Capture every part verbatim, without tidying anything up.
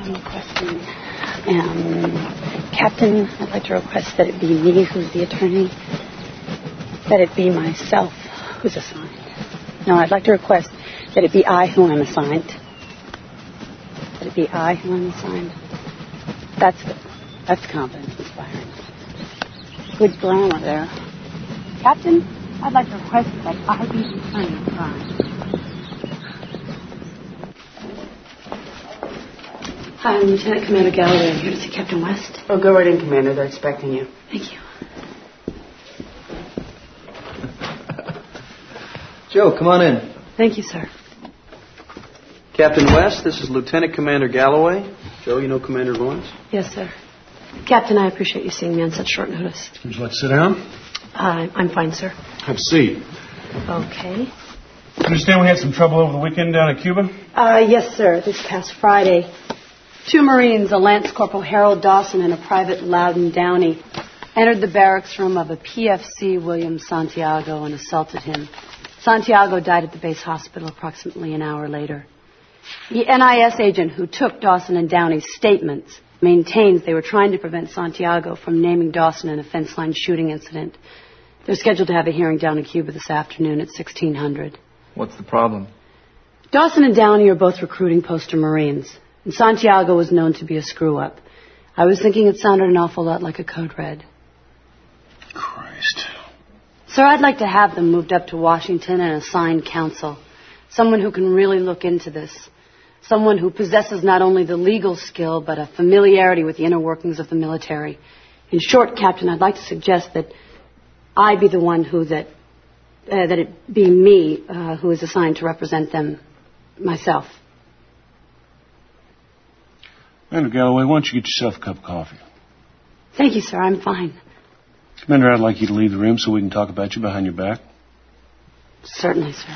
I'm requesting, um, Captain, I'd like to request that it be me who's the attorney, that it be myself who's assigned. No, I'd like to request that it be I who am assigned. That it be I who am assigned. That's good. That's confidence inspiring. Good grammar there. Captain, I'd like to request that I be the attorney of crime. Hi, I'm Lieutenant Commander Galloway. I'm here to see Captain West. Oh, go right in, Commander. They're expecting you. Thank you. Joe, come on in. Thank you, sir. Captain West, this is Lieutenant Commander Galloway. Joe, you know Commander Lawrence? Yes, sir. Captain, I appreciate you seeing me on such short notice. Would you like to sit down? Uh, I'm fine, sir. Have a seat. Okay. I understand we had some trouble over the weekend down in Cuba? Uh, yes, sir. This past Friday, two Marines, a Lance Corporal Harold Dawson and a Private Loudon Downey, entered the barracks room of a P F C William Santiago and assaulted him. Santiago died at the base hospital approximately an hour later. The N I S agent who took Dawson and Downey's statements maintains they were trying to prevent Santiago from naming Dawson in a fence line shooting incident. They're scheduled to have a hearing down in Cuba this afternoon at sixteen hundred. What's the problem? Dawson and Downey are both recruiting poster Marines, and Santiago was known to be a screw-up. I was thinking it sounded an awful lot like a code red. Christ. Sir, I'd like to have them moved up to Washington and assigned counsel. Someone who can really look into this. Someone who possesses not only the legal skill, but a familiarity with the inner workings of the military. In short, Captain, I'd like to suggest that I be the one who that, uh, that it be me uh, who is assigned to represent them myself. Commander Galloway, why don't you get yourself a cup of coffee? Thank you, sir. I'm fine. Commander, I'd like you to leave the room so we can talk about you behind your back. Certainly, sir.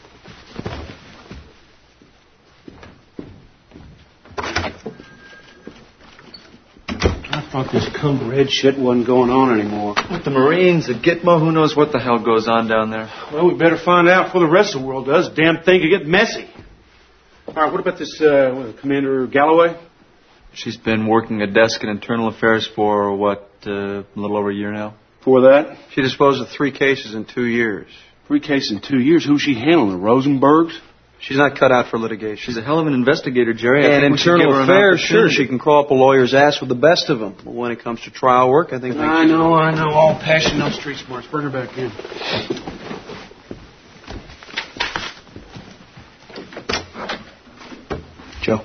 I thought this code red shit wasn't going on anymore. With the Marines, the Gitmo, who knows what the hell goes on down there? Well, we better find out before the rest of the world does. Damn thing could get messy. All right, what about this, uh, what, Commander Galloway? She's been working a desk in internal affairs for, what, uh, a little over a year now? For that? She disposed of three cases in two years. Three cases in two years? Who's she handling, the Rosenbergs? She's not cut out for litigation. She's a hell of an investigator, Jerry. I And think we should give internal her an affairs, sure, opportunity. she can crawl up a lawyer's ass with the best of them. But when it comes to trial work, I think... I know, I know. All passion, no street smarts. Bring her back in. Joe.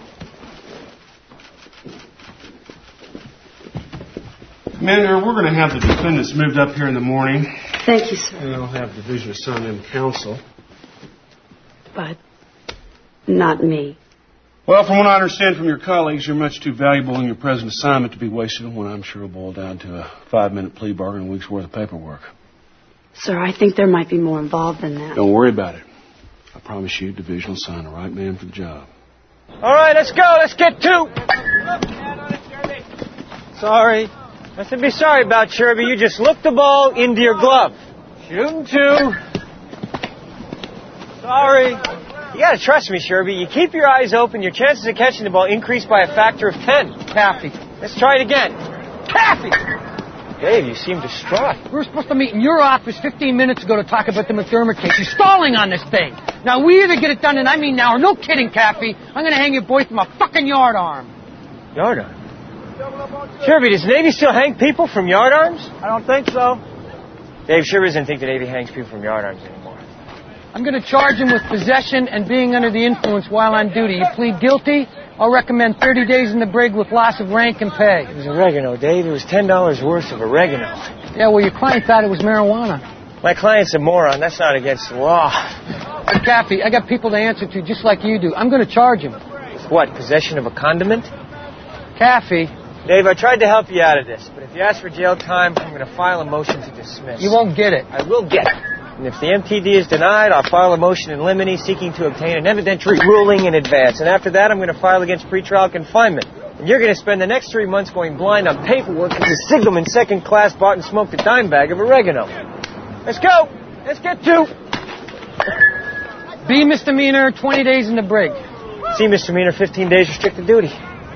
Commander, we're going to have the defendants moved up here in the morning. Thank you, sir. And I'll have division assigned them counsel. But not me. Well, from what I understand from your colleagues, you're much too valuable in your present assignment to be wasted on what I'm sure will boil down to a five-minute plea bargain and a week's worth of paperwork. Sir, I think there might be more involved than that. Don't worry about it. I promise you, division will assign the right man for the job. All right, let's go. Let's get two. Sorry. Nothing to be sorry about, Sherby. You just look the ball into your glove. Shooting two. Sorry. You gotta trust me, Sherby. You keep your eyes open, your chances of catching the ball increase by a factor of ten. Taffy. Let's try it again. Taffy! Dave, you seem distraught. We were supposed to meet in your office fifteen minutes ago to talk about the McDermott case. You're stalling on this thing. Now, we either get it done, and I mean now, or no kidding, Taffy. I'm going to hang your boy from a fucking yardarm. Yardarm? Sherby, does the Navy still hang people from yardarms? I don't think so. Dave sure doesn't think the Navy hangs people from yardarms anymore. I'm going to charge him with possession and being under the influence while on duty. You plead guilty, I'll recommend thirty days in the brig with loss of rank and pay. It was oregano, Dave. It was ten dollars worth of oregano. Yeah, well, your client thought it was marijuana. My client's a moron. That's not against the law. But, Taffy, I got people to answer to just like you do. I'm going to charge him. With what, possession of a condiment? Taffy. Dave, I tried to help you out of this, but if you ask for jail time, I'm going to file a motion to dismiss. You won't get it. I will get it. And if the M T D is denied, I'll file a motion in limine seeking to obtain an evidentiary ruling in advance. And after that, I'm going to file against pretrial confinement. And you're going to spend the next three months going blind on paperwork because the Sigelman second class bought and smoked a dime bag of oregano. Let's go. Let's get to. B misdemeanor, twenty days in the brig. C misdemeanor, fifteen days restricted duty.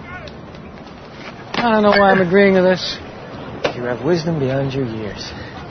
I don't know why I'm agreeing to this. You have wisdom beyond your years.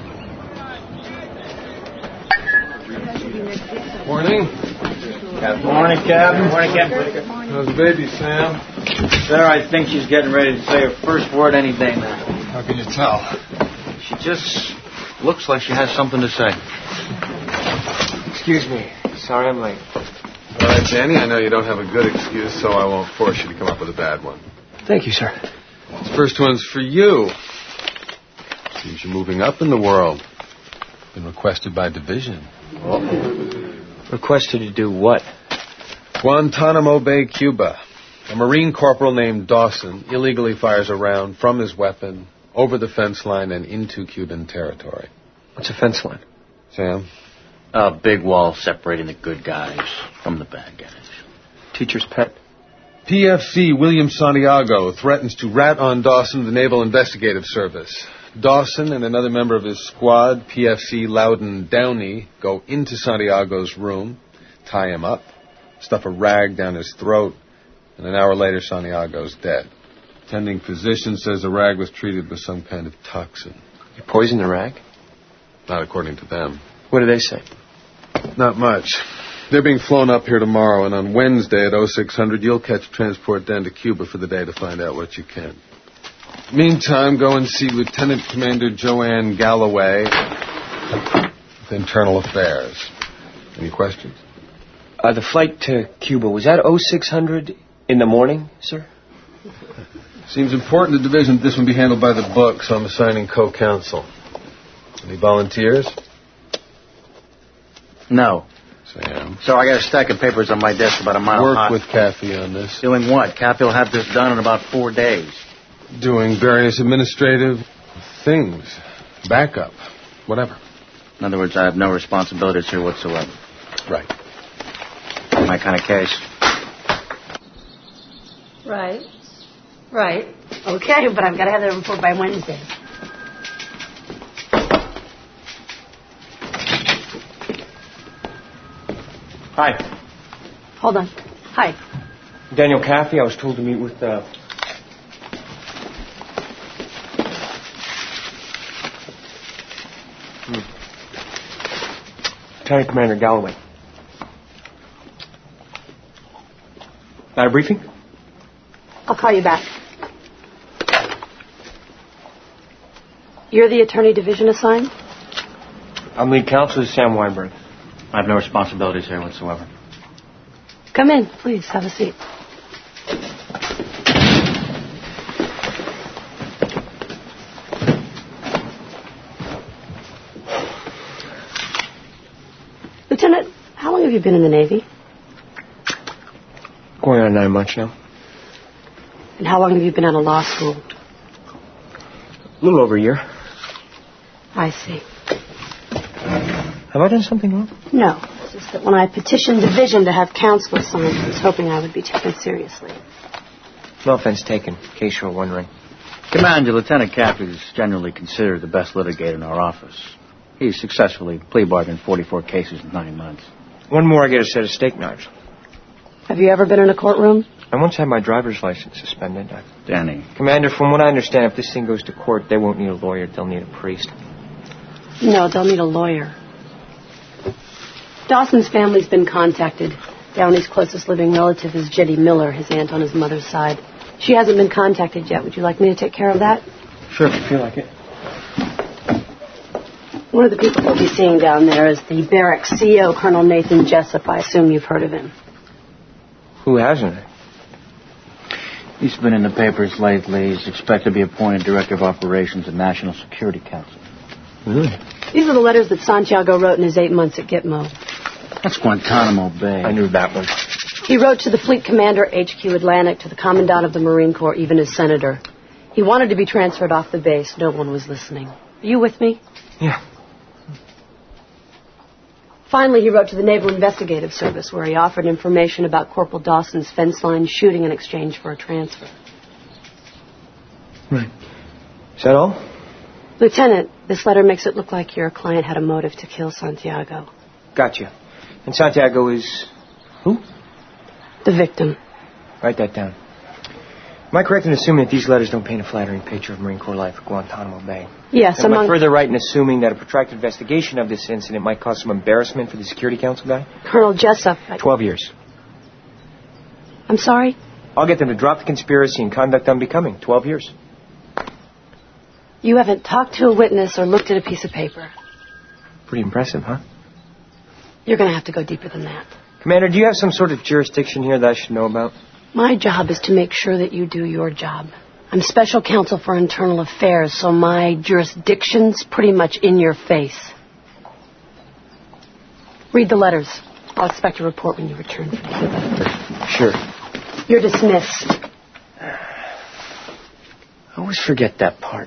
Morning. Morning, Captain. Morning, Captain. How's the baby, Sam? Sir, I think she's getting ready to say her first word any day now. How can you tell? She just looks like she has something to say. Excuse me. Sorry I'm late. All right, Danny, I know you don't have a good excuse, so I won't force you to come up with a bad one. Thank you, sir. This first one's for you. Seems you're moving up in the world. Been requested by division. Requested to do what? Guantanamo Bay, Cuba. A Marine corporal named Dawson illegally fires a round from his weapon over the fence line and into Cuban territory. What's a fence line? Sam? A big wall separating the good guys from the bad guys. Teacher's pet. P F C William Santiago threatens to rat on Dawson of the Naval Investigative Service. Dawson and another member of his squad, P F C Loudon Downey, go into Santiago's room, tie him up, stuff a rag down his throat, and an hour later Santiago's dead. Attending physician says the rag was treated with some kind of toxin. You poisoned the rag? Not according to them. What do they say? Not much. They're being flown up here tomorrow, and on Wednesday at oh six hundred, you'll catch transport down to Cuba for the day to find out what you can. Meantime, go and see Lieutenant Commander Joanne Galloway with Internal Affairs. Any questions? Uh, the flight to Cuba, was that oh six hundred in the morning, sir? Seems important to division that this one be handled by the book, so I'm assigning co-counsel. Any volunteers? No. Sam? So I got a stack of papers on my desk about a mile Work high. with Kathy on this. Doing what? Kathy will have this done in about four days. Doing various administrative things. Backup. Whatever. In other words, I have no responsibilities here whatsoever. Right. My kind of case. Right. Right. Okay, but I've got to have the report by Wednesday. Hi. Hold on. Hi. Daniel Caffey, I was told to meet with, uh... Hmm. Lieutenant Commander Galloway. Got a briefing? I'll call you back. You're the attorney division assigned? I'm lead counsel to Sam Weinberg. I have no responsibilities here whatsoever. Come in, please. Have a seat. Lieutenant, how long have you been in the Navy? Going on nine months now. And how long have you been out of law school? A little over a year. I see. Have I done something wrong? No. It's just that when I petitioned division to have counsel assigned, I was hoping I would be taken seriously. No offense taken, in case you were wondering. Commander, Lieutenant Caffey is generally considered the best litigator in our office. He's successfully plea bargained forty-four cases in nine months. One more, I get a set of steak knives. Have you ever been in a courtroom? I once had my driver's license suspended. I... Danny. Commander, from what I understand, if this thing goes to court, they won't need a lawyer. They'll need a priest. No, they'll need a lawyer. Dawson's family's been contacted. Downey's closest living relative is Jetty Miller, his aunt on his mother's side. She hasn't been contacted yet. Would you like me to take care of that? Sure, if you feel like it. One of the people we'll be seeing down there is the barracks C E O, Colonel Nathan Jessup. I assume you've heard of him. Who hasn't? He's been in the papers lately. He's expected to be appointed Director of Operations at National Security Council. Really? These are the letters that Santiago wrote in his eight months at Gitmo. That's Guantanamo Bay. I knew that one. He wrote to the Fleet Commander, H Q Atlantic, to the Commandant of the Marine Corps, even as Senator. He wanted to be transferred off the base. No one was listening. Are you with me? Yeah. Finally, he wrote to the Naval Investigative Service, where he offered information about Corporal Dawson's fence line shooting in exchange for a transfer. Right. Is that all? Lieutenant, this letter makes it look like your client had a motive to kill Santiago. Gotcha. And Santiago is... who? The victim. Write that down. Am I correct in assuming that these letters don't paint a flattering picture of Marine Corps life at Guantanamo Bay? Yes, and among... Am I further right in assuming that a protracted investigation of this incident might cause some embarrassment for the Security Council guy? Colonel Jessup... I... Twelve years. I'm sorry? I'll get them to drop the conspiracy and conduct unbecoming. Twelve years. You haven't talked to a witness or looked at a piece of paper. Pretty impressive, huh? You're going to have to go deeper than that. Commander, do you have some sort of jurisdiction here that I should know about? My job is to make sure that you do your job. I'm special counsel for internal affairs, so my jurisdiction's pretty much in your face. Read the letters. I'll expect a report when you return from Cuba. Sure. You're dismissed. I always forget that part.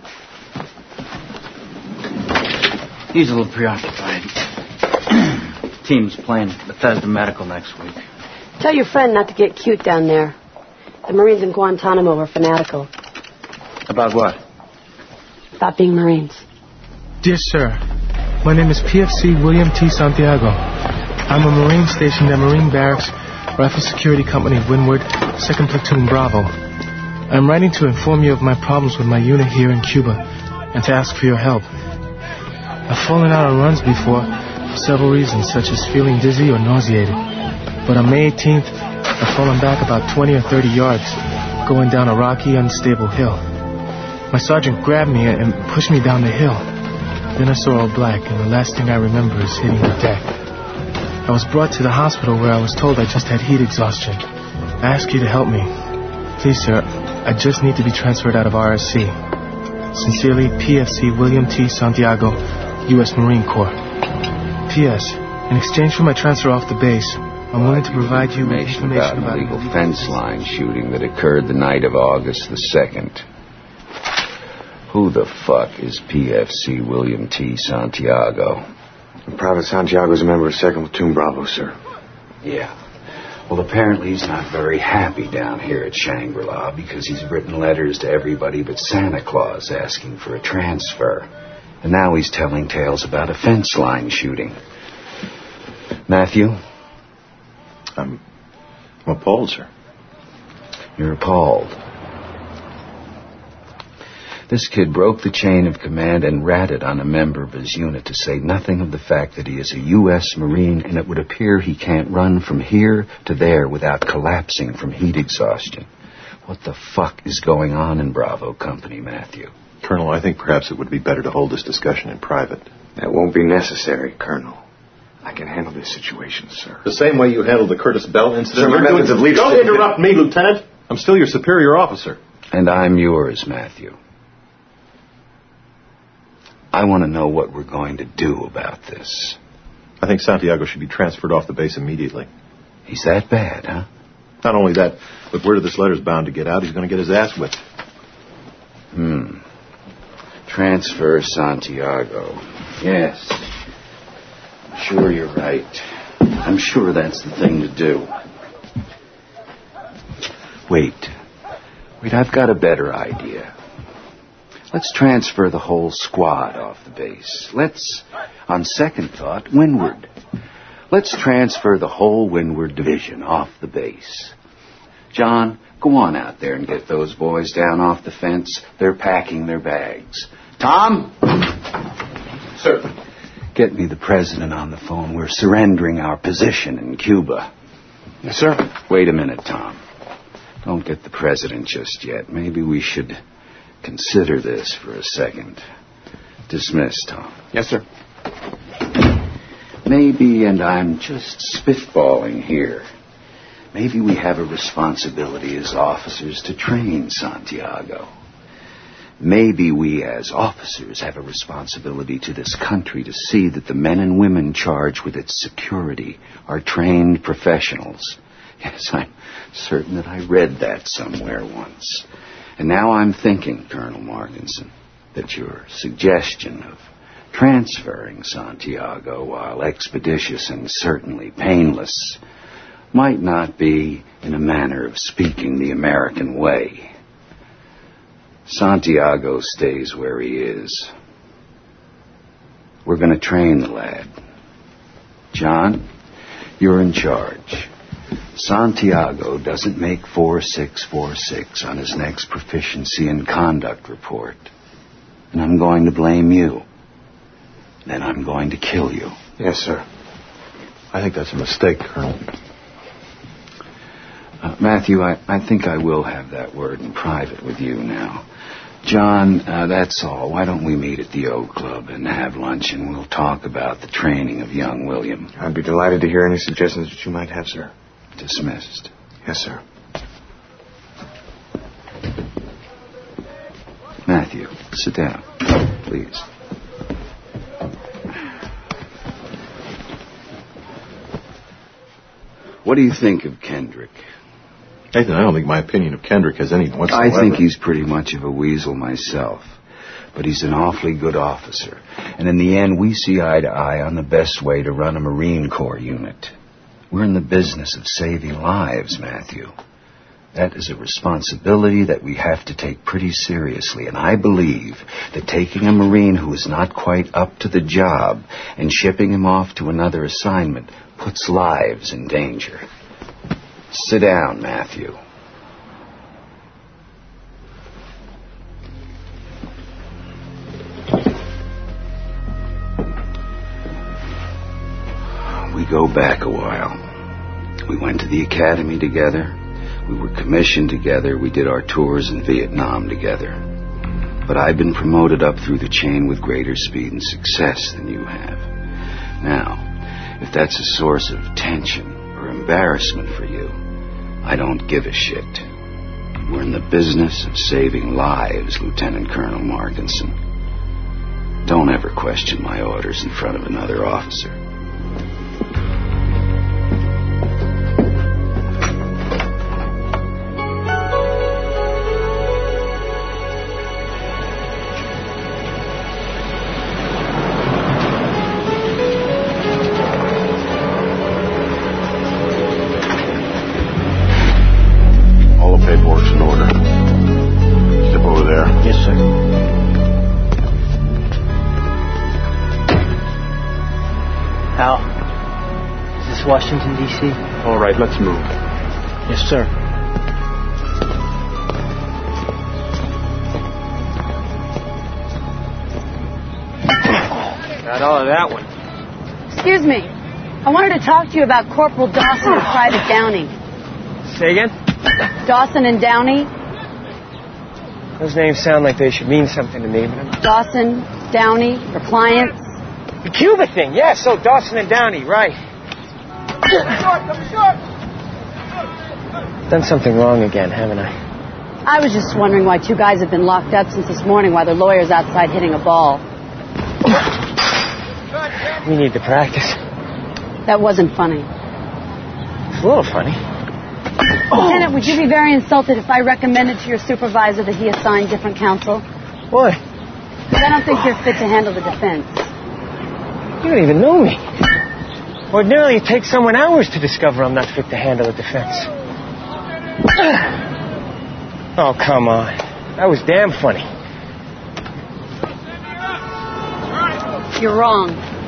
He's a little preoccupied. Team's playing Bethesda Medical next week. Tell your friend not to get cute down there. The Marines in Guantanamo are fanatical. About what? About being Marines. Dear sir, my name is P F C William T. Santiago. I'm a Marine stationed at Marine Barracks, Rifle Security Company, Windward, second Platoon Bravo. I'm writing to inform you of my problems with my unit here in Cuba and to ask for your help. I've fallen out on runs before for several reasons, such as feeling dizzy or nauseated. But on May eighteenth, I've fallen back about twenty or thirty yards, going down a rocky, unstable hill. My sergeant grabbed me and pushed me down the hill. Then I saw all black, and the last thing I remember is hitting the deck. I was brought to the hospital where I was told I just had heat exhaustion. I ask you to help me. Please, sir, I just need to be transferred out of R S C. Sincerely, P F C William T. Santiago, U S Marine Corps. P S. In exchange for my transfer off the base, I'm willing to provide you with information about about an illegal fence line shooting that occurred the night of August the second. Who the fuck is P F C William T. Santiago? Private Santiago is a member of second Platoon Bravo, sir. Yeah. Well, apparently he's not very happy down here at Shangri-La because he's written letters to everybody but Santa Claus asking for a transfer. And now he's telling tales about a fence line shooting. Matthew? I'm, I'm appalled, sir. You're appalled. This kid broke the chain of command and ratted on a member of his unit, to say nothing of the fact that he is a U S Marine, and it would appear he can't run from here to there without collapsing from heat exhaustion. What the fuck is going on in Bravo Company, Matthew? Colonel, I think perhaps it would be better to hold this discussion in private. That won't be necessary, Colonel. I can handle this situation, sir. The same way you handled the Curtis Bell incident. Sir, my methods of leadership... Don't interrupt me, Lieutenant. I'm still your superior officer. And I'm yours, Matthew. I want to know what we're going to do about this. I think Santiago should be transferred off the base immediately. He's that bad, huh? Not only that, but word of this letter's bound to get out. He's going to get his ass whipped. Hmm. Transfer Santiago. Yes. Sure, you're right. I'm sure that's the thing to do. Wait. Wait, I've got a better idea. Let's transfer the whole squad off the base. Let's, on second thought, Windward. Let's transfer the whole Windward division off the base. John, go on out there and get those boys down off the fence. They're packing their bags. Tom? Sir. Get me the president on the phone. We're surrendering our position in Cuba. Yes, sir. Wait a minute, Tom. Don't get the president just yet. Maybe we should consider this for a second. Dismiss, Tom. Yes, sir. Maybe, and I'm just spitballing here, maybe we have a responsibility as officers to train Santiago. Maybe we as officers have a responsibility to this country to see that the men and women charged with its security are trained professionals. Yes, I'm certain that I read that somewhere once. And now I'm thinking, Colonel Morganson, that your suggestion of transferring Santiago, while expeditious and certainly painless, might not be, in a manner of speaking, the American way. Santiago stays where he is. We're going to train the lad. John, you're in charge. Santiago doesn't make four six four six on his next proficiency and conduct report. And I'm going to blame you. Then I'm going to kill you. Yes, sir. I think that's a mistake, Colonel. Uh, Matthew, I, I think I will have that word in private with you now. John, uh, that's all. Why don't we meet at the O Club and have lunch, and we'll talk about the training of young William. I'd be delighted to hear any suggestions that you might have, sir. Dismissed. Yes, sir. Matthew, sit down, please. What do you think of Kendrick? Nathan, I don't think my opinion of Kendrick has any whatsoever. I think he's pretty much of a weasel myself. But he's an awfully good officer. And in the end, we see eye to eye on the best way to run a Marine Corps unit. We're in the business of saving lives, Matthew. That is a responsibility that we have to take pretty seriously. And I believe that taking a Marine who is not quite up to the job and shipping him off to another assignment puts lives in danger. Sit down, Matthew. We go back a while. We went to the academy together. We were commissioned together. We did our tours in Vietnam together. But I've been promoted up through the chain with greater speed and success than you have. Now, if that's a source of tension or embarrassment for you, I don't give a shit. We're in the business of saving lives, Lieutenant Colonel Markinson. Don't ever question my orders in front of another officer. Washington, D C All right, let's move. Yes, sir. Got all of that one. Excuse me. I wanted to talk to you about Corporal Dawson and Private Downey. Say again? Dawson and Downey. Those names sound like they should mean something to me, but I'm... Dawson, Downey, your clients. The Cuba thing, yes. So Dawson and Downey, right. Done something wrong again, haven't I? I was just wondering why two guys have been locked up since this morning while their lawyer's outside hitting a ball. We need to practice. That wasn't funny. It's a little funny. Lieutenant, would you be very insulted if I recommended to your supervisor that he assign different counsel? Why? Because I don't think you're fit to handle the defense. You don't even know me. Ordinarily, it takes someone hours to discover I'm not fit to handle a defense. Oh, come on. That was damn funny. You're wrong.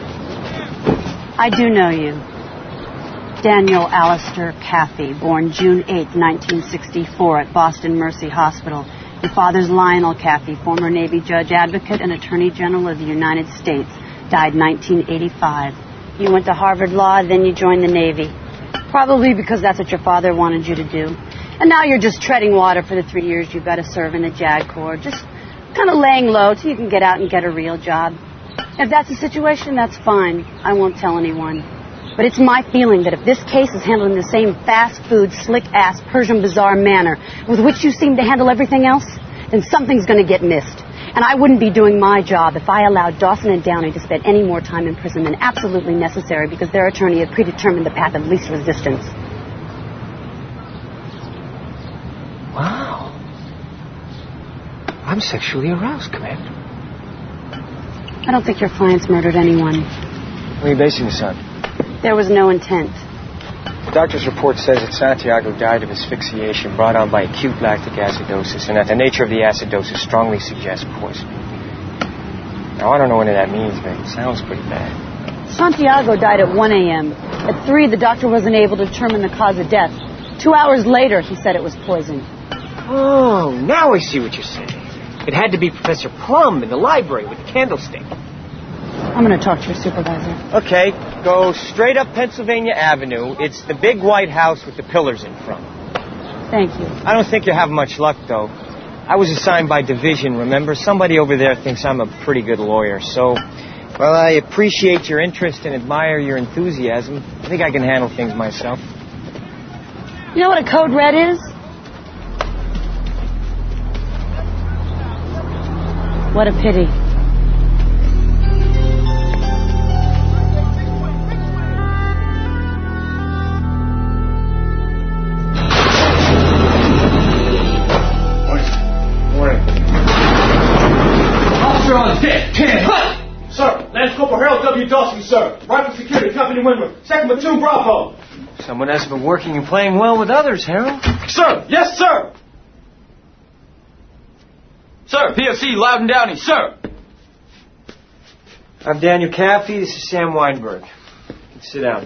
I do know you. Daniel Alistair Caffey, born June eighth, nineteen sixty-four at Boston Mercy Hospital. Your father's Lionel Caffey, former Navy judge, advocate, and Attorney General of the United States, died nineteen eighty-five. You went to Harvard Law, then you joined the Navy. Probably because that's what your father wanted you to do. And now you're just treading water for the three years you've got to serve in the JAG Corps. Just kind of laying low till you can get out and get a real job. If that's the situation, that's fine. I won't tell anyone. But it's my feeling that if this case is handled in the same fast food, slick-ass, Persian bazaar manner with which you seem to handle everything else, then something's going to get missed. And I wouldn't be doing my job if I allowed Dawson and Downey to spend any more time in prison than absolutely necessary because their attorney had predetermined the path of least resistance. Wow. I'm sexually aroused, Commander. I don't think your clients murdered anyone. What are you basing this on? There was no intent. The doctor's report says that Santiago died of asphyxiation brought on by acute lactic acidosis, and that the nature of the acidosis strongly suggests poisoning. Now, I don't know what that means, but it sounds pretty bad. Santiago died at one a.m. At three, the doctor wasn't able to determine the cause of death. Two hours later, he said it was poison. Oh, now I see what you're saying. It had to be Professor Plum in the library with the candlestick. I'm going to talk to your supervisor. Okay, go straight up Pennsylvania Avenue. It's the big white house with the pillars in front. Thank you. I don't think you'll have much luck, though. I was assigned by division, remember? Somebody over there thinks I'm a pretty good lawyer, so... Well, I appreciate your interest and admire your enthusiasm. I think I can handle things myself. You know what a code red is? What a pity. Sir, Lance Corporal Harold W. Dawson, sir. Rifle Security Company Windward. Second Platoon Bravo. Someone hasn't been working and playing well with others, Harold. Sir, yes, sir. Sir, P F C Loudon Downey, sir. I'm Daniel Caffey. This is Sam Weinberg. Sit down.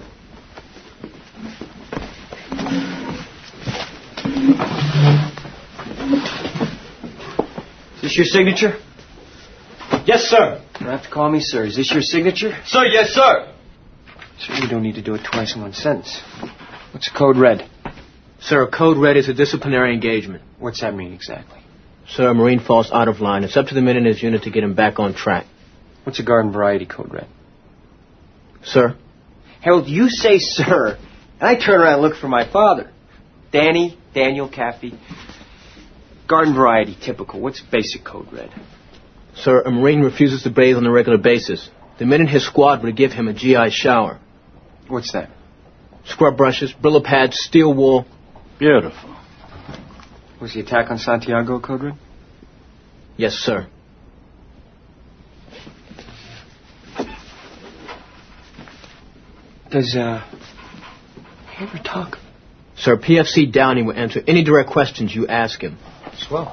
Is this your signature? Yes, sir. You don't have to call me sir. Is this your signature? Sir, yes, sir. Sir, you don't need to do it twice in one sentence. What's a code red? Sir, a code red is a disciplinary engagement. What's that mean exactly? Sir, a Marine falls out of line. It's up to the men in his unit to get him back on track. What's a garden variety code red? Sir? Harold, you say sir, and I turn around and look for my father. Danny, Daniel Caffey. Garden variety, typical. What's basic code red? Sir, a Marine refuses to bathe on a regular basis. The men in his squad would give him a G I shower. What's that? Scrub brushes, Brillo pads, steel wool. Beautiful. Was the attack on Santiago a code red? Yes, sir. Does, uh, he ever talk? Sir, P F C Downey will answer any direct questions you ask him. Swell.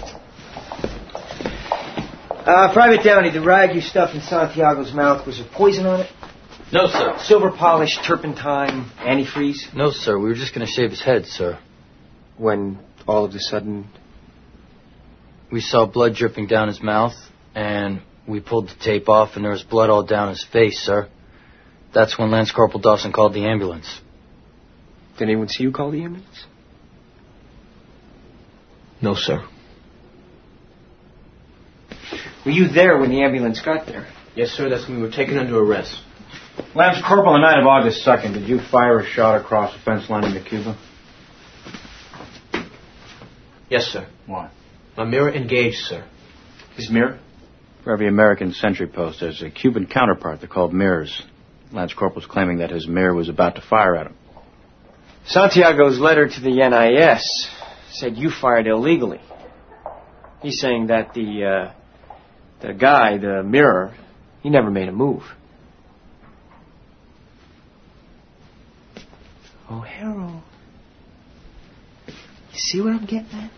Uh, Private Downey, the rag you stuffed in Santiago's mouth, was there poison on it? No, sir. Silver polish, turpentine, antifreeze? No, sir. We were just going to shave his head, sir. When all of a sudden... We saw blood dripping down his mouth, and we pulled the tape off, and there was blood all down his face, sir. That's when Lance Corporal Dawson called the ambulance. Did anyone see you call the ambulance? No, sir. Were you there when the ambulance got there? Yes, sir. That's when we were taken under arrest. Lance Corporal, on the night of August second, did you fire a shot across the fence line into Cuba? Yes, sir. Why? My mirror engaged, sir. His mirror? For every American sentry post, there's a Cuban counterpart. They're called mirrors. Lance Corporal's claiming that his mirror was about to fire at him. Santiago's letter to the N I S said you fired illegally. He's saying that the, uh, the guy, the mirror, he never made a move. Oh, Harold. You see what I'm getting at?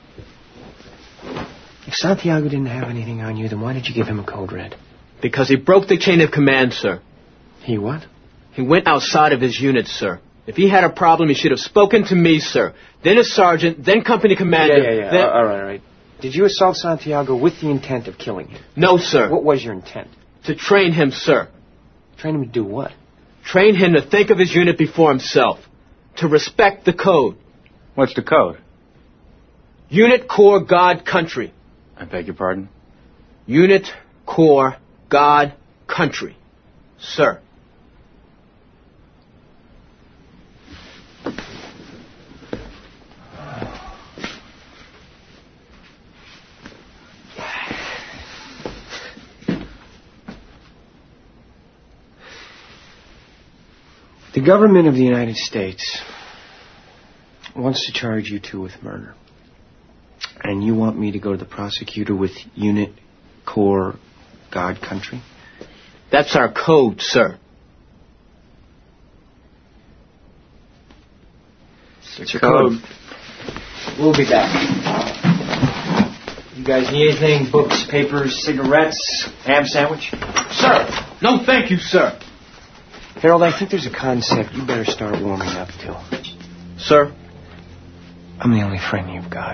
If Santiago didn't have anything on you, then why did you give him a code red? Because he broke the chain of command, sir. He what? He went outside of his unit, sir. If he had a problem, he should have spoken to me, sir. Then a sergeant, then company commander. Yeah, yeah, yeah. Then... All right, all right. Did you assault Santiago with the intent of killing him? No, sir. What was your intent? To train him, sir. Train him to do what? Train him to think of his unit before himself. To respect the code. What's the code? Unit, Corps, God, Country. I beg your pardon? Unit, Corps, God, Country. Sir. The government of the United States wants to charge you two with murder. And you want me to go to the prosecutor with Unit, Corps, God, Country? That's our code, sir. It's your code. code. We'll be back. You guys need anything? Books, papers, cigarettes, ham sandwich? Sir! No, thank you, sir. Harold, I think there's a concept you better start warming up to. Sir? I'm the only friend you've got.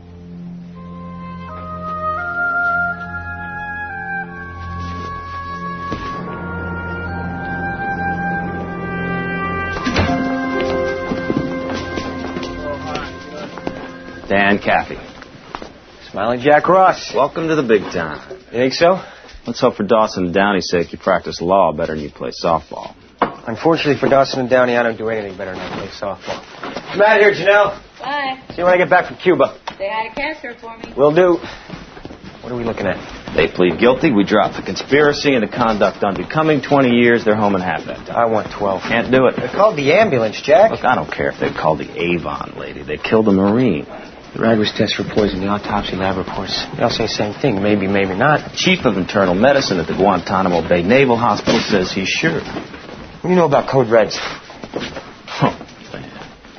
Dan Caffey. Smiling Jack Ross. Welcome to the big time. You think so? Let's hope for Dawson and Downey's sake you practice law better than you play softball. Unfortunately for Dawson and Downey, I don't do anything better than I play softball. I'm out here, Janelle. Bye. See you when I get back from Cuba. Say hi to Casper for me. Will do. What are we looking at? They plead guilty. We drop the conspiracy and the conduct unbecoming. twenty years, they're home in half that time. I want twelve. Can't do it. They're called the ambulance, Jack. Look, I don't care if they called the Avon lady. They killed a Marine. The rag was tested for poison. The autopsy lab reports. They all say the same thing. Maybe, maybe not. Chief of Internal Medicine at the Guantanamo Bay Naval Hospital says he's sure. What do you know about Code Reds? Oh, man.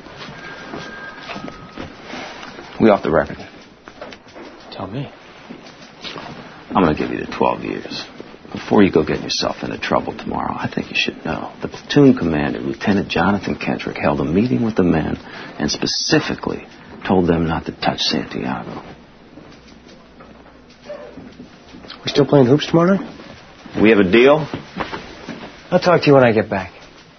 We off the record? Tell me. I'm going to give you the twelve years. Before you go getting yourself into trouble tomorrow, I think you should know. The platoon commander, Lieutenant Jonathan Kendrick, held a meeting with the men and specifically told them not to touch Santiago. We still playing hoops tomorrow night? We have a deal? I'll talk to you when I get back.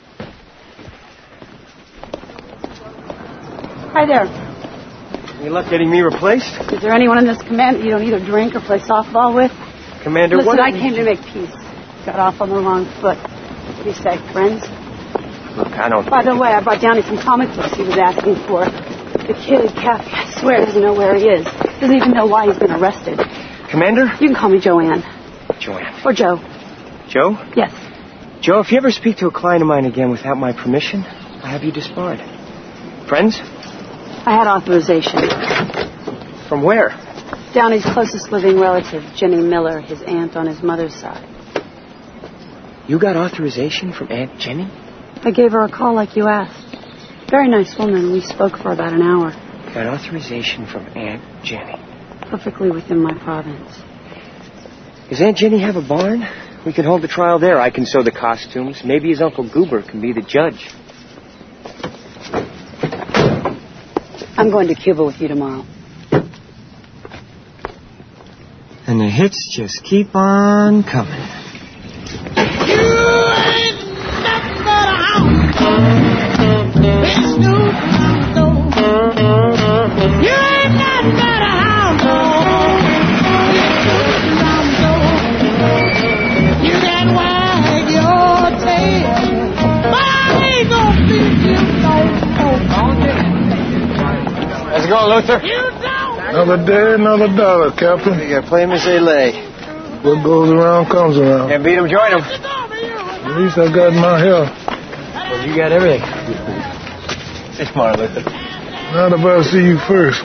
Hi there. Any luck getting me replaced? Is there anyone in this command that you don't either drink or play softball with? Commander, Listen, what... I came to make peace. Got off on the wrong foot. What do you say, friends? Look, I don't... By the way, I brought Downey some comic books he was asking for. The kid, Caffey, I swear doesn't know where he is. Doesn't even know why he's been arrested. Commander? You can call me Joanne. Joanne. Or Joe. Joe? Yes. Joe, if you ever speak to a client of mine again without my permission, I'll have you disbarred. Friends? I had authorization. From where? Downey's closest living relative, Jenny Miller, his aunt on his mother's side. You got authorization from Aunt Jenny? I gave her a call like you asked. Very nice woman. We spoke for about an hour. Got authorization from Aunt Jenny. Perfectly within my province. Does Aunt Jenny have a barn? We can hold the trial there. I can sew the costumes. Maybe his Uncle Goober can be the judge. I'm going to Cuba with you tomorrow. And the hits just keep on coming. You ain't nothing but a hound. It's new hound dog. You ain't nothing but a hound dog. It's new hound dog. You can wag your tail, but I ain't gonna beat you no more. Let's go, Luther. You don't. Another day, another dollar, Captain. You gotta play him as they lay. What goes around comes around. Can't beat him, join him. At least I got my help. Well, you got everything. Say smart, Luther. Not if I see you first.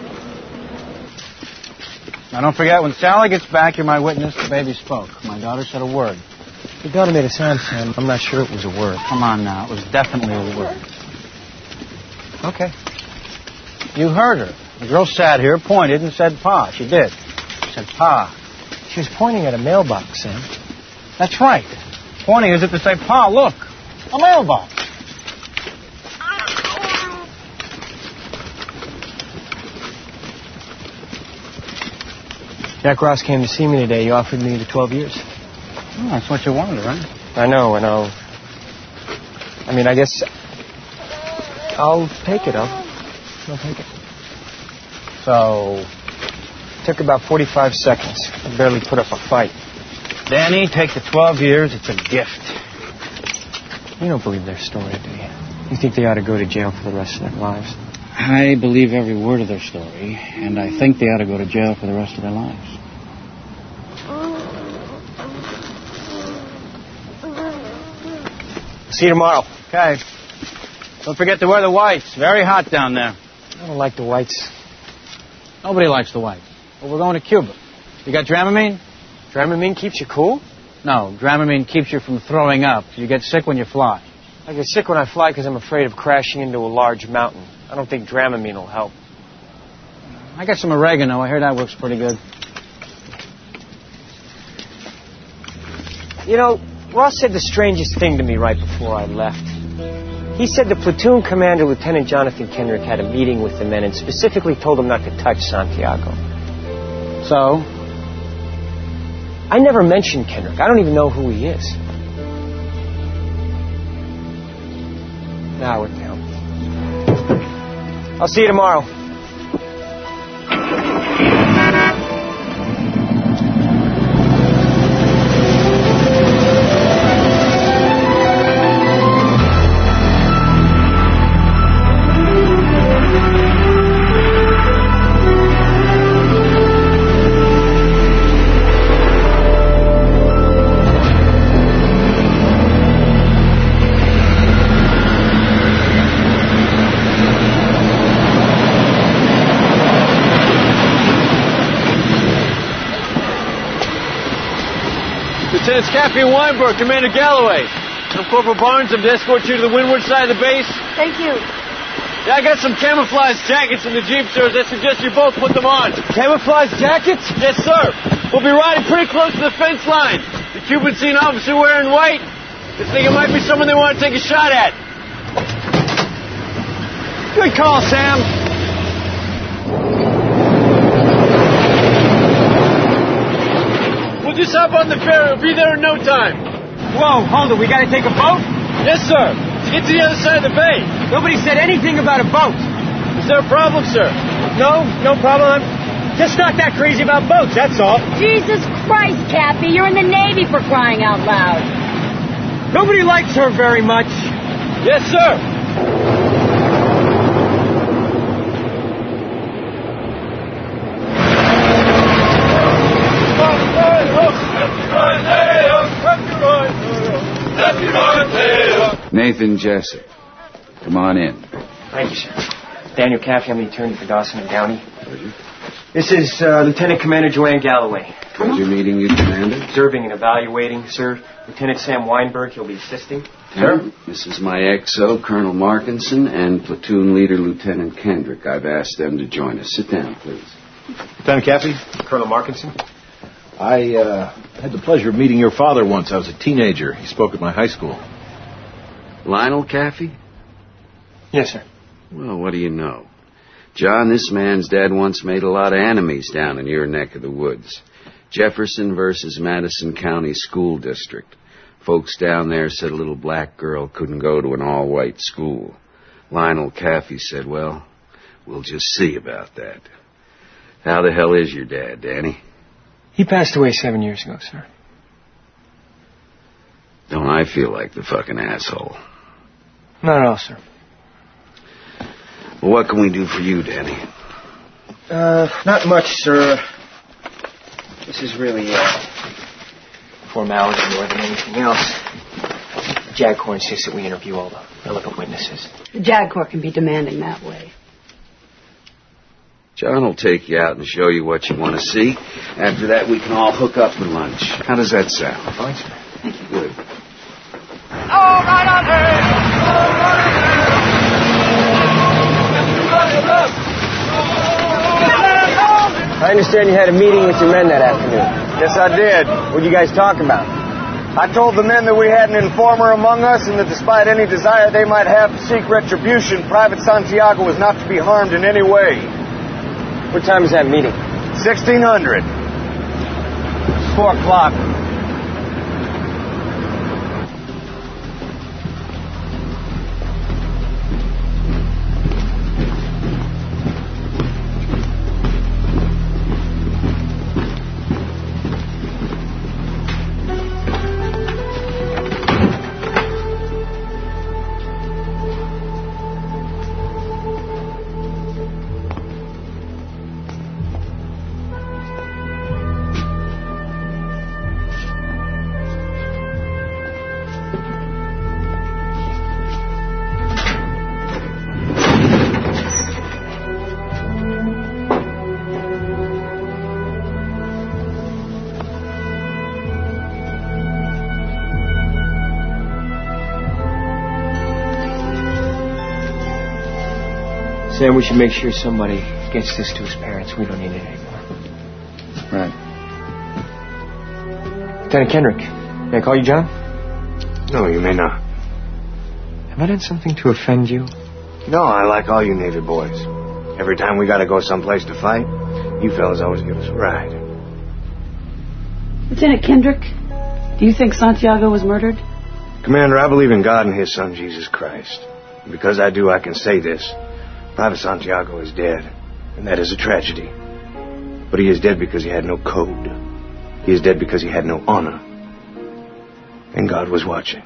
Now, don't forget, when Sally gets back, you're my witness. The baby spoke. My daughter said a word. Your daughter made a sound, Sam. I'm not sure it was a word. Come on now. It was definitely a word. Okay. You heard her. The girl sat here, pointed, and said, Pa. She did. She said, Pa. She was pointing at a mailbox, Sam. That's right. Pointing as if to say, Pa, look. A mailbox. Jack Ross came to see me today. He offered me the twelve years. Oh, that's what you wanted, right? I know, and I'll... I mean, I guess... I'll take it. I'll, I'll take it. So... Took about forty-five seconds. I barely put up a fight. Danny, take the twelve years. It's a gift. You don't believe their story, do you? You think they ought to go to jail for the rest of their lives? I believe every word of their story, and I think they ought to go to jail for the rest of their lives. See you tomorrow. Okay. Don't forget to wear the whites. Very hot down there. I don't like the whites. Nobody likes the whites. Well, we're going to Cuba. You got Dramamine? Dramamine keeps you cool? No, Dramamine keeps you from throwing up. You get sick when you fly. I get sick when I fly because I'm afraid of crashing into a large mountain. I don't think Dramamine will help. I got some oregano. I hear that works pretty good. You know, Ross said the strangest thing to me right before I left. He said the platoon commander, Lieutenant Jonathan Kendrick, had a meeting with the men and specifically told them not to touch Santiago. So? I never mentioned Kendrick. I don't even know who he is. Now, what the hell? I'll see you tomorrow. Lieutenants Caffey and Weinberg, Commander Galloway. I'm Corporal Barnes. I'm to escort you to the windward side of the base. Thank you. Yeah, I got some camouflage jackets in the Jeep, sir. I suggest you both put them on. Camouflage jackets? Yes, sir. We'll be riding pretty close to the fence line. The Cubans see an officer wearing white. They think it might be someone they want to take a shot at. Good call, Sam. We'll just hop on the ferry. We'll be there in no time. Whoa, hold it. We got to take a boat? Yes, sir. To get to the other side of the bay. Nobody said anything about a boat. Is there a problem, sir? No, no problem. I'm just not that crazy about boats, that's all. Jesus Christ, Cappy. You're in the Navy for crying out loud. Nobody likes her very much. Yes, sir. Nathan Jessup, come on in. Thank you, sir. Daniel Caffey, I'm the attorney for Dawson and Downey. This is uh, Lieutenant Commander Joanne Galloway. Pleasure meeting you, Commander. Observing and evaluating, sir. Lieutenant Sam Weinberg, he'll be assisting. Sir? This is my X O, Colonel Markinson, and platoon leader, Lieutenant Kendrick. I've asked them to join us. Sit down, please. Lieutenant Caffey? Colonel Markinson? I uh, had the pleasure of meeting your father once. I was a teenager. He spoke at my high school. Lionel Caffey? Yes, sir. Well, what do you know? John, this man's dad once made a lot of enemies down in your neck of the woods. Jefferson versus Madison County School District. Folks down there said a little black girl couldn't go to an all-white school. Lionel Caffey said, well, we'll just see about that. How the hell is your dad, Danny? He passed away seven years ago, sir. Don't I feel like the fucking asshole? Not at all, sir. Well, what can we do for you, Danny? Uh, not much, sir. This is really, uh, formality more than anything else. JAG Corps insists that we interview all the relevant witnesses. The JAG Corps can be demanding that way. John will take you out and show you what you want to see. After that, we can all hook up for lunch. How does that sound? Fine, sir. Thank you. Good. All right on here! All right on here! I understand you had a meeting with your men that afternoon. Yes, I did. What did you guys talk about? I told the men that we had an informer among us and that despite any desire they might have to seek retribution, Private Santiago was not to be harmed in any way. What time is that meeting? sixteen hundred. Four o'clock. Sam, we should make sure somebody gets this to his parents. We don't need it anymore. Right. Lieutenant Kendrick, may I call you John? No, you may not. Have I done something to offend you? No, I like all you Navy boys. Every time we gotta go someplace to fight, you fellas always give us a ride. Lieutenant Kendrick, do you think Santiago was murdered? Commander, I believe in God and His Son, Jesus Christ. And because I do, I can say this. Private Santiago is dead, and that is a tragedy. But he is dead because he had no code. He is dead because he had no honor. And God was watching.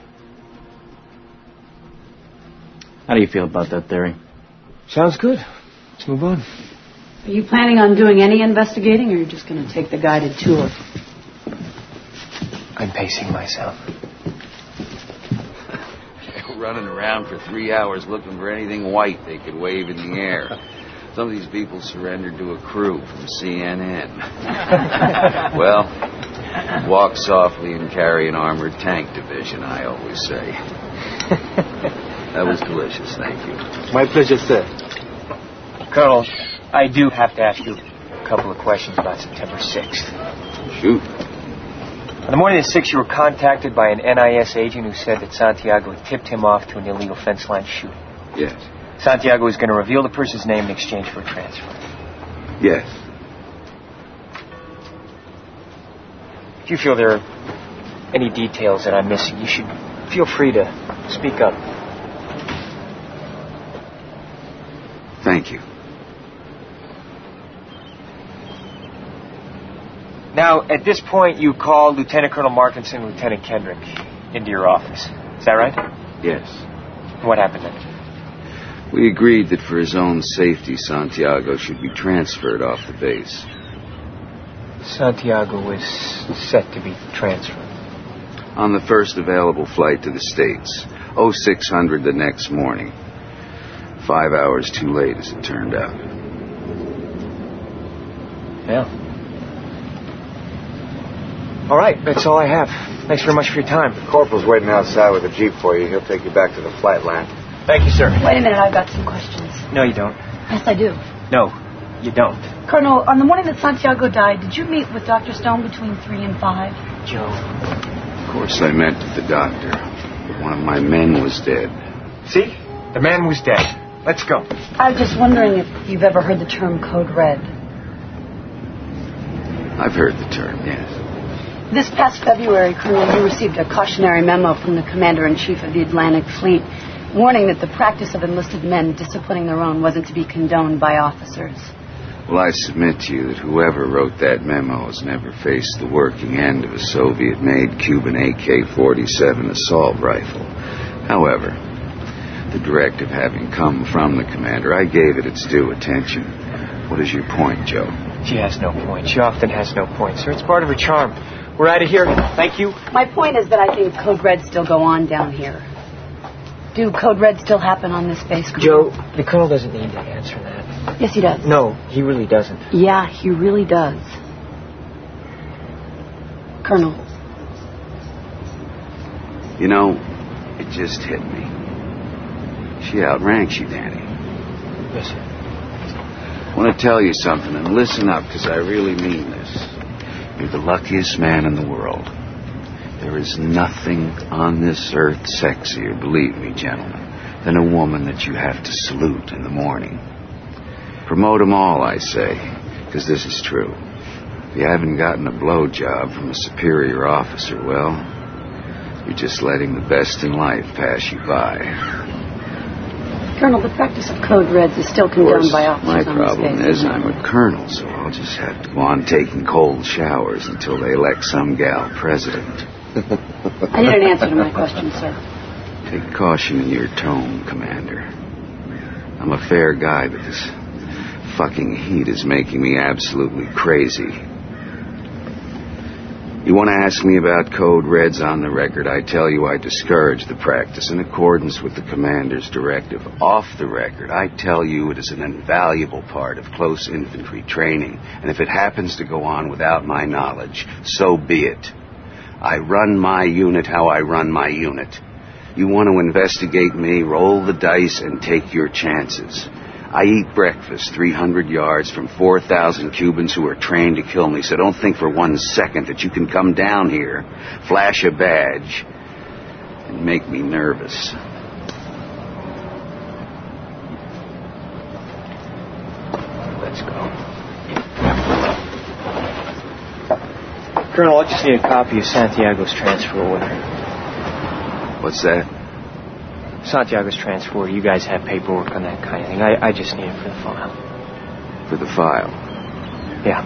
How do you feel about that theory? Sounds good. Let's move on. Are you planning on doing any investigating, or are you just going to take the guided tour? I'm pacing myself. Running around for three hours looking for anything white they could wave in the air. Some of these people surrendered to a crew from C N N. Well, walk softly and carry an armored tank division, I always say. That was delicious, thank you. My pleasure, sir. Colonel, I do have to ask you a couple of questions about September sixth. Shoot. On the morning of the sixth, you were contacted by an N I S agent who said that Santiago had tipped him off to an illegal fence line shooting. Yes. Santiago was going to reveal the person's name in exchange for a transfer. Yes. If you feel there are any details that I'm missing, you should feel free to speak up. Thank you. Now, at this point, you called Lieutenant Colonel Markinson and Lieutenant Kendrick into your office. Is that right? Yes. What happened then? We agreed that for his own safety, Santiago should be transferred off the base. Santiago was set to be transferred. On the first available flight to the States. oh six hundred the next morning. Five hours too late, as it turned out. Yeah. All right, that's all I have. Thanks very much for your time. The corporal's waiting outside with a jeep for you. He'll take you back to the flight line. Thank you, sir. Wait a minute, I've got some questions. No, you don't. Yes, I do. No, you don't. Colonel, on the morning that Santiago died, did you meet with Doctor Stone between three and five? Joe. Of course I met with the doctor, but one of my men was dead. See? The man was dead. Let's go. I was just wondering if you've ever heard the term Code Red. I've heard the term, yes. This past February, Colonel, you received a cautionary memo from the Commander-in-Chief of the Atlantic Fleet warning that the practice of enlisted men disciplining their own wasn't to be condoned by officers. Well, I submit to you that whoever wrote that memo has never faced the working end of a Soviet-made Cuban A K forty-seven assault rifle. However, the directive having come from the commander, I gave it its due attention. What is your point, Joe? She has no point. She often has no point, sir. It's part of her charm. We're out of here. Thank you. My point is that I think Code Reds still go on down here. Do Code Reds still happen on this base, Joe, Colonel? the Colonel doesn't need to answer that. Yes, he does. No, he really doesn't. Yeah, he really does. Colonel. You know, it just hit me. She outranks you, Danny. Yes, sir. I want to tell you something, and listen up, because I really mean this. You're the luckiest man in the world. There is nothing on this earth sexier, believe me, gentlemen, than a woman that you have to salute in the morning. Promote them all, I say, because this is true. If you haven't gotten a blowjob from a superior officer, well, you're just letting the best in life pass you by. Colonel, the practice of Code Reds is still condoned by officers my on this problem base. is I'm a colonel, so I'll just have to go on taking cold showers until they elect some gal president. I need an answer to my question, sir. Take caution in your tone, Commander. I'm a fair guy, but this fucking heat is making me absolutely crazy. You want to ask me about Code Reds on the record, I tell you I discourage the practice in accordance with the commander's directive. Off the record, I tell you it is an invaluable part of close infantry training, and if it happens to go on without my knowledge, so be it. I run my unit how I run my unit. You want to investigate me, roll the dice and take your chances. I eat breakfast three hundred yards from four thousand Cubans who are trained to kill me, so don't think for one second that you can come down here, flash a badge, and make me nervous. Let's go. Colonel, I just need a copy of Santiago's transfer order. What's that? Santiago's transfer order. You guys have paperwork on that kind of thing. I, I just need it for the file. For the file? Yeah.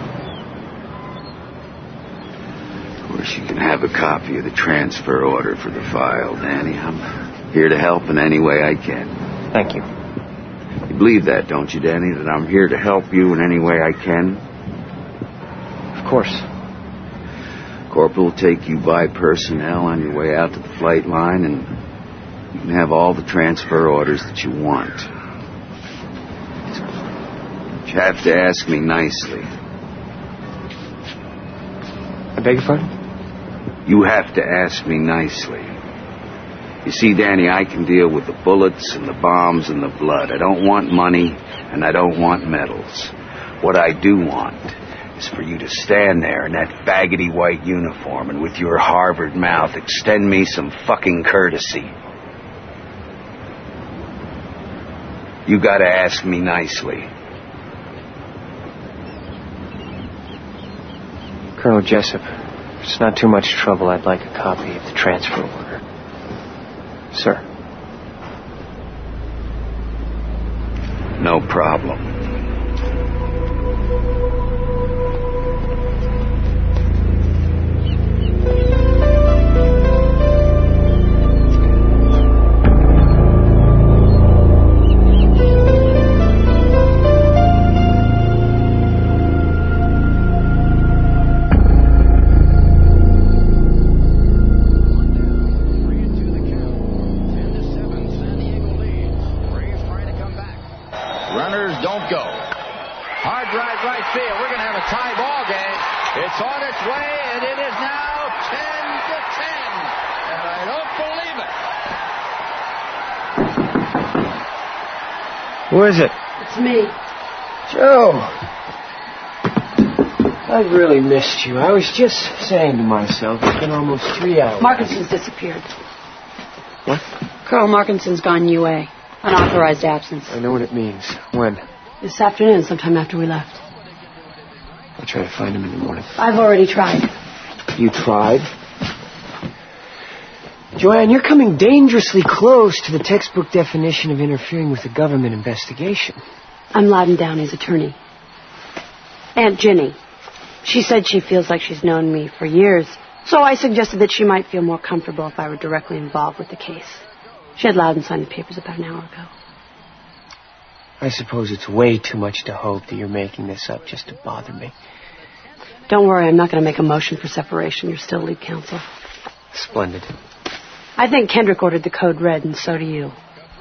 Of course, you can have a copy of the transfer order for the file, Danny. I'm here to help in any way I can. Thank you. You believe that, don't you, Danny? That I'm here to help you in any way I can? Of course. Corporal will take you by personnel on your way out to the flight line, and you can have all the transfer orders that you want. But you have to ask me nicely. I beg your pardon? You have to ask me nicely. You see, Danny, I can deal with the bullets and the bombs and the blood. I don't want money, and I don't want medals. What I do want is for you to stand there in that faggoty white uniform and with your Harvard mouth extend me some fucking courtesy. You gotta ask me nicely. Colonel Jessup, if it's not too much trouble, I'd like a copy of the transfer order. Sir. No problem. Who is it? It's me. Joe. I've really missed you. I was just saying to myself, it's been almost three hours. Markinson's disappeared. What? Colonel Markinson's gone U A. Unauthorized absence. I know what it means. When? This afternoon, sometime after we left. I'll try to find him in the morning. I've already tried. You tried? Joanne, you're coming dangerously close to the textbook definition of interfering with a government investigation. I'm Loudon Downey's attorney. Aunt Ginny. She said she feels like she's known me for years, so I suggested that she might feel more comfortable if I were directly involved with the case. She had Loudon sign the papers about an hour ago. I suppose it's way too much to hope that you're making this up just to bother me. Don't worry, I'm not going to make a motion for separation. You're still lead counsel. Splendid. I think Kendrick ordered the code red, and so do you.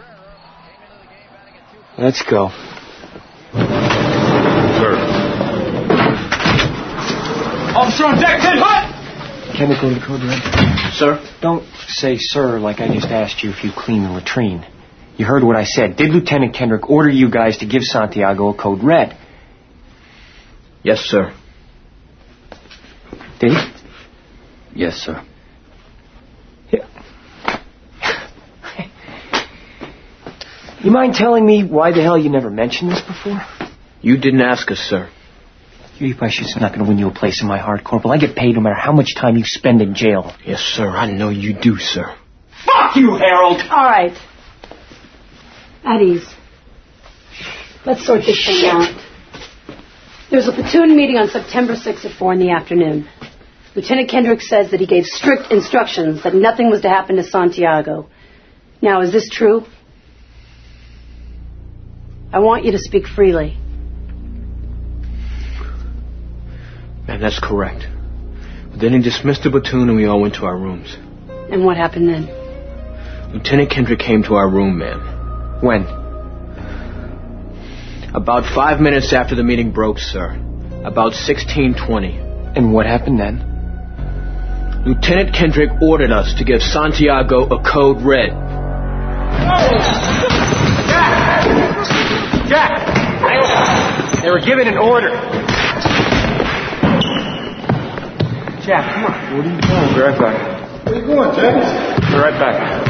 Let's go. Sir. Officer on deck, ten hot! Kendrick ordered the code red. Sir? Don't say sir like I just asked you if you clean the latrine. You heard what I said. Did Lieutenant Kendrick order you guys to give Santiago a code red? Yes, sir. Did he? Yes, sir. You mind telling me why the hell you never mentioned this before? You didn't ask us, sir. Your shit's not going to win you a place in my heart, Corporal. I get paid no matter how much time you spend in jail. Yes, sir. I know you do, sir. Fuck you, Harold! All right. At ease. Let's sort this thing out. There was a platoon meeting on September sixth at four in the afternoon. Lieutenant Kendrick says that he gave strict instructions that nothing was to happen to Santiago. Now, is this true? I want you to speak freely. Man, that's correct. But then he dismissed the platoon and we all went to our rooms. And what happened then? Lieutenant Kendrick came to our room, ma'am. When? About five minutes after the meeting broke, sir. About sixteen twenty. And what happened then? Lieutenant Kendrick ordered us to give Santiago a code red. Jack! They were given an order. Jack, come on. What are you doing? Be right back. Where you going, Jack? Be right back.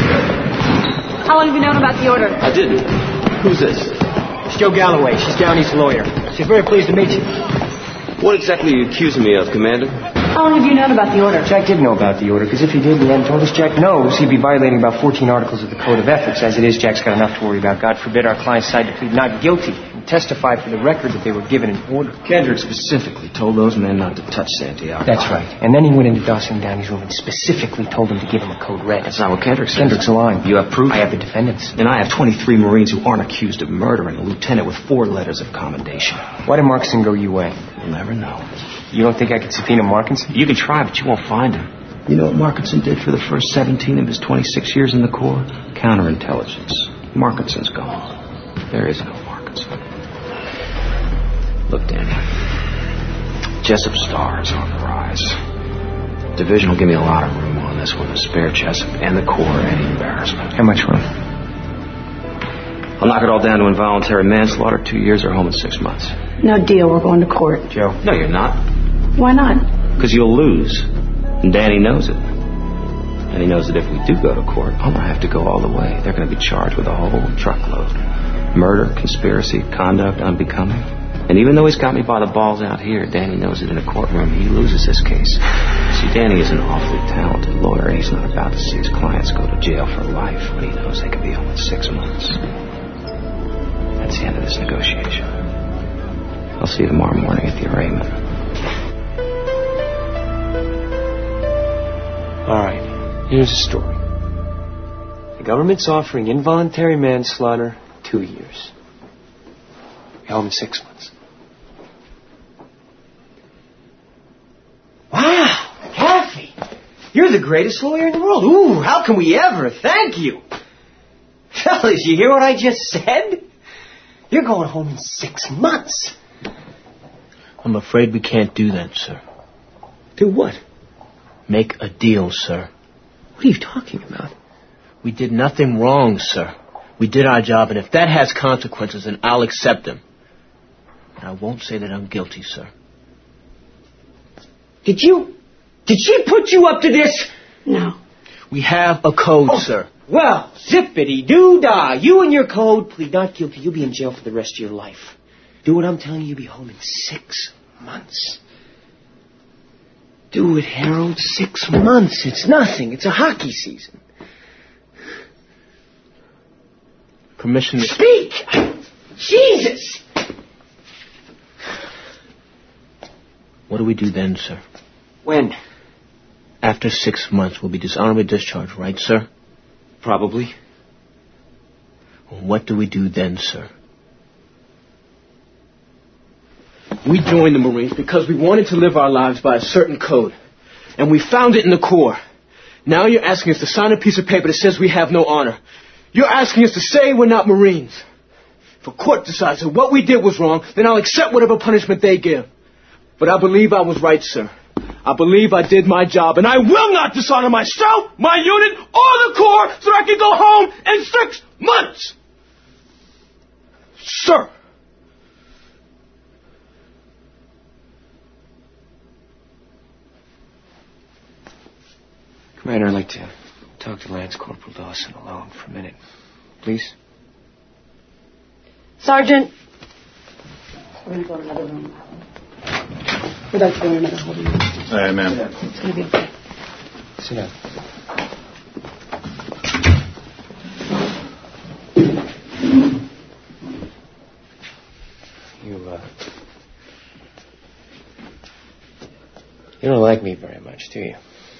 How long have you known about the order? I didn't. Who's this? It's Joe Galloway. She's Downey's lawyer. She's very pleased to meet you. What exactly are you accusing me of, Commander? How long have you known about the order? Jack did know about the order, because if he did, he hadn't told us. Jack knows he'd be violating about fourteen articles of the Code of Ethics. As it is, Jack's got enough to worry about. God forbid our clients decide to plead not guilty and testify for the record that they were given an order. Kendrick specifically told those men not to touch Santiago. That's right. And then he went into Dawson and Downey's room and specifically told them to give him a code red. That's not what Kendrick said. Kendrick's lying. You have proof? I have the defendants. And I have twenty-three Marines who aren't accused of murdering a lieutenant with four letters of commendation. Why did Markinson go U A? You'll never know. You don't think I could subpoena Markinson? You can try, but you won't find him. You know what Markinson did for the first seventeen of his twenty-six years in the Corps? Counterintelligence. Markinson's gone. There is no Markinson. Look, Danny. Jessup Star is on the rise. Division will give me a lot of room on this one to spare Jessup and the Corps any embarrassment. How much room? I'll knock it all down to involuntary manslaughter, two years or home in six months. No deal. We're going to court. Joe. No, you're not. Why not? Because you'll lose. And Danny knows it. And he knows that if we do go to court, I'm going to have to go all the way. They're going to be charged with a whole truckload. Murder, conspiracy, conduct unbecoming. And even though he's got me by the balls out here, Danny knows that in a courtroom he loses this case. See, Danny is an awfully talented lawyer, and he's not about to see his clients go to jail for life when he knows they could be home in six months. That's the end of this negotiation. I'll see you tomorrow morning at the arraignment. All right. Here's the story. The government's offering involuntary manslaughter two years. Be home in six months. Wow, Kathy, you're the greatest lawyer in the world. Ooh, how can we ever thank you? Fellas, you hear what I just said? You're going home in six months. I'm afraid we can't do that, sir. Do what? Make a deal, sir. What are you talking about? We did nothing wrong, sir. We did our job, and if that has consequences, then I'll accept them. And I won't say that I'm guilty, sir. Did you... Did she put you up to this? No. We have a code, oh, sir. Well, zippity-doo-dah. You and your code plead not guilty. You'll be in jail for the rest of your life. Do what I'm telling you. You'll be home in six months. Do it, Harold. Six months. It's nothing. It's a hockey season. Permission to... Speak! Jesus! What do we do then, sir? When? After six months, we'll be dishonorably discharged, right, sir? Probably. What do we do then, sir? We joined the Marines because we wanted to live our lives by a certain code. And we found it in the Corps. Now you're asking us to sign a piece of paper that says we have no honor. You're asking us to say we're not Marines. If a court decides that what we did was wrong, then I'll accept whatever punishment they give. But I believe I was right, sir. I believe I did my job, and I will not dishonor myself, my unit, or the Corps so that I can go home in six months. Sir. Commander, I'd like to talk to Lance Corporal Dawson alone for a minute. Please? Sergeant. We're going to go to another room. We'd like to go to another holding room. All right, ma'am. It's going to be okay. Sit down. You, uh... You don't like me very much, do you?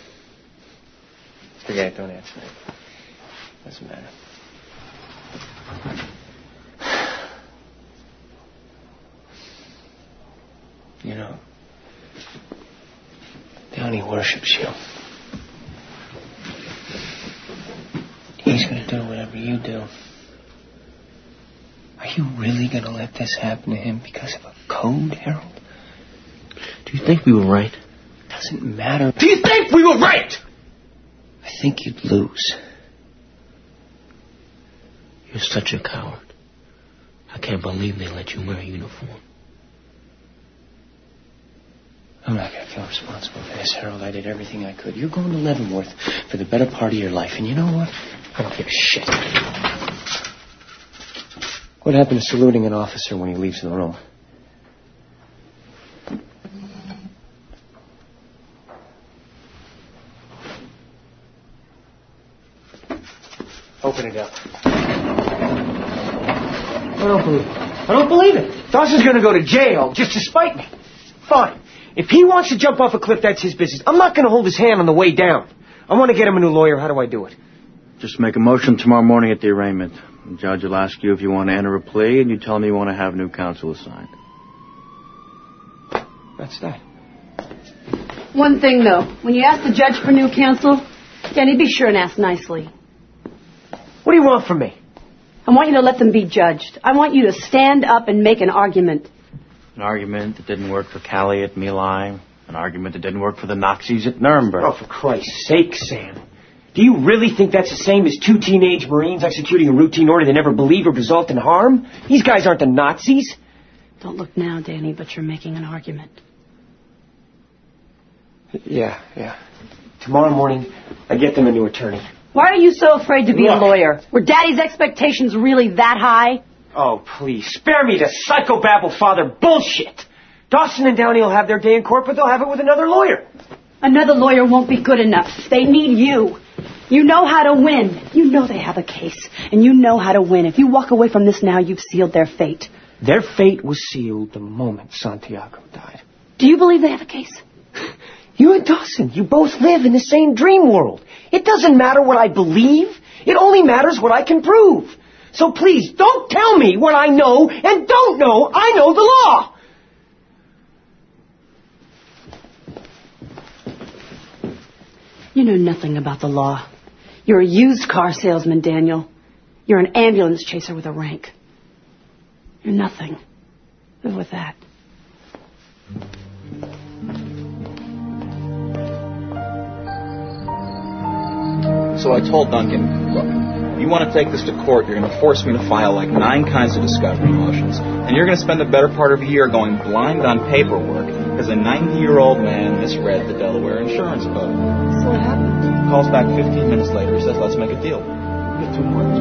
Forget it, don't answer it. Doesn't matter. You know, Downey worships you. He's going to do whatever you do. Are you really going to let this happen to him because of a code, Harold? Do you think we were right? Doesn't matter. Do you think we were right? I think you'd lose. You're such a coward. I can't believe they let you wear a uniform. I'm not going to feel responsible for this, Harold. I did everything I could. You're going to Leavenworth for the better part of your life. And you know what? I don't give a shit. What happened to saluting an officer when he leaves the room? Open it up. I don't believe it. I don't believe it. Dawson's gonna go to jail just to spite me. Fine. If he wants to jump off a cliff, that's his business. I'm not gonna hold his hand on the way down. I want to get him a new lawyer. How do I do it? Just make a motion tomorrow morning at the arraignment. The judge will ask you if you want to enter a plea, and you tell him you want to have new counsel assigned. That's that. One thing, though. When you ask the judge for new counsel, Danny, be sure and ask nicely. What do you want from me? I want you to let them be judged. I want you to stand up and make an argument. An argument that didn't work for Callie at My Lai. An argument that didn't work for the Nazis at Nuremberg. Oh, for Christ's sake, Sam. Do you really think that's the same as two teenage Marines executing a routine order they never believe or result in harm? These guys aren't the Nazis. Don't look now, Danny, but you're making an argument. Yeah, yeah. Tomorrow morning, I get them a new attorney. Why are you so afraid to be Look. a lawyer? Were Daddy's expectations really that high? Oh, please, spare me the psychobabble father bullshit. Dawson and Downey will have their day in court, but they'll have it with another lawyer. Another lawyer won't be good enough. They need you. You know how to win. You know they have a case, and you know how to win. If you walk away from this now, you've sealed their fate. Their fate was sealed the moment Santiago died. Do you believe they have a case? You and Dawson, you both live in the same dream world. It doesn't matter what I believe. It only matters what I can prove. So please, don't tell me what I know and don't know. I know the law. You know nothing about the law. You're a used car salesman, Daniel. You're an ambulance chaser with a rank. You're nothing. Live with that. So I told Duncan, look, if you want to take this to court, you're going to force me to file like nine kinds of discovery motions, and you're going to spend the better part of a year going blind on paperwork because a ninety-year-old man misread the Delaware insurance code. So what happened? He calls back fifteen minutes later. He says, let's make a deal. Get two months.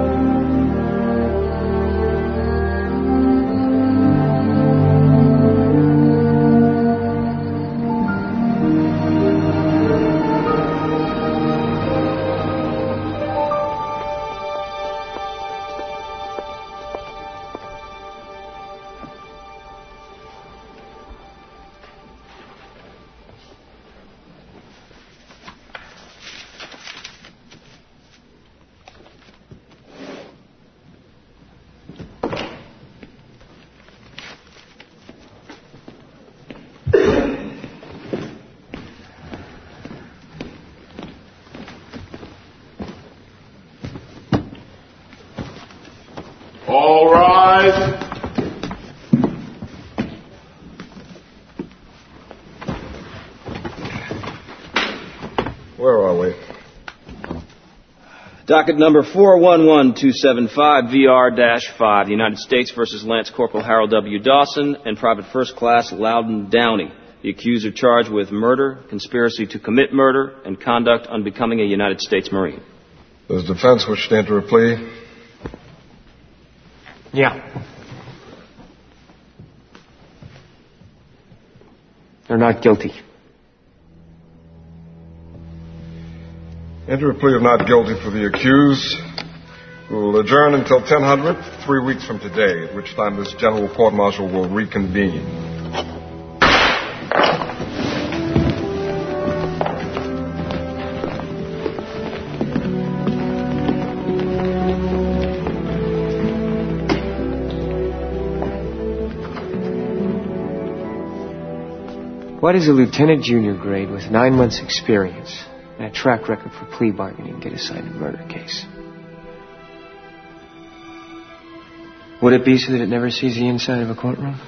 All rise. Where are we? Docket number four one one two seven five V R five, the United States versus Lance Corporal Harold W. Dawson and Private First Class Loudon Downey. The accused are charged with murder, conspiracy to commit murder, and conduct unbecoming a United States Marine. Does defense wish to enter a plea? Yeah. They're not guilty. Enter a plea of not guilty for the accused. We will adjourn until ten hundred, three weeks from today, at which time this general court-martial will reconvene. Why does a lieutenant junior grade with nine months' experience and a track record for plea bargaining get assigned a murder case? Would it be so that it never sees the inside of a courtroom?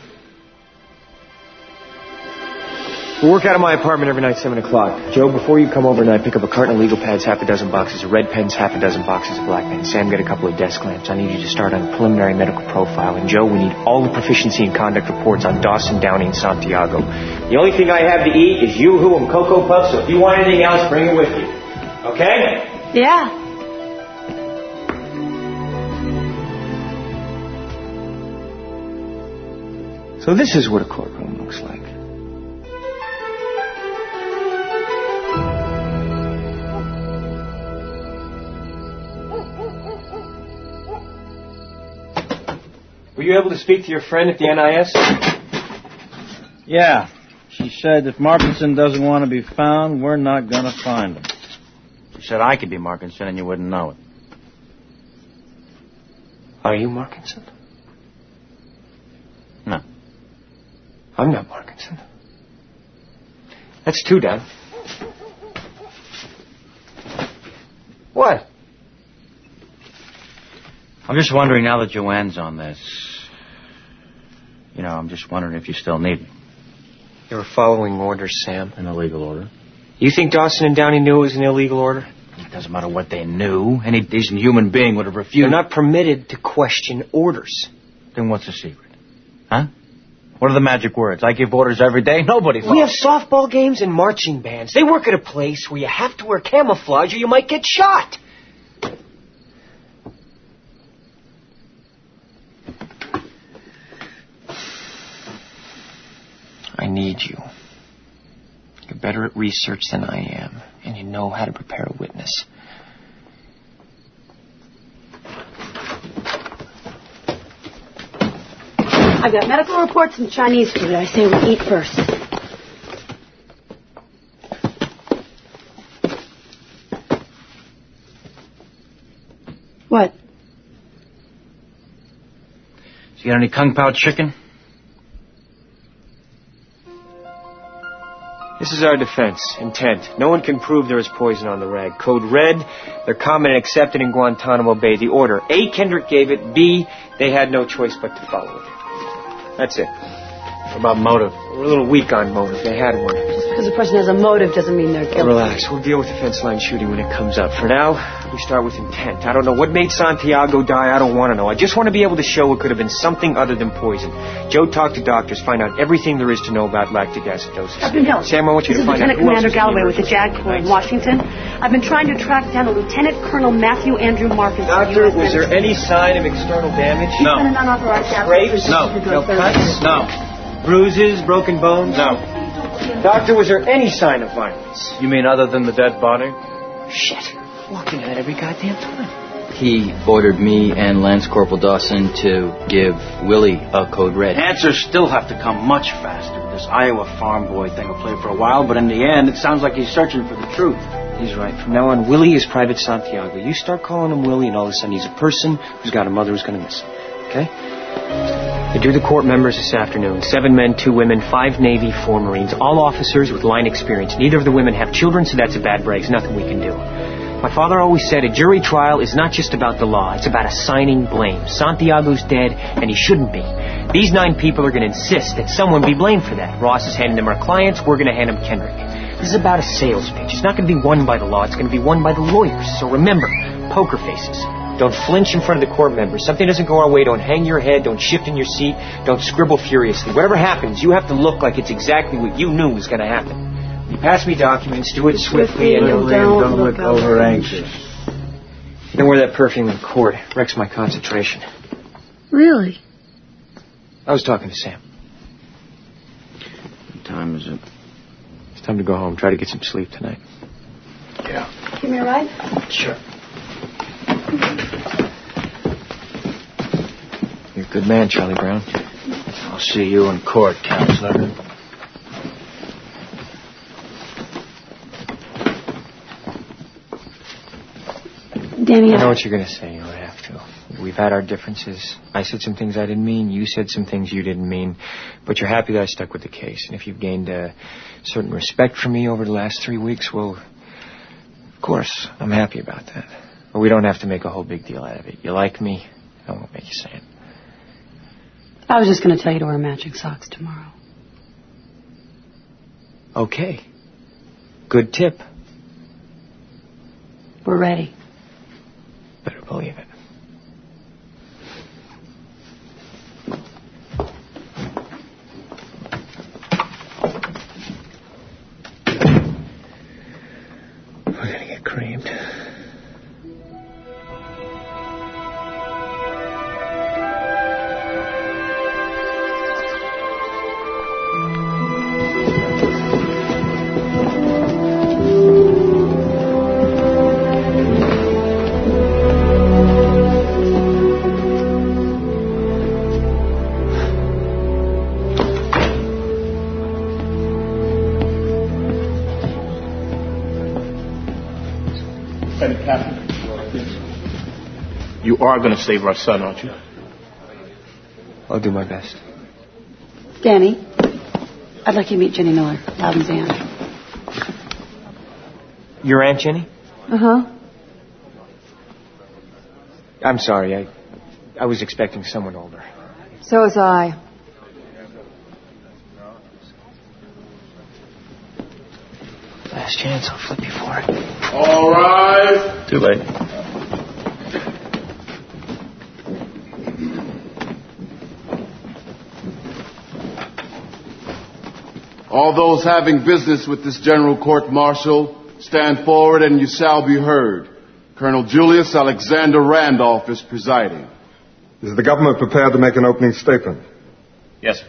We work out of my apartment every night, seven o'clock. Joe, before you come over tonight, pick up a carton of legal pads, half a dozen boxes of red pens, half a dozen boxes of black pens. Sam, get a couple of desk lamps. I need you to start on a preliminary medical profile. And Joe, we need all the proficiency and conduct reports on Dawson, Downey, and Santiago. The only thing I have to eat is Yoo-hoo and Cocoa Puffs, so if you want anything else, bring it with you. Okay? Yeah. So this is what a courtroom looks like. Were you able to speak to your friend at the N I S? Yeah. She said if Markinson doesn't want to be found, we're not going to find him. She said I could be Markinson and you wouldn't know it. Are you Markinson? No. I'm not Markinson. That's two down. What? I'm just wondering now that Joanne's on this. You know, I'm just wondering if you still need me. You were following orders, Sam. An illegal order. You think Dawson and Downey knew it was an illegal order? It doesn't matter what they knew. Any decent human being would have refused. You're not permitted to question orders. Then what's the secret? Huh? What are the magic words? I give orders every day. Nobody follows. We have softball games and marching bands. They work at a place where you have to wear camouflage or you might get shot. I need you. You're better at research than I am, and you know how to prepare a witness. I've got medical reports and Chinese food. I say we eat first. What? So you got any Kung Pao chicken? This is our defense. Intent. No one can prove there is poison on the rag. Code red. They're common and accepted in Guantanamo Bay. The order. A, Kendrick gave it. B, they had no choice but to follow it. That's it. What about motive? We're a little weak on motive. They had one. Just because a person has a motive doesn't mean they're guilty. Relax. We'll deal with the fence line shooting when it comes up. For now, we start with intent. I don't know what made Santiago die. I don't want to know. I just want to be able to show it could have been something other than poison. Joe, talk to doctors. Find out everything there is to know about lactic acidosis. Captain Hill. Sam, I want you this to find Lieutenant out who Commander else is in the Galloway with the JAG Corps in Washington. I've been trying to track down a Lieutenant Colonel Matthew Andrew Marcus. Doctor, was there any sign of external damage? He's been an unauthorized Scrapes? No. No cuts? No. Bruises? Broken bones? No. Doctor, was there any sign of violence? You mean other than the dead body? Shit. Walked into that every goddamn time. He ordered me and Lance Corporal Dawson to give Willie a code red. Answers still have to come much faster. This Iowa farm boy thing will play for a while, but in the end, it sounds like he's searching for the truth. He's right. From now on, Willie is Private Santiago. You start calling him Willie, and all of a sudden he's a person who's got a mother who's going to miss him. Okay? They drew the court members this afternoon. Seven men, two women, five Navy, four Marines. All officers with line experience. Neither of the women have children, so that's a bad break. There's nothing we can do. My father always said a jury trial is not just about the law. It's about assigning blame. Santiago's dead, and he shouldn't be. These nine people are going to insist that someone be blamed for that. Ross is handing them our clients. We're going to hand them Kendrick. This is about a sales pitch. It's not going to be won by the law. It's going to be won by the lawyers. So remember, poker faces. Don't flinch in front of the court members. Something doesn't go our way, don't hang your head, don't shift in your seat, don't scribble furiously. Whatever happens, you have to look like it's exactly what you knew was going to happen. You pass me documents, do it swiftly, and Don't, don't look over anxious. You don't wear that perfume in court. It wrecks my concentration. Really? I was talking to Sam. What time is it? It's time to go home. Try to get some sleep tonight. Yeah. Give me a ride? Sure. You're a good man, Charlie Brown. I'll see you in court, counselor. Danny, I know what you're going to say. You don't have to. We've had our differences. I said some things I didn't mean. You said some things you didn't mean. But you're happy that I stuck with the case. And if you've gained a certain respect for me over the last three weeks, well, of course, I'm happy about that. But we don't have to make a whole big deal out of it. You like me, I won't make you say it. I was just going to tell you to wear matching socks tomorrow. Okay. Good tip. We're ready. Better believe it. We're gonna get creamed. Lieutenant Captain. You are going to save our son, aren't you? I'll do my best. Danny, I'd like you to meet Jenny Miller, Loudon's aunt. Your Aunt Jenny? Uh-huh. I'm sorry. I, I was expecting someone older. So was I. Last chance. I'll flip you for it. All right. Too late. All those having business with this General Court-Martial, stand forward and you shall be heard. Colonel Julius Alexander Randolph is presiding. Is the government prepared to make an opening statement? Yes, sir.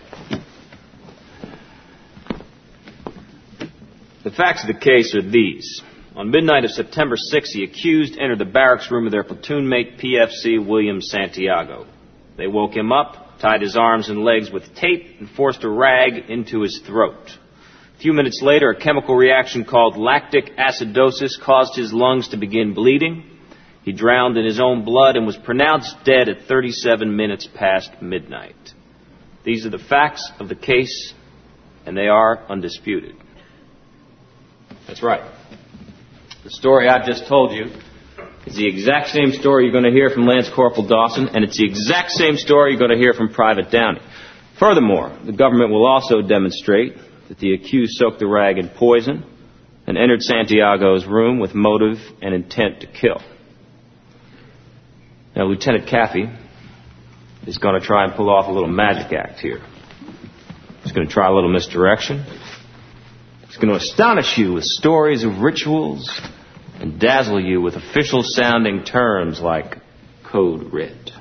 The facts of the case are these. On midnight of September sixth, the accused entered the barracks room of their platoon mate, P F C William Santiago. They woke him up, tied his arms and legs with tape, and forced a rag into his throat. A few minutes later, a chemical reaction called lactic acidosis caused his lungs to begin bleeding. He drowned in his own blood and was pronounced dead at thirty-seven minutes past midnight. These are the facts of the case, and they are undisputed. That's right. The story I've just told you is the exact same story you're going to hear from Lance Corporal Dawson, and it's the exact same story you're going to hear from Private Downey. Furthermore, the government will also demonstrate that the accused soaked the rag in poison and entered Santiago's room with motive and intent to kill. Now, Lieutenant Caffey is going to try and pull off a little magic act here. He's going to try a little misdirection. He's going to astonish you with stories of rituals and dazzle you with official-sounding terms like Code Red.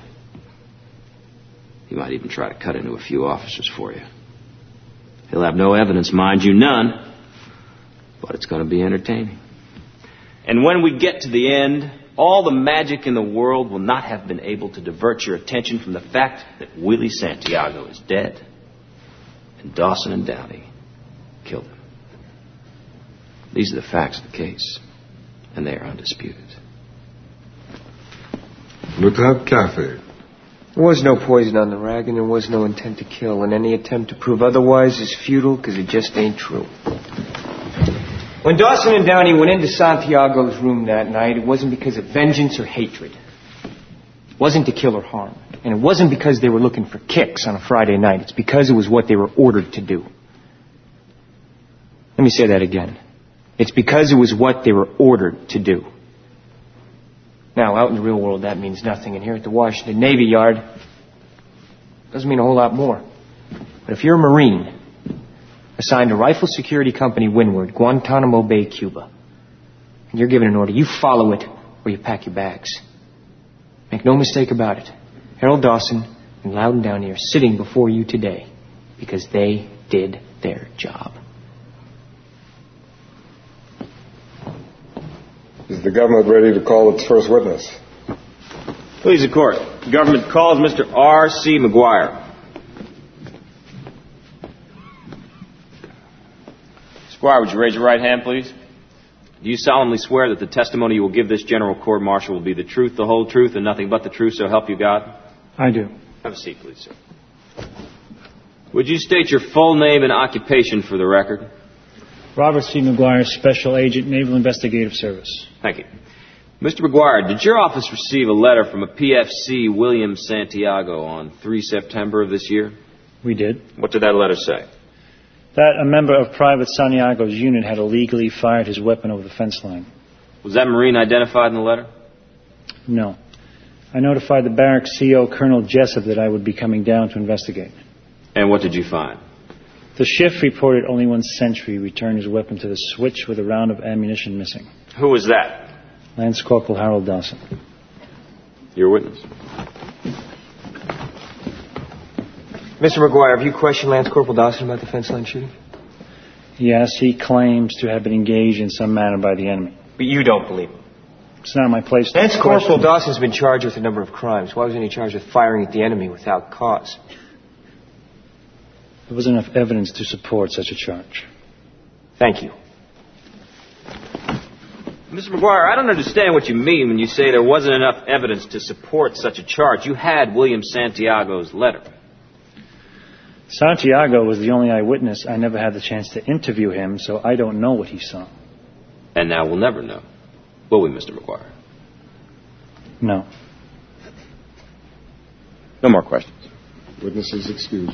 He might even try to cut into a few officers for you. He'll have no evidence, mind you, none, but it's going to be entertaining. And when we get to the end, all the magic in the world will not have been able to divert your attention from the fact that Willie Santiago is dead and Dawson and Downey killed him. These are the facts of the case, and they are undisputed. Lieutenant Caffey. There was no poison on the rag, and there was no intent to kill, and any attempt to prove otherwise is futile because it just ain't true. When Dawson and Downey went into Santiago's room that night, it wasn't because of vengeance or hatred. It wasn't to kill or harm. And it wasn't because they were looking for kicks on a Friday night. It's because it was what they were ordered to do. Let me say that again. It's because it was what they were ordered to do. Now, out in the real world, that means nothing. And here at the Washington Navy Yard, it doesn't mean a whole lot more. But if you're a Marine assigned to Rifle Security Company Windward, Guantanamo Bay, Cuba, and you're given an order, you follow it or you pack your bags. Make no mistake about it. Harold Dawson and Loudon Downey are sitting before you today because they did their job. Is the government ready to call its first witness? Please, the court. The government calls Mister R C McGuire. Squire, would you raise your right hand, please? Do you solemnly swear that the testimony you will give this General Court-Martial will be the truth, the whole truth, and nothing but the truth, so help you God? I do. Have a seat, please, sir. Would you state your full name and occupation for the record? Robert C. McGuire, Special Agent, Naval Investigative Service. Thank you. Mister McGuire, did your office receive a letter from a P F C William Santiago on the third of September of this year? We did. What did that letter say? That a member of Private Santiago's unit had illegally fired his weapon over the fence line. Was that Marine identified in the letter? No. I notified the barracks C O, Colonel Jessup, that I would be coming down to investigate. And what did you find? The shift reported only one sentry returned his weapon to the switch with a round of ammunition missing. Who was that? Lance Corporal Harold Dawson. Your witness. Mister McGuire, have you questioned Lance Corporal Dawson about the fence line shooting? Yes, he claims to have been engaged in some manner by the enemy. But you don't believe him? It's not my place to Lance question. Corporal Dawson's been charged with a number of crimes. Why wasn't he charged with firing at the enemy without cause? There was enough evidence to support such a charge. Thank you. Mister McGuire, I don't understand what you mean when you say there wasn't enough evidence to support such a charge. You had William Santiago's letter. Santiago was the only eyewitness. I never had the chance to interview him, so I don't know what he saw. And now we'll never know. Will we, Mister McGuire? No. No more questions. Witnesses excused.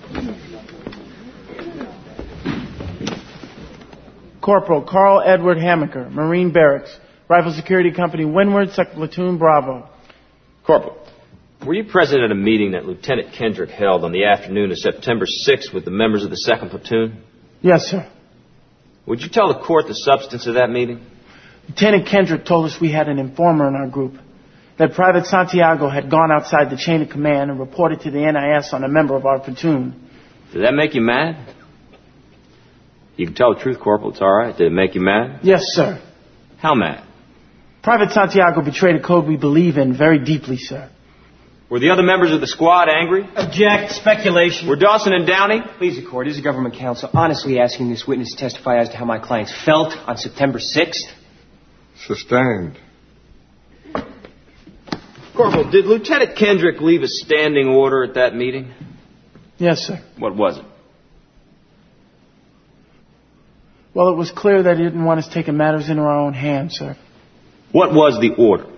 Corporal Carl Edward Hammaker, Marine Barracks, Rifle Security Company, Windward, second Platoon, Bravo. Corporal, were you present at a meeting that Lieutenant Kendrick held on the afternoon of September sixth with the members of the second Platoon? Yes, sir. Would you tell the court the substance of that meeting? Lieutenant Kendrick told us we had an informer in our group, that Private Santiago had gone outside the chain of command and reported to the N I S on a member of our platoon. Did that make you mad? You can tell the truth, Corporal. It's all right. Did it make you mad? Yes, sir. How mad? Private Santiago betrayed a code we believe in very deeply, sir. Were the other members of the squad angry? Object. Speculation. Were Dawson and Downey? Please, the court. This is government counsel honestly asking this witness to testify as to how my clients felt on September sixth. Sustained. Corporal, did Lieutenant Kendrick leave a standing order at that meeting? Yes, sir. What was it? Well, it was clear that he didn't want us taking matters into our own hands, sir. What was the order?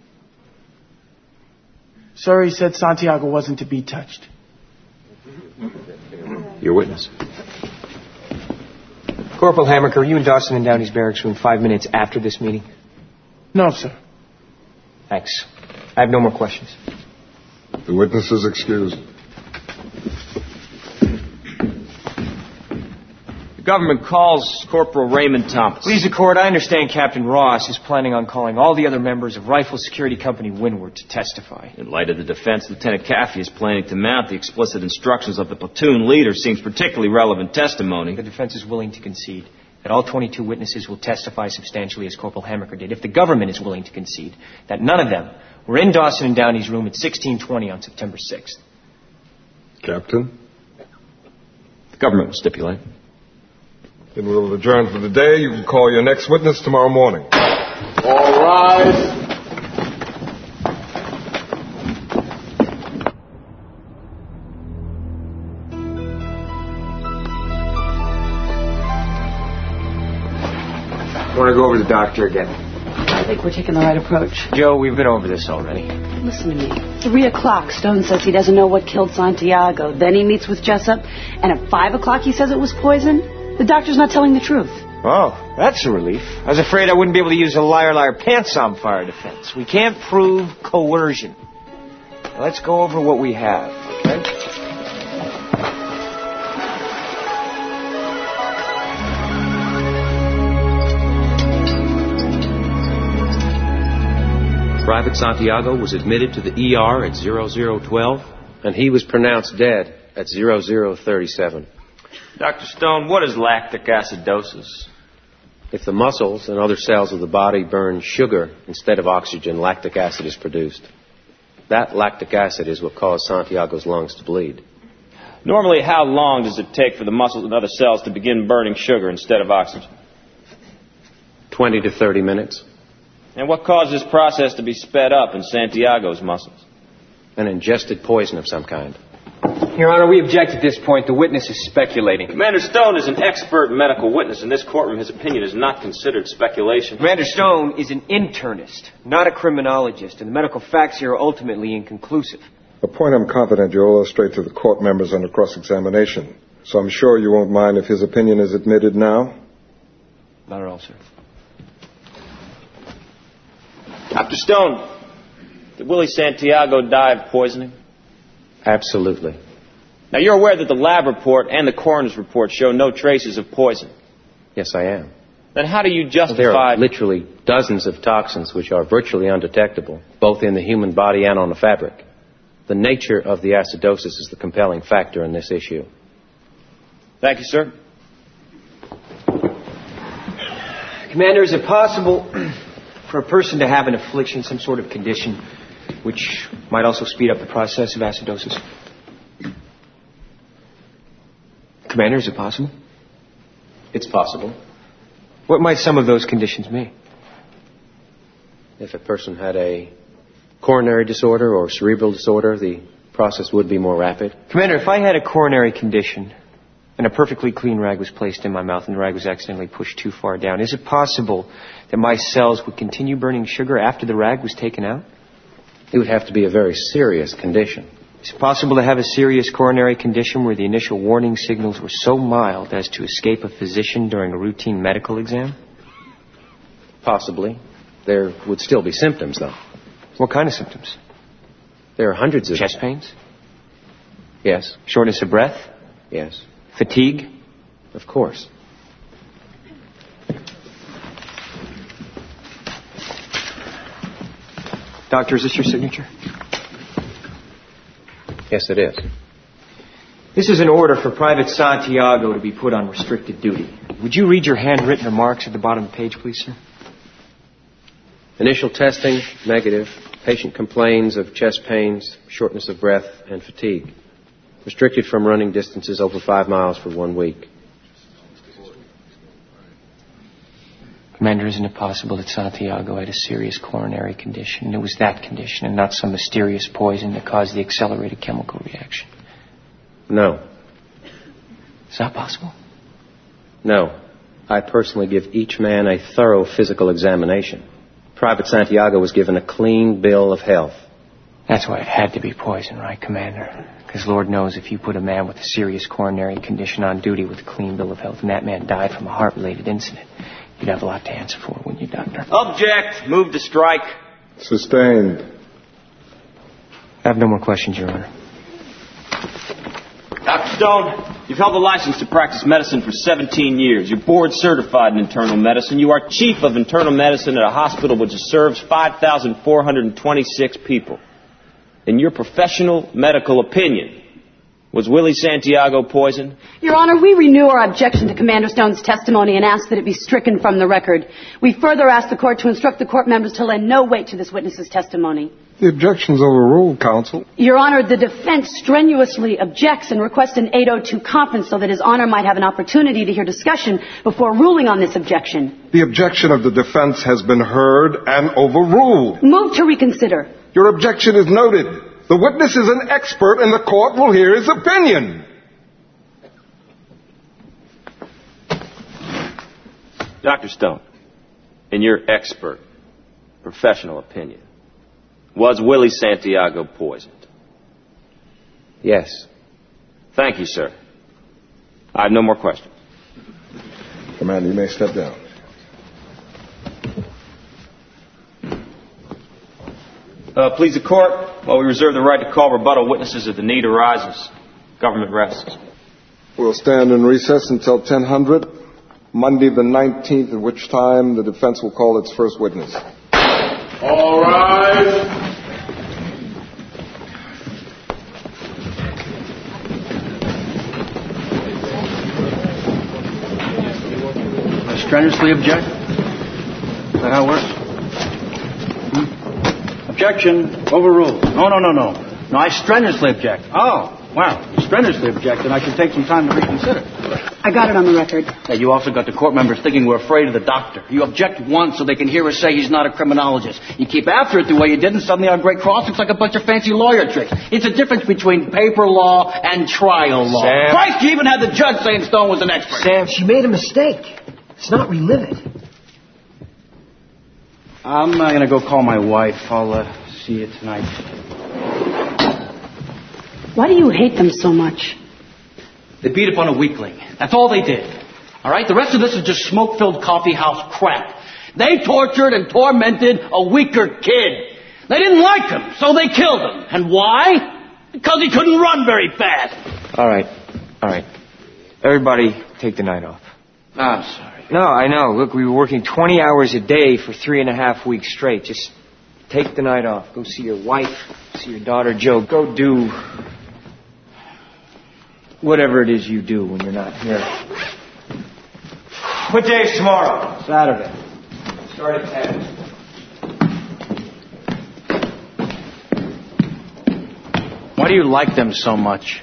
Sir, he said Santiago wasn't to be touched. Your witness. Corporal Hammaker, were you in Dawson and Downey's barracks room five minutes after this meeting? No, sir. Thanks. I have no more questions. The witness is excused. The government calls Corporal Raymond Thomas. Please, the court. I understand Captain Ross is planning on calling all the other members of Rifle Security Company Windward to testify. In light of the defense, Lieutenant Caffey is planning to mount the explicit instructions of the platoon leader. Seems particularly relevant testimony. The defense is willing to concede that all twenty-two witnesses will testify substantially as Corporal Hammaker did. If the government is willing to concede that none of them were in Dawson and Downey's room at sixteen twenty on September sixth. Captain? The government will stipulate. Then we'll adjourn for the day. You can call your next witness tomorrow morning. All rise. I want to go over the doctor again. I think we're taking the right approach. Joe, we've been over this already. Listen to me. Three o'clock, Stone says he doesn't know what killed Santiago. Then he meets with Jessup, and at five o'clock he says it was poison. The doctor's not telling the truth. Oh, that's a relief. I was afraid I wouldn't be able to use a liar, liar, pants on fire defense. We can't prove coercion. Let's go over what we have, okay? Private Santiago was admitted to the E R at zero zero twelve. And he was pronounced dead at zero zero thirty-seven. Doctor Stone, what is lactic acidosis? If the muscles and other cells of the body burn sugar instead of oxygen, lactic acid is produced. That lactic acid is what caused Santiago's lungs to bleed. Normally, how long does it take for the muscles and other cells to begin burning sugar instead of oxygen? twenty to thirty minutes. And what caused this process to be sped up in Santiago's muscles? An ingested poison of some kind. Your Honor, we object at this point. The witness is speculating. Commander Stone is an expert medical witness. In this courtroom, his opinion is not considered speculation. Commander Stone is an internist, not a criminologist, and the medical facts here are ultimately inconclusive. A point I'm confident you'll illustrate to the court members under cross-examination. So I'm sure you won't mind if his opinion is admitted now? Not at all, sir. Doctor Stone, did Willie Santiago die of poisoning? Absolutely. Now, you're aware that the lab report and the coroner's report show no traces of poison. Yes, I am. Then how do you justify... There are literally dozens of toxins which are virtually undetectable, both in the human body and on the fabric. The nature of the acidosis is the compelling factor in this issue. Thank you, sir. Commander, is it possible for a person to have an affliction, some sort of condition, which might also speed up the process of acidosis? Commander, is it possible? It's possible. What might some of those conditions be? If a person had a coronary disorder or cerebral disorder, the process would be more rapid. Commander, if I had a coronary condition and a perfectly clean rag was placed in my mouth and the rag was accidentally pushed too far down, is it possible that my cells would continue burning sugar after the rag was taken out? It would have to be a very serious condition. Is it possible to have a serious coronary condition where the initial warning signals were so mild as to escape a physician during a routine medical exam? Possibly. There would still be symptoms, though. What kind of symptoms? There are hundreds of... Chest pains? Yes. Shortness of breath? Yes. Fatigue? Of course. Doctor, is this your signature? Yes, it is. This is an order for Private Santiago to be put on restricted duty. Would you read your handwritten remarks at the bottom of the page, please, sir? Initial testing, negative. Patient complains of chest pains, shortness of breath, and fatigue. Restricted from running distances over five miles for one week. Commander, isn't it possible that Santiago had a serious coronary condition, and it was that condition and not some mysterious poison that caused the accelerated chemical reaction? No. Is that possible? No. I personally give each man a thorough physical examination. Private Santiago was given a clean bill of health. That's why it had to be poison, right, Commander? Because Lord knows if you put a man with a serious coronary condition on duty with a clean bill of health and that man died from a heart-related incident, you'd have a lot to answer for, wouldn't you, Doctor? Object. Move to strike. Sustained. I have no more questions, Your Honor. Doctor Stone, you've held a license to practice medicine for seventeen years. You're board certified in internal medicine. You are chief of internal medicine at a hospital which serves five thousand four hundred twenty-six people. In your professional medical opinion, was Willie Santiago poisoned? Your Honor, we renew our objection to Commander Stone's testimony and ask that it be stricken from the record. We further ask the court to instruct the court members to lend no weight to this witness's testimony. The objection's overruled, counsel. Your Honor, the defense strenuously objects and requests an eight oh two conference so that His Honor might have an opportunity to hear discussion before ruling on this objection. The objection of the defense has been heard and overruled. Move to reconsider. Your objection is noted. The witness is an expert and the court will hear his opinion. Doctor Stone, in your expert, professional opinion, was Willie Santiago poisoned? Yes. Thank you, sir. I have no more questions. Commander, you may step down. Uh, please, the court, while we reserve the right to call rebuttal witnesses if the need arises. Government rests. We'll stand in recess until ten hundred, Monday the nineteenth, at which time the defense will call its first witness. All rise. I strenuously object. Is that how it works? Hmm? Objection. Overruled. No, no, no, no. No, I strenuously object. Oh, wow. You strenuously object, and I should take some time to reconsider. I got it on the record. Hey, you also got the court members thinking we're afraid of the doctor. You object once so they can hear us say he's not a criminologist. You keep after it the way you did, and suddenly our great cross looks like a bunch of fancy lawyer tricks. It's a difference between paper law and trial law. Sam. Christ, you even had the judge saying Stone was an expert. Sam, she made a mistake. Let's not relive it. I'm uh, going to go call my wife. I'll uh, see you tonight. Why do you hate them so much? They beat up on a weakling. That's all they did. All right? The rest of this is just smoke-filled coffeehouse crap. They tortured and tormented a weaker kid. They didn't like him, so they killed him. And why? Because he couldn't run very fast. All right. All right. Everybody take the night off. I'm sorry. No, I know. Look, we were working twenty hours a day for three and a half weeks straight. Just take the night off. Go see your wife. See your daughter, Jo. Go do whatever it is you do when you're not here. What day is tomorrow? Saturday. Start at ten. Why do you like them so much?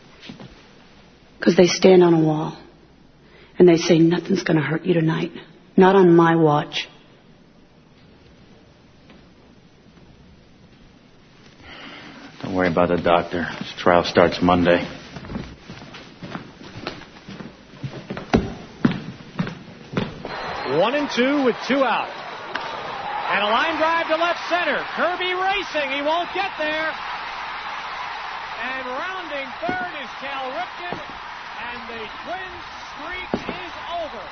Because they stand on a wall and they say nothing's going to hurt you tonight. Not on my watch. Don't worry about the doctor. His trial starts Monday. One and two with two out. And a line drive to left center. Kirby racing. He won't get there. And rounding third is Cal Ripken. And the Twins' streak is over.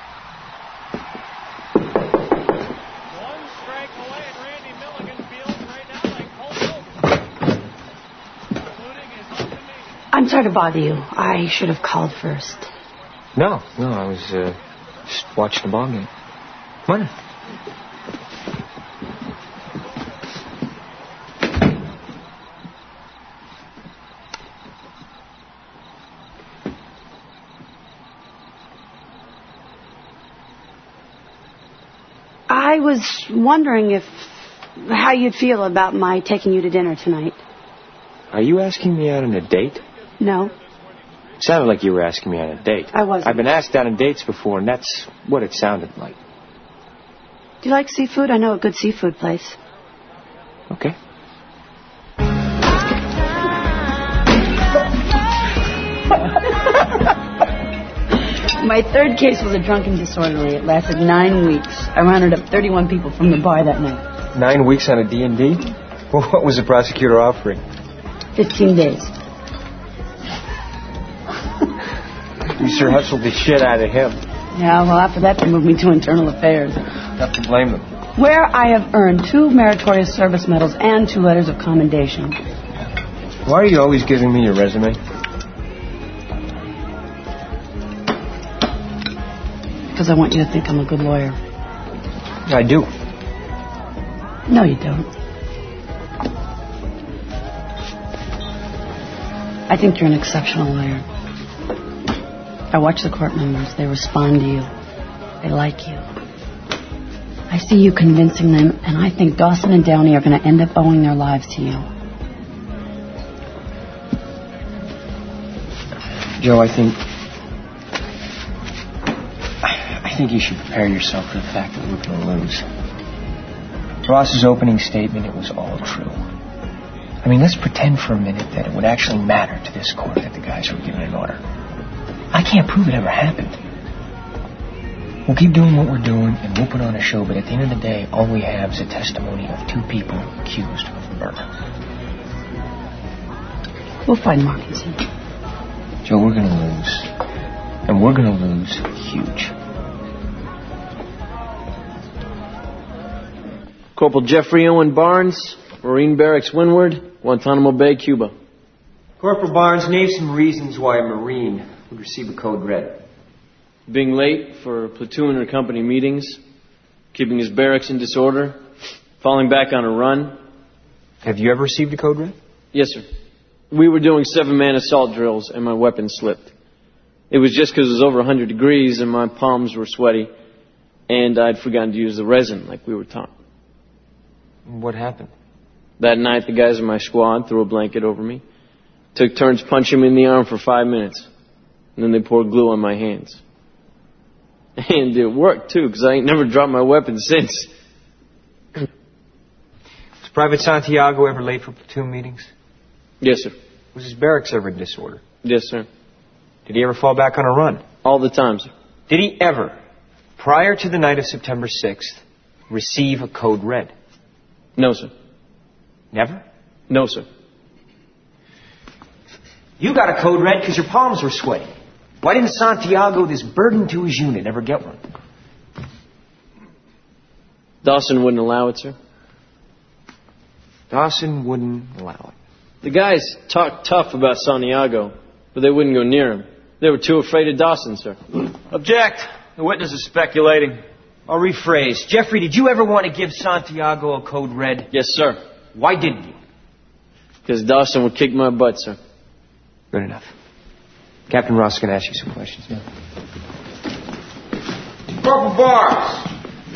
One strike away at Randy Milligan feels right now like Cole Hogan. Including his ultimate. I'm sorry to bother you. I should have called first. No, no, I was uh, just watching the ball game. Come on. I was wondering if how you'd feel about my taking you to dinner tonight. Are you asking me out on a date? No. It sounded like you were asking me on a date. I wasn't. I've been asked out on dates before, and that's what it sounded like. Do you like seafood? I know a good seafood place. Okay. My third case was a drunken disorderly. It lasted nine weeks. I rounded up thirty-one people from the bar that night. Nine weeks on a D and D? Well, what was the prosecutor offering? Fifteen days. You sure hustled the shit out of him. Yeah, well, after that, they moved me to internal affairs. Have to blame them. Where I have earned two meritorious service medals and two letters of commendation. Why are you always giving me your resume? Because I want you to think I'm a good lawyer. I do. No, you don't. I think you're an exceptional lawyer. I watch the court members. They respond to you. They like you. I see you convincing them, and I think Dawson and Downey are going to end up owing their lives to you. Joe, I think... I think you should prepare yourself for the fact that we're going to lose. Ross's opening statement, it was all true. I mean, let's pretend for a minute that it would actually matter to this court that the guys were given an order. I can't prove it ever happened. We'll keep doing what we're doing, and we'll put on a show, but at the end of the day, all we have is a testimony of two people accused of murder. We'll find Markinson. Joe, we're going to lose. And we're going to lose huge. Corporal Jeffrey Owen Barnes, Marine Barracks Windward, Guantanamo Bay, Cuba. Corporal Barnes, name some reasons why a Marine would receive a code red. Being late for platoon or company meetings, keeping his barracks in disorder, falling back on a run. Have you ever received a code red? Yes, sir. We were doing seven-man assault drills, and my weapon slipped. It was just because it was over one hundred degrees, and my palms were sweaty, and I'd forgotten to use the resin like we were taught. What happened? That night, the guys in my squad threw a blanket over me, took turns punching me in the arm for five minutes, and then they poured glue on my hands. And it worked, too, because I ain't never dropped my weapon since. Was Private Santiago ever late for platoon meetings? Yes, sir. Was his barracks ever in disorder? Yes, sir. Did he ever fall back on a run? All the time, sir. Did he ever, prior to the night of September sixth, receive a code red? No, sir. Never? No, sir. You got a code red because your palms were sweaty. Why didn't Santiago, this burden to his unit, ever get one? Dawson wouldn't allow it, sir. Dawson wouldn't allow it. The guys talked tough about Santiago, but they wouldn't go near him. They were too afraid of Dawson, sir. Object. The witness is speculating. I'll rephrase. Jeffrey, did you ever want to give Santiago a code red? Yes, sir. Why didn't you? Because Dawson would kick my butt, sir. Good enough. Captain Ross is going to ask you some questions now. Corporal Barnes!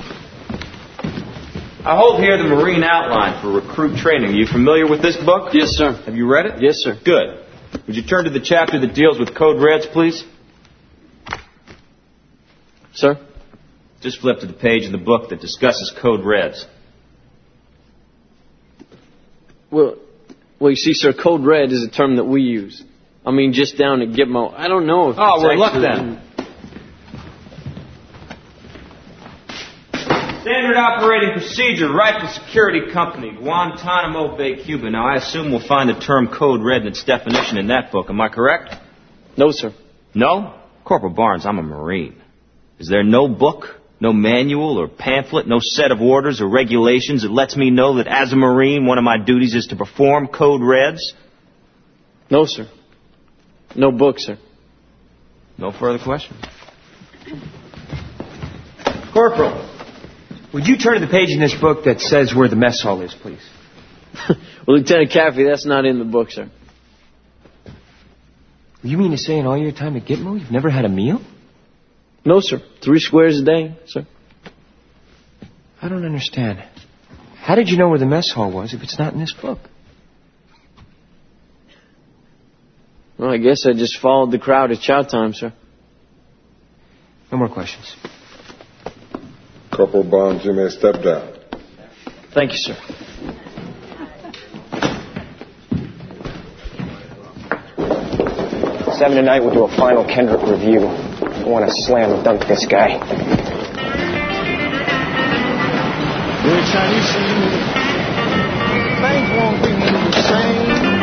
I hold here the Marine Outline for Recruit Training. Are you familiar with this book? Yes, sir. Have you read it? Yes, sir. Good. Would you turn to the chapter that deals with code reds, please? Sir? Just flip to the page in the book that discusses Code Reds. Well, well, you see, sir, Code Red is a term that we use. I mean, just down at Gitmo. I don't know if Oh, it's well, look actually... then. Standard operating procedure, Rifle Security Company, Guantanamo Bay, Cuba. Now, I assume we'll find the term Code Red and its definition in that book. Am I correct? No, sir. No? Corporal Barnes, I'm a Marine. Is there no book, no manual or pamphlet, no set of orders or regulations that lets me know that as a Marine, one of my duties is to perform Code Reds? No, sir. No book, sir. No further questions. Corporal, would you turn to the page in this book that says where the mess hall is, please? Well, Lieutenant Caffey, that's not in the book, sir. You mean to say in all your time at Gitmo, you've never had a meal? No, sir. Three squares a day, sir. I don't understand. How did you know where the mess hall was if it's not in this book? Well, I guess I just followed the crowd at chow time, sir. No more questions. Corporal Barnes, you may step down. Thank you, sir. Seven tonight, we'll do a final Kendrick review. I want to slam dunk this guy. Next time you see me, things won't be the same.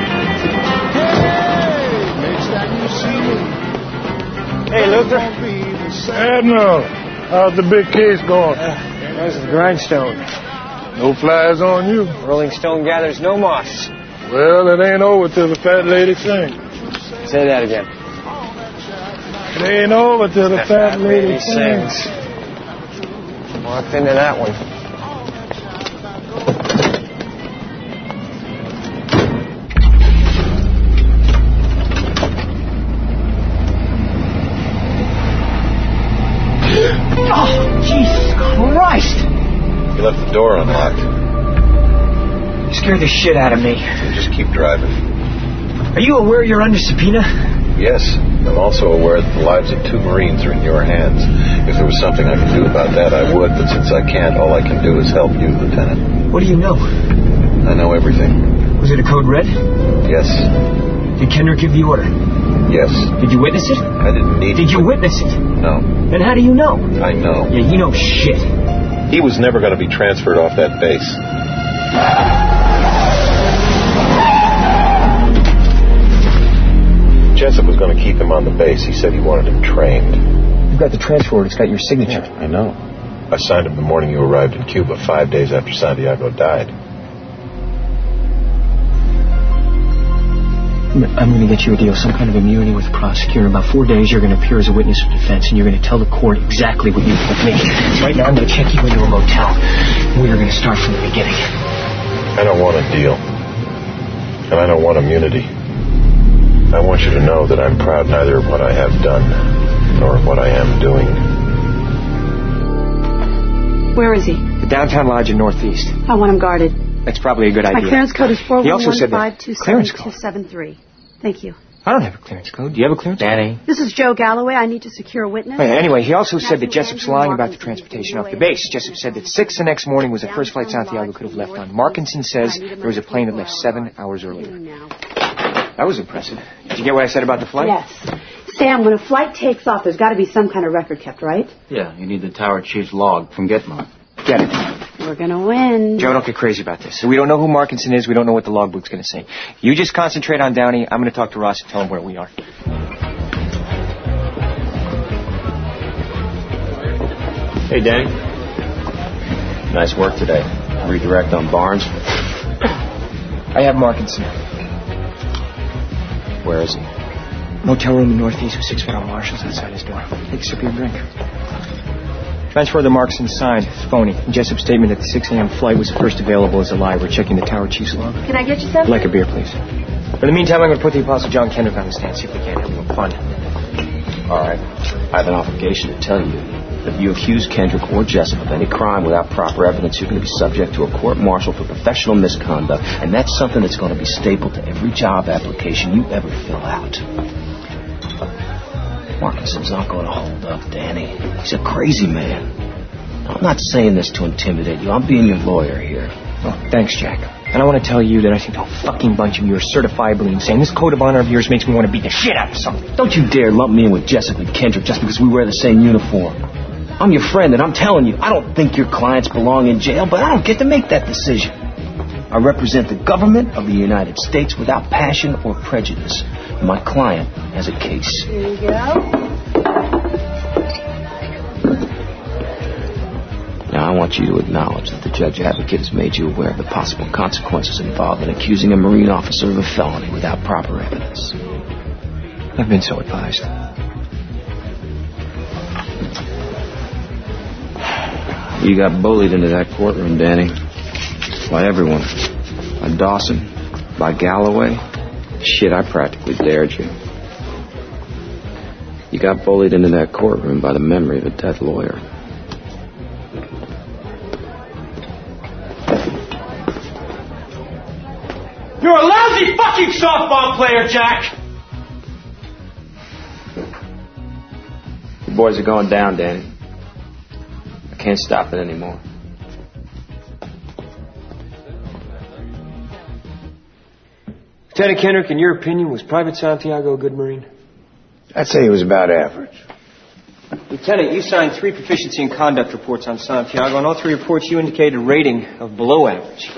Hey, next time you see me. Hey, Luther. Admiral, how's the big case going? Uh, how's the grindstone? No flies on you. Rolling Stone gathers no moss. Well, it ain't over till the fat lady sings. Say that again. It ain't over till the, the fat, fat lady, lady sings. sings. Walked into that one. Oh, Jesus Christ! You left the door unlocked. You scared the shit out of me. You just keep driving. Are you aware you're under subpoena? Yes. I'm also aware that the lives of two Marines are in your hands. If there was something I could do about that, I would, but since I can't, all I can do is help you, Lieutenant. What do you know? I know everything. Was it a code red? Yes. Did Kendrick give the order? Yes. Did you witness it? I didn't need Did you witness it? No. Then how do you know? I know. Yeah, you know shit. He was never going to be transferred off that base. Jessup was going to keep him on the base. He said he wanted him trained. You've got the transfer order. It's got your signature. Yeah, I know. I signed him the morning you arrived in Cuba, five days after Santiago died. I'm going to get you a deal, some kind of immunity with the prosecutor. In about four days, you're going to appear as a witness for defense, and you're going to tell the court exactly what you did with me. Right now, I'm going to check you into a motel. We are going to start from the beginning. I don't want a deal. And I don't want immunity. I want you to know that I'm proud neither of what I have done nor of what I am doing. Where is he? The downtown lodge in Northeast. I want him guarded. That's probably a good idea. My clearance code is four one one five two seven clearance two seven three. Thank you. I don't have a clearance code. Do you have a clearance Danny. code? This is Joe Galloway. I need to secure a witness. Hey, anyway, he also said that Jessup's lying about the transportation off the base. Jessup said that six the next morning was the first flight Santiago could have left on. Markinson says there was a plane that left seven hours earlier. That was impressive. Did you get what I said about the flight? Yes. Sam, when a flight takes off, there's got to be some kind of record kept, right? Yeah, you need the tower chief's log from Gitmo. Get it. We're going to win. Joe, don't get crazy about this. So we don't know who Markinson is. We don't know what the logbook's going to say. You just concentrate on Downey. I'm going to talk to Ross and tell him where we are. Hey, Danny. Nice work today. Redirect on Barnes. I have Markinson. Where is he? Motel room in Northeast with six federal marshals outside his door. Take a sip of your drink. Transfer the Markinson signed. It's phony. Jessup's statement that the six a.m. flight was first available is a lie. We're checking the tower chief's log. Can I get you something? I'd like a beer, please. In the meantime, I'm going to put the Apostle John Kendrick on the stand, see if we can't have a little fun. All right. I have an obligation to tell you that if you accuse Kendrick or Jessup of any crime without proper evidence, you're going to be subject to a court-martial for professional misconduct, and that's something that's going to be stapled to every job application you ever fill out. Markinson's not going to hold up, Danny. He's a crazy man. I'm not saying this to intimidate you. I'm being your lawyer here. Oh, thanks, Jack. And I want to tell you that I think a fucking bunch of you are certifiably insane. This code of honor of yours makes me want to beat the shit out of somebody. Don't you dare lump me in with Jessup and Kendrick just because we wear the same uniform. I'm your friend, and I'm telling you, I don't think your clients belong in jail, but I don't get to make that decision. I represent the government of the United States without passion or prejudice. My client has a case. Here you go. Now, I want you to acknowledge that the judge advocate has made you aware of the possible consequences involved in accusing a Marine officer of a felony without proper evidence. I've been so advised. You got bullied into that courtroom, Danny. By everyone. By Dawson. By Galloway. Shit, I practically dared you. You got bullied into that courtroom by the memory of a dead lawyer. You're a lousy fucking softball player, Jack! The boys are going down, Danny. I can't stop it anymore. Lieutenant Kendrick, in your opinion, was Private Santiago a good Marine? I'd say he was about average. Lieutenant, you signed three proficiency and conduct reports on Santiago. On all three reports, you indicated a rating of below average.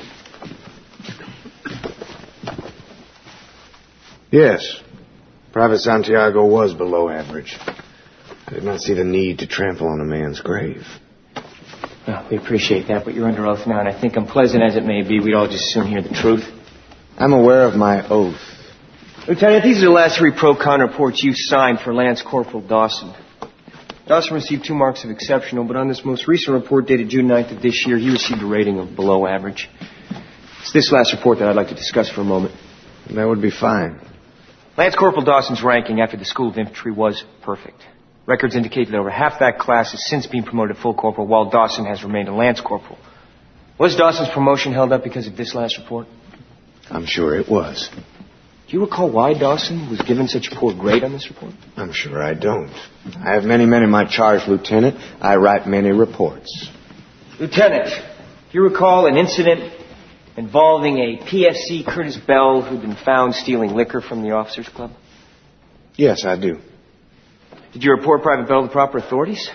Yes, Private Santiago was below average. I did not see the need to trample on a man's grave. Well, we appreciate that, but you're under oath now, and I think unpleasant as it may be, we'd all just soon hear the truth. I'm aware of my oath. Lieutenant, these are the last three pro-con reports you signed for Lance Corporal Dawson. Dawson received two marks of exceptional, but on this most recent report dated June ninth of this year, he received a rating of below average. It's this last report that I'd like to discuss for a moment. That would be fine. Lance Corporal Dawson's ranking after the School of Infantry was perfect. Records indicate that over half that class has since been promoted to full corporal, while Dawson has remained a Lance Corporal. Was Dawson's promotion held up because of this last report? I'm sure it was. Do you recall why Dawson was given such a poor grade on this report? I'm sure I don't. I have many men in my charge, Lieutenant. I write many reports. Lieutenant, do you recall an incident involving a P F C Curtis Bell who'd been found stealing liquor from the officers' club? Yes, I do. Did you report Private Bell to the proper authorities?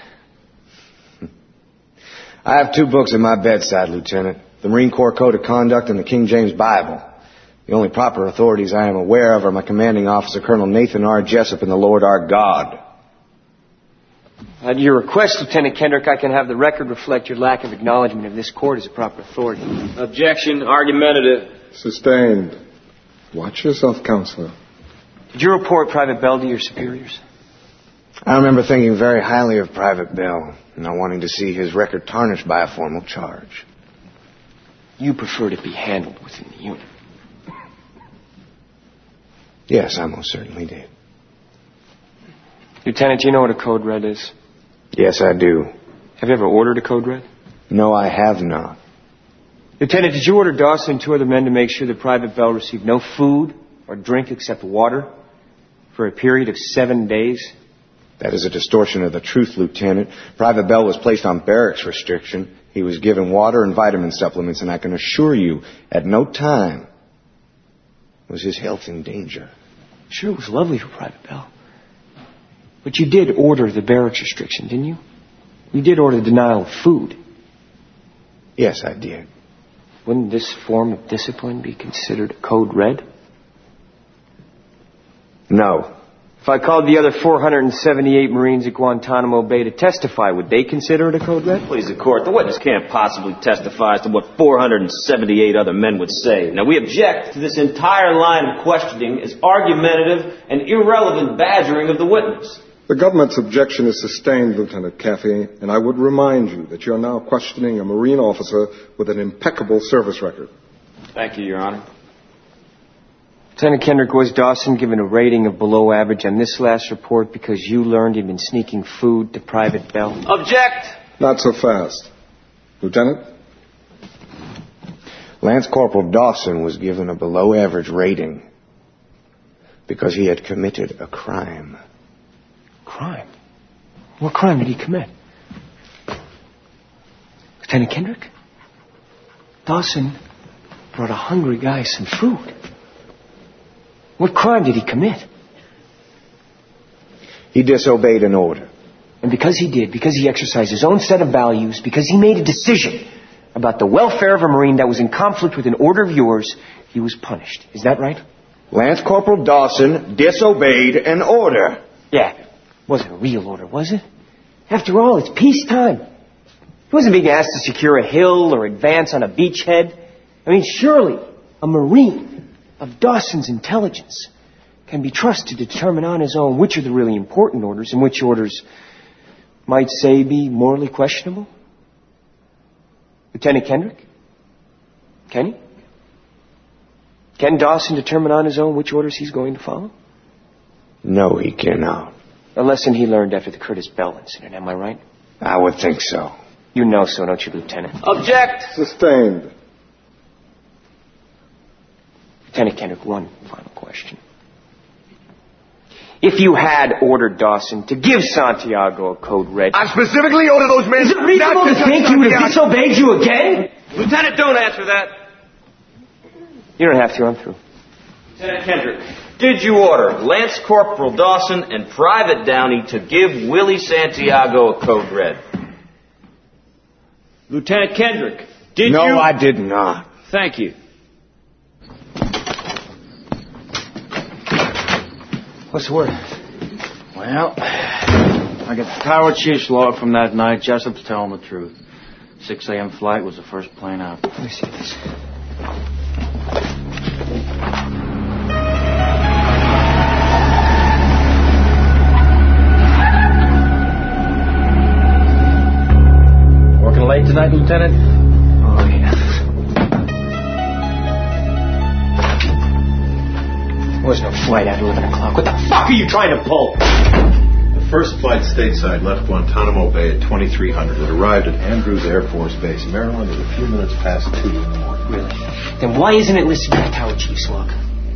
I have two books at my bedside, Lieutenant. The Marine Corps Code of Conduct and the King James Bible. The only proper authorities I am aware of are my commanding officer, Colonel Nathan R. Jessup, and the Lord our God. At your request, Lieutenant Kendrick, I can have the record reflect your lack of acknowledgement of this court as a proper authority. Objection. Argumentative. Sustained. Watch yourself, Counselor. Did you report Private Bell to your superiors? I remember thinking very highly of Private Bell, not wanting to see his record tarnished by a formal charge. You prefer to be handled within the unit? Yes, I most certainly did. Lieutenant, do you know what a code red is? Yes, I do. Have you ever ordered a code red? No, I have not. Lieutenant, did you order Dawson and two other men to make sure that Private Bell received no food or drink except water for a period of seven days? That is a distortion of the truth, Lieutenant. Private Bell was placed on barracks restriction. He was given water and vitamin supplements, and I can assure you, at no time was his health in danger. Sure, it was lovely for Private Bell. But you did order the barracks restriction, didn't you? You did order the denial of food. Yes, I did. Wouldn't this form of discipline be considered a code red? No. If I called the other four hundred seventy-eight Marines at Guantanamo Bay to testify, would they consider it a code red? Please, the court. The witness can't possibly testify as to what four hundred seventy-eight other men would say. Now, we object to this entire line of questioning as argumentative and irrelevant badgering of the witness. The government's objection is sustained, Lieutenant Caffey, and I would remind you that you're now questioning a Marine officer with an impeccable service record. Thank you, Your Honor. Lieutenant Kendrick, was Dawson given a rating of below average on this last report because you learned he'd been sneaking food to Private Bell? Object! Not so fast. Lieutenant? Lance Corporal Dawson was given a below average rating because he had committed a crime. Crime? What crime did he commit? Lieutenant Kendrick? Dawson brought a hungry guy some food. What crime did he commit? He disobeyed an order. And because he did, because he exercised his own set of values, because he made a decision about the welfare of a Marine that was in conflict with an order of yours, he was punished. Is that right? Lance Corporal Dawson disobeyed an order. Yeah. Wasn't a real order, was it? After all, it's peacetime. He wasn't being asked to secure a hill or advance on a beachhead. I mean, surely a Marine of Dawson's intelligence can be trusted to determine on his own which are the really important orders and which orders might say be morally questionable. Lieutenant Kendrick? Can he? Can Dawson determine on his own which orders he's going to follow? No, he cannot. A lesson he learned after the Curtis Bell incident, am I right? I would think so. You know so, don't you, Lieutenant? Object! Sustained. Lieutenant Kendrick, one final question. If you had ordered Dawson to give Santiago a code red... I specifically ordered those men... Is it reasonable to think he would have disobeyed you again? Lieutenant, don't answer that. You don't have to, I'm through. Lieutenant Kendrick, did you order Lance Corporal Dawson and Private Downey to give Willie Santiago a code red? Lieutenant Kendrick, did no, you... No, I did not. Thank you. What's the word? Well, I got the Tower Chief's log from that night. Jessup's telling the truth. six a.m. flight was the first plane out. Let me see this. Working late tonight, Lieutenant? Oh, yeah. There was no flight at eleven o'clock. What the fuck are you trying to pull? The first flight stateside left Guantanamo Bay at twenty-three hundred. It arrived at Andrews Air Force Base, Maryland, at a few minutes past two in the morning. Really? Then why isn't it listed in the Tower Chief's log?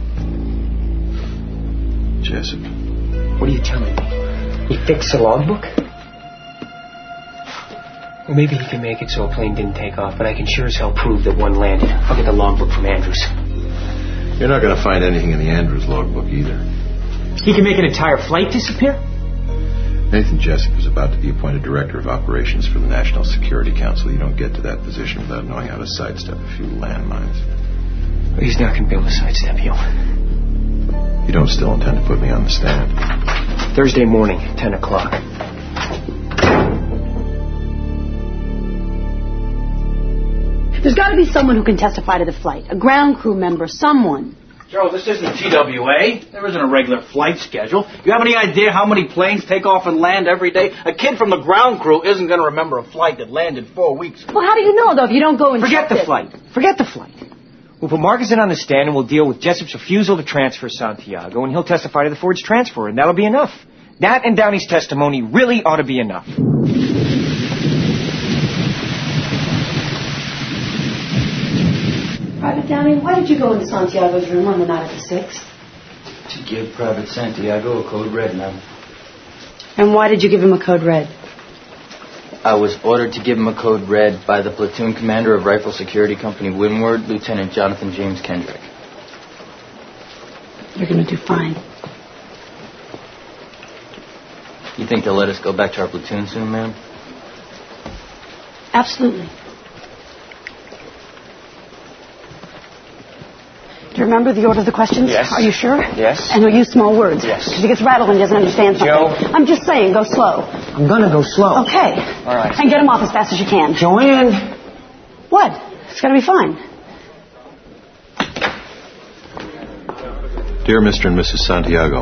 Jessup. What are you telling me? He fixed the logbook? Well, maybe he can make it so a plane didn't take off, but I can sure as hell prove that one landed. I'll get the logbook from Andrews. You're not going to find anything in the Andrews logbook either. He can make an entire flight disappear? Nathan Jessup is about to be appointed Director of Operations for the National Security Council. You don't get to that position without knowing how to sidestep a few landmines. Well, he's not going to be able to sidestep you. You don't still intend to put me on the stand? Thursday morning, ten o'clock. There's got to be someone who can testify to the flight. A ground crew member, someone. Joe, this isn't T W A. There isn't a regular flight schedule. You have any idea how many planes take off and land every day? A kid from the ground crew isn't going to remember a flight that landed four weeks ago. Well, how do you know, though, if you don't go and Forget check the it? flight. Forget the flight. We'll put Markinson on the stand and we'll deal with Jessup's refusal to transfer Santiago, and he'll testify to the forged transfer, and that'll be enough. That and Downey's testimony really ought to be enough. Private Downey, why did you go into Santiago's room on the night of the sixth? To give Private Santiago a code red, ma'am. And why did you give him a code red? I was ordered to give him a code red by the platoon commander of Rifle Security Company Windward, Lieutenant Jonathan James Kendrick. You're going to do fine. You think they'll let us go back to our platoon soon, ma'am? Absolutely. Do you remember the order of the questions? Yes. Are you sure? Yes. And we'll use small words. Yes. Because he gets rattled when he doesn't understand something. Joe. I'm just saying, go slow. I'm gonna go slow. Okay. All right. And get him off as fast as you can. Joanne! What? It's gonna be fine. Dear Mister and Missus Santiago,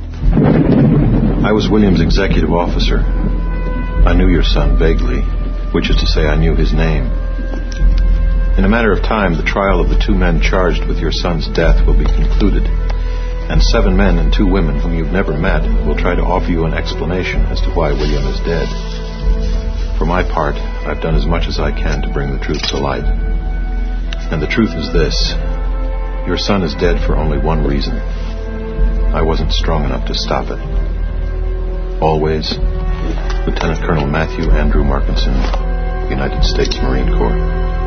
I was William's executive officer. I knew your son vaguely, which is to say I knew his name. In a matter of time, the trial of the two men charged with your son's death will be concluded, and seven men and two women whom you've never met will try to offer you an explanation as to why William is dead. For my part, I've done as much as I can to bring the truth to light. And the truth is this: your son is dead for only one reason. I wasn't strong enough to stop it. Always, Lieutenant Colonel Matthew Andrew Markinson, United States Marine Corps.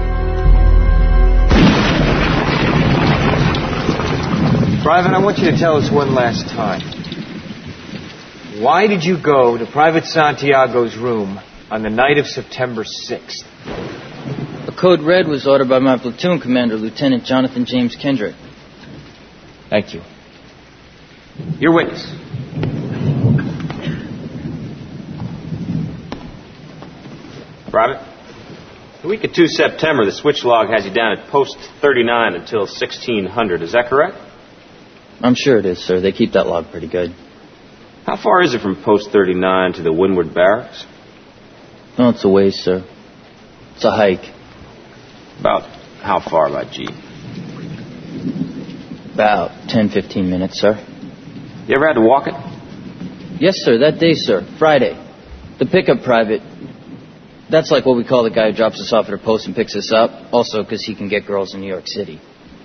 Private, I want you to tell us one last time. Why did you go to Private Santiago's room on the night of September sixth? A code red was ordered by my platoon commander, Lieutenant Jonathan James Kendrick. Thank you. Your witness. Private? The week of two September, the switch log has you down at post thirty-nine until sixteen hundred. Is that correct? I'm sure it is, sir. They keep that log pretty good. How far is it from post thirty-nine to the Windward Barracks? Oh, it's a ways, sir. It's a hike. About how far by jeep? About ten, fifteen minutes, sir. You ever had to walk it? Yes, sir. That day, sir. Friday. The pickup private. That's like what we call the guy who drops us off at our post and picks us up. Also, because he can get girls in New York City.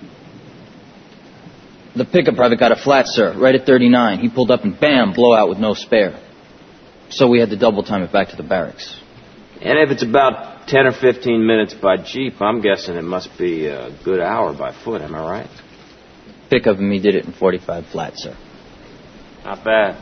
The pickup private got a flat, sir, right at thirty-nine. He pulled up and bam, blowout with no spare. So we had to double time it back to the barracks. And if it's about ten or fifteen minutes by jeep, I'm guessing it must be a good hour by foot, am I right? Pickup and me did it in forty-five flat, sir. Not bad.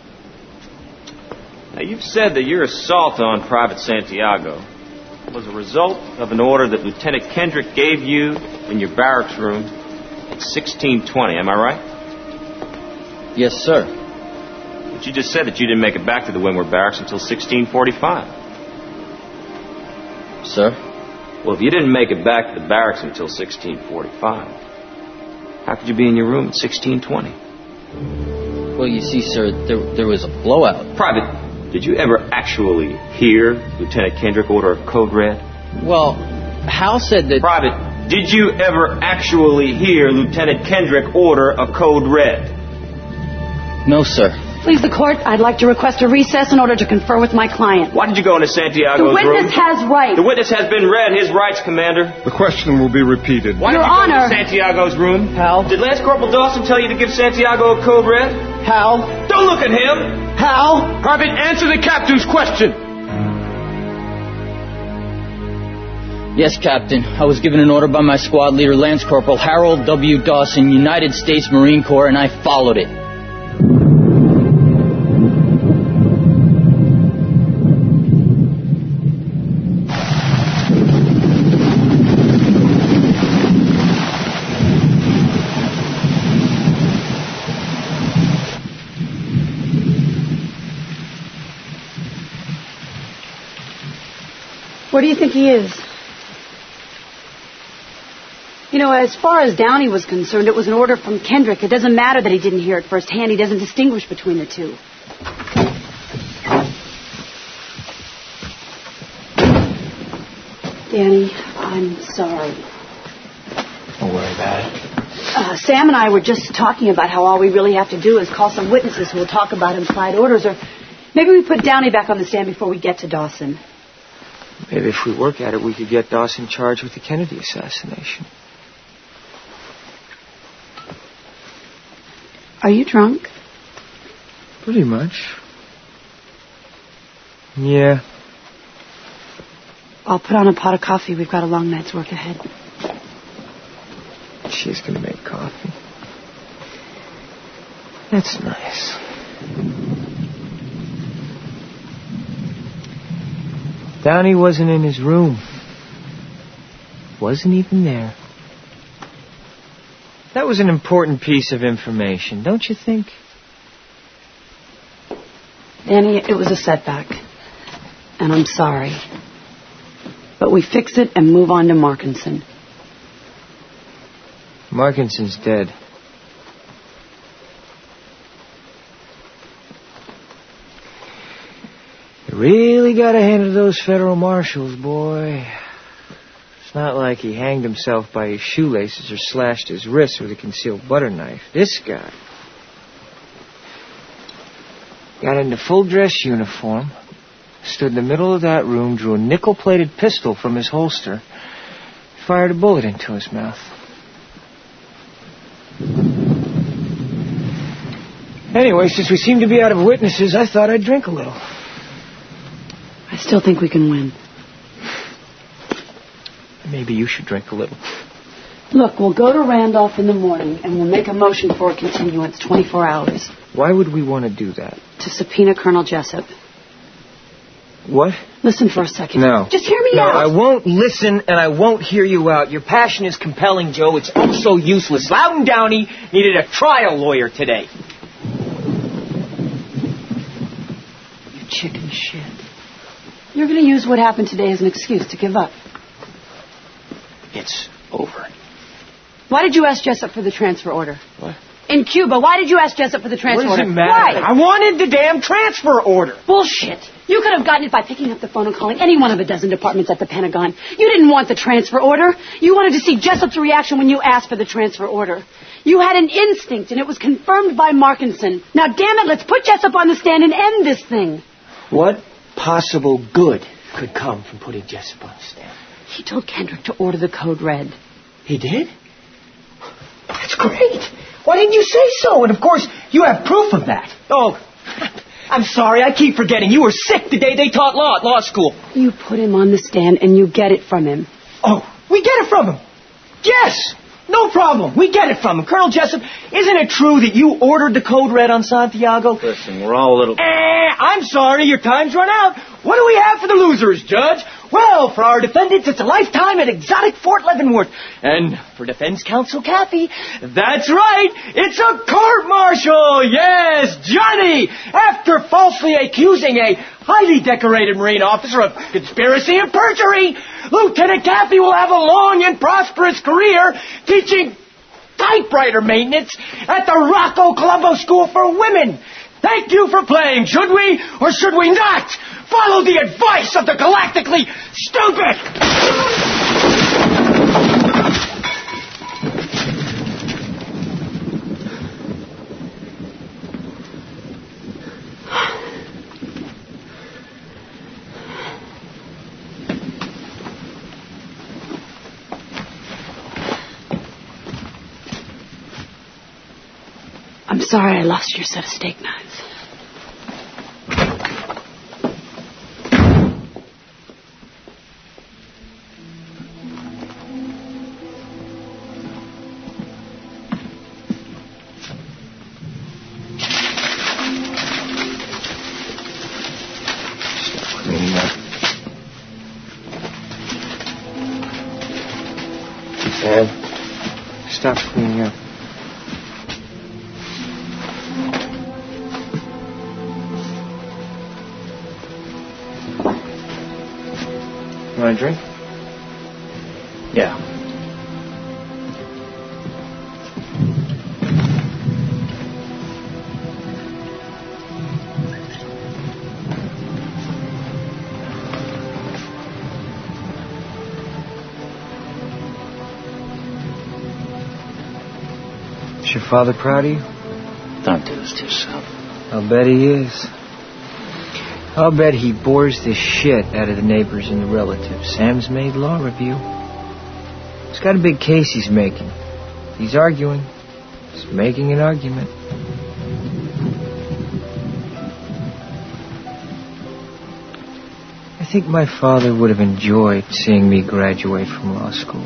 Now, you've said that your assault on Private Santiago was a result of an order that Lieutenant Kendrick gave you in your barracks room at sixteen twenty, am I right? Yes, sir. But you just said that you didn't make it back to the Windward Barracks until sixteen forty-five. Sir? Well, if you didn't make it back to the barracks until sixteen forty-five, how could you be in your room at sixteen twenty? Well, you see, sir, there, there was a blowout. Private, did you ever actually hear Lieutenant Kendrick order a code red? Well, Hal said that... Private, did you ever actually hear Lieutenant Kendrick order a code red? No, sir. Please, the court, I'd like to request a recess in order to confer with my client. Why did you go into Santiago's room? The witness room? has rights. The witness has been read his rights, Commander. The question will be repeated. Why Your did you Honor. go into Santiago's room? Hal? Did Lance Corporal Dawson tell you to give Santiago a code red? Hal? Don't look at him! Hal? Private, answer the captain's question. Yes, Captain. I was given an order by my squad leader, Lance Corporal Harold W. Dawson, United States Marine Corps, and I followed it. Where do you think he is? You know, as far as Downey was concerned, it was an order from Kendrick. It doesn't matter that he didn't hear it firsthand. He doesn't distinguish between the two. Danny, I'm sorry. Don't worry about it. Uh, Sam and I were just talking about how all we really have to do is call some witnesses who will talk about implied orders, or maybe we put Downey back on the stand before we get to Dawson. Maybe if we work at it, we could get Dawson charged with the Kennedy assassination. Are you drunk? Pretty much. Yeah. I'll put on a pot of coffee. We've got a long night's work ahead. She's gonna make coffee. That's nice. Downey wasn't in his room. Wasn't even there. That was an important piece of information, don't you think? Danny, it was a setback. And I'm sorry. But we fix it and move on to Markinson. Markinson's dead. You really got to hand it to those federal marshals, boy. It's not like he hanged himself by his shoelaces or slashed his wrists with a concealed butter knife. This guy got into full dress uniform, stood in the middle of that room, drew a nickel-plated pistol from his holster, fired a bullet into his mouth. Anyway, since we seem to be out of witnesses, I thought I'd drink a little. I still think we can win. Maybe you should drink a little. Look, we'll go to Randolph in the morning, and we'll make a motion for a continuance, twenty-four hours. Why would we want to do that? To subpoena Colonel Jessup. What? Listen for a second. No. Just hear me no, out. I won't listen, and I won't hear you out. Your passion is compelling, Joe. It's also useless. Loudon Downey needed a trial lawyer today. You chicken shit. You're going to use what happened today as an excuse to give up. It's over. Why did you ask Jessup for the transfer order? What? In Cuba, why did you ask Jessup for the transfer order? order? What does it matter? Why? I wanted the damn transfer order. Bullshit. You could have gotten it by picking up the phone and calling any one of a dozen departments at the Pentagon. You didn't want the transfer order. You wanted to see Jessup's reaction when you asked for the transfer order. You had an instinct, and it was confirmed by Markinson. Now, damn it, let's put Jessup on the stand and end this thing. What possible good could come from putting Jessup on the stand? He told Kendrick to order the code red. He did? That's great. Why didn't you say so? And, of course, you have proof of that. Oh, I'm sorry. I keep forgetting. You were sick the day they taught law at law school. You put him on the stand, and you get it from him. Oh, we get it from him. Yes. No problem. We get it from him. Colonel Jessup, isn't it true that you ordered the code red on Santiago? Listen, we're all a little... Eh, I'm sorry. Your time's run out. What do we have for the losers, Judge? Well, for our defendants, it's a lifetime at exotic Fort Leavenworth. And for defense counsel Kathy, that's right, it's a court-martial. Yes, Johnny! After falsely accusing a highly decorated Marine officer of conspiracy and perjury, Lieutenant Kathy will have a long and prosperous career teaching typewriter maintenance at the Rocco Colombo School for Women. Thank you for playing. Should we or should we not follow the advice of the galactically stupid? I'm sorry I lost your set of steak knives. Cleaning up. Dad, stop cleaning up. Want a drink? Yeah. Is your father proud of you? Don't do this to yourself. I'll bet he is. I'll bet he bores the shit out of the neighbors and the relatives. Sam's made law review. He's got a big case he's making. He's arguing. He's making an argument. I think my father would have enjoyed seeing me graduate from law school.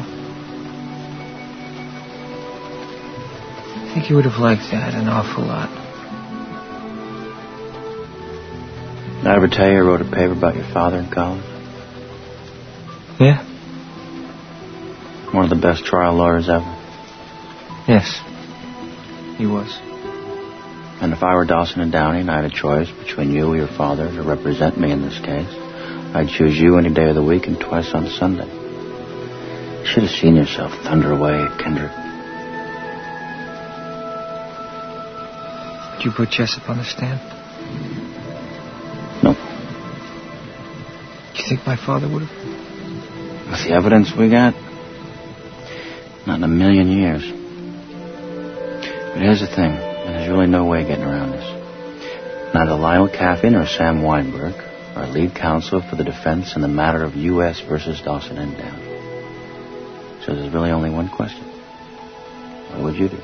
I think he would have liked that an awful lot. Did I ever tell you I wrote a paper about your father in college? Yeah? One of the best trial lawyers ever. Yes. He was. And if I were Dawson and Downey and I had a choice between you or your father to represent me in this case, I'd choose you any day of the week and twice on Sunday. You should have seen yourself thunder away at Kendrick. Did you put Jessup on the stand? No. Do you think my father would have? With the evidence we got? Not in a million years. But here's the thing. There's really no way of getting around this. Neither Lionel Caffey nor Sam Weinberg are lead counsel for the defense in the matter of U S versus Dawson and Downey. So there's really only one question. What would you do?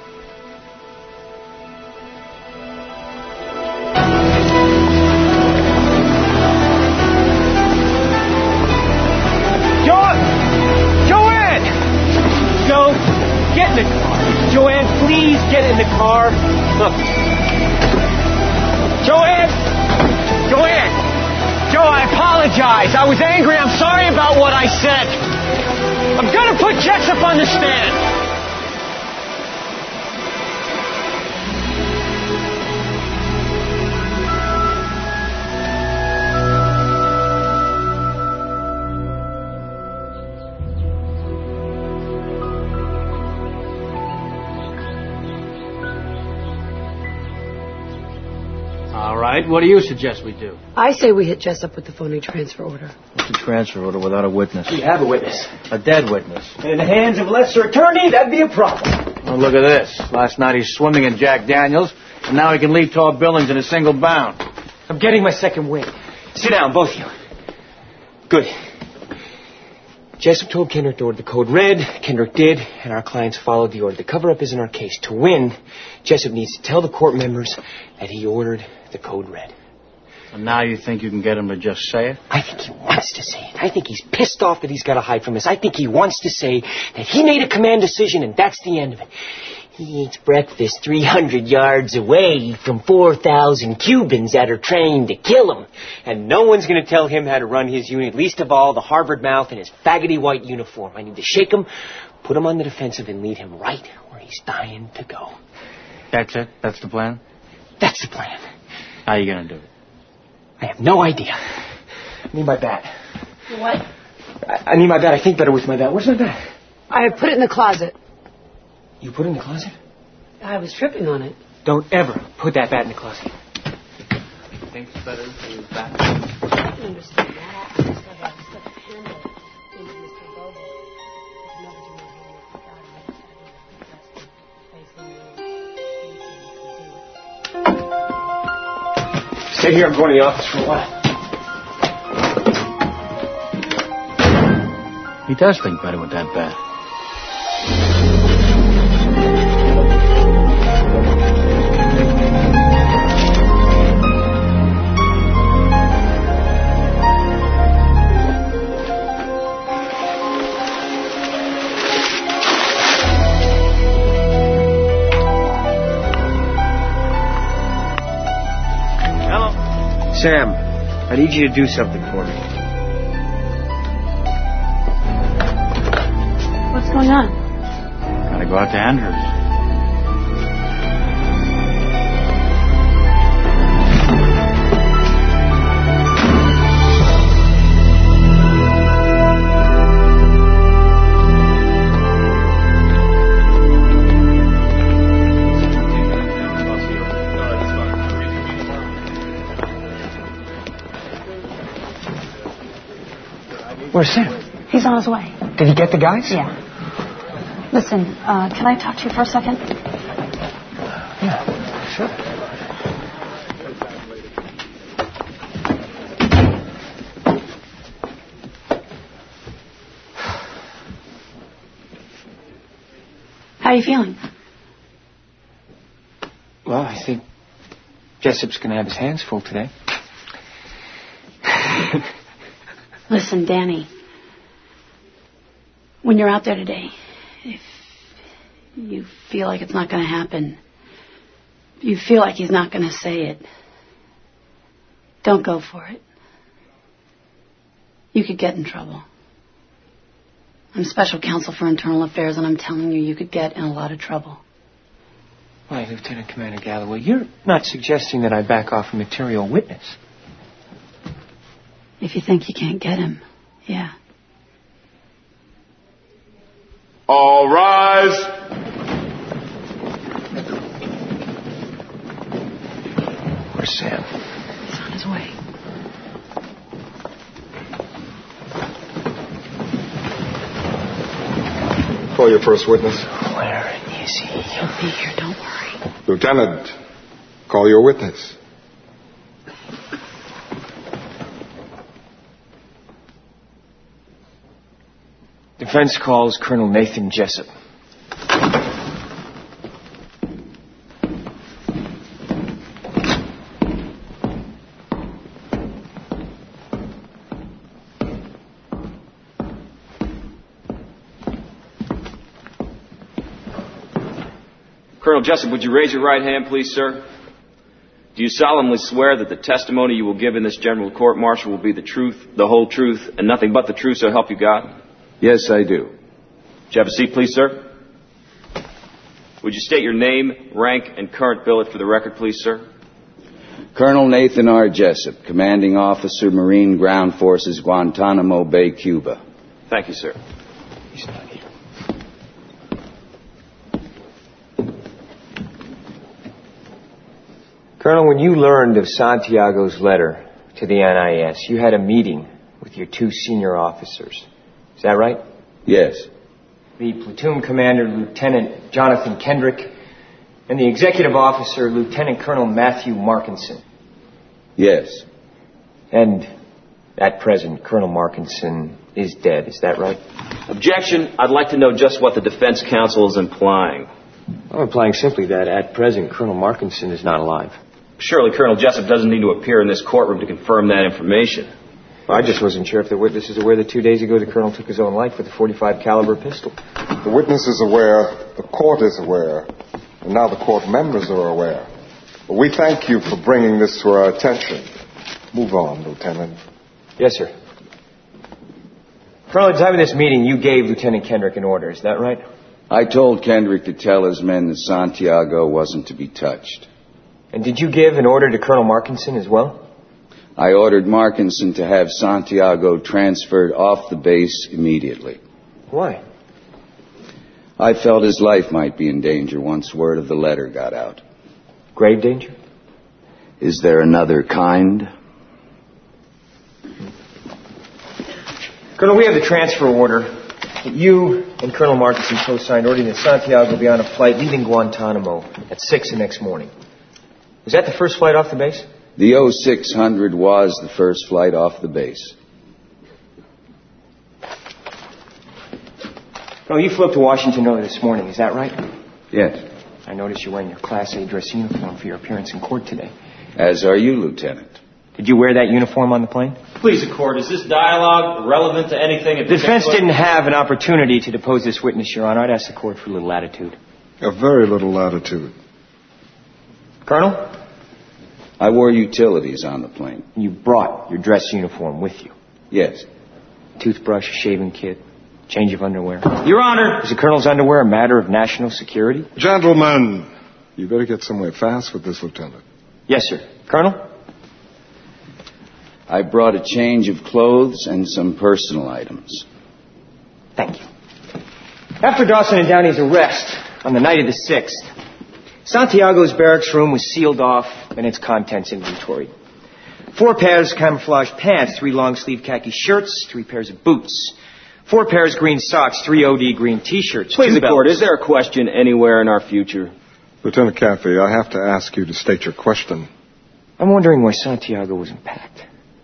Joe! Joe, car. Look. Joanne! Joanne! Joe, I apologize. I was angry. I'm sorry about what I said. I'm gonna put Jessup on the stand. All right, what do you suggest we do? I say we hit Jessup with the phony transfer order. What's a transfer order without a witness? We have a witness. A dead witness. In the hands of a lesser attorney, that'd be a problem. Oh, look at this. Last night he's swimming in Jack Daniels, and now he can leave tall buildings in a single bound. I'm getting my second wind. Sit down, both of you. Good. Jessup told Kendrick to order the code red. Kendrick did, and our clients followed the order. The cover-up isn't our case. To win, Jessup needs to tell the court members that he ordered the code red. And now you think you can get him to just say it? I think he wants to say it. I think he's pissed off that he's got to hide from us. I think he wants to say that he made a command decision and that's the end of it. He eats breakfast three hundred yards away from four thousand Cubans that are trained to kill him. And no one's going to tell him how to run his unit, least of all the Harvard mouth in his faggoty white uniform. I need to shake him, put him on the defensive, and lead him right where he's dying to go. That's it? That's the plan? That's the plan. How are you going to do it? I have no idea. I need my bat. What? I, I need my bat. I think better with my bat. Where's my bat? I put it in the closet. You put it in the closet? I was tripping on it. Don't ever put that bat in the closet. You think it's better to back? I can understand that. I just have to slip a handle into Mister Bobo. Stay here. I'm going to the office for a while. He does think better with that bat. Sam, I need you to do something for me. What's going on? Gotta go out to Andrews. Where's Sam? He's on his way. Did he get the guys? Yeah. Listen, uh, can I talk to you for a second? Yeah, sure. How are you feeling? Well, I think Jessup's going to have his hands full today. Listen, Danny, when you're out there today, if you feel like it's not going to happen, you feel like he's not going to say it, don't go for it. You could get in trouble. I'm special counsel for internal affairs, and I'm telling you, you could get in a lot of trouble. Why, Lieutenant Commander Galloway, you're not suggesting that I back off a material witness. If you think you can't get him, yeah. All rise. Where's Sam? He's on his way. Call your first witness. Where is he? He'll be here, don't worry. Lieutenant, call your witness. Defense calls Colonel Nathan Jessup. Colonel Jessup, would you raise your right hand, please, sir? Do you solemnly swear that the testimony you will give in this general court-martial will be the truth, the whole truth, and nothing but the truth, so help you God? Yes, I do. Would you have a seat, please, sir? Would you state your name, rank, and current billet for the record, please, sir? Colonel Nathan R. Jessup, Commanding Officer, Marine Ground Forces, Guantanamo Bay, Cuba. Thank you, sir. He's not here. Colonel, when you learned of Santiago's letter to the N I S, you had a meeting with your two senior officers. Is that right? Yes. The platoon commander, Lieutenant Jonathan Kendrick, and the executive officer, Lieutenant Colonel Matthew Markinson. Yes. And at present, Colonel Markinson is dead. Is that right? Objection. I'd like to know just what the defense counsel is implying. I'm implying simply that at present, Colonel Markinson is not alive. Surely Colonel Jessup doesn't need to appear in this courtroom to confirm that information. Well, I just wasn't sure if the witness is aware that two days ago the colonel took his own life with a forty-five caliber pistol. The witness is aware, the court is aware, and now the court members are aware. But we thank you for bringing this to our attention. Move on, Lieutenant. Yes, sir. Colonel, at the time of this meeting, you gave Lieutenant Kendrick an order. Is that right? I told Kendrick to tell his men that Santiago wasn't to be touched. And did you give an order to Colonel Markinson as well? I ordered Markinson to have Santiago transferred off the base immediately. Why? I felt his life might be in danger once word of the letter got out. Grave danger? Is there another kind? Colonel, we have the transfer order that you and Colonel Markinson co-signed, ordering that Santiago be on a flight leaving Guantanamo at six the next morning. Was that the first flight off the base? The oh six hundred was the first flight off the base. Colonel, you flew up to Washington early this morning, is that right? Yes. I noticed you're wearing your Class A dress uniform for your appearance in court today. As are you, Lieutenant. Did you wear that uniform on the plane? Please, the court, is this dialogue relevant to anything in The defense didn't have an opportunity to depose this witness, Your Honor. I'd ask the court for a little latitude. A very little latitude. Colonel? I wore utilities on the plane. You brought your dress uniform with you? Yes. Toothbrush, shaving kit, change of underwear. Your Honor! Is the colonel's underwear a matter of national security? Gentlemen, you better get somewhere fast with this, Lieutenant. Yes, sir. Colonel? I brought a change of clothes and some personal items. Thank you. After Dawson and Downey's arrest on the night of the sixth, Santiago's barracks room was sealed off and its contents inventoried. Four pairs of camouflage pants, three long-sleeve khaki shirts, three pairs of boots, four pairs of green socks, three O D green T-shirts. Please, the court, is there a question anywhere in our future? Lieutenant Caffey, I have to ask you to state your question. I'm wondering why Santiago wasn't packed.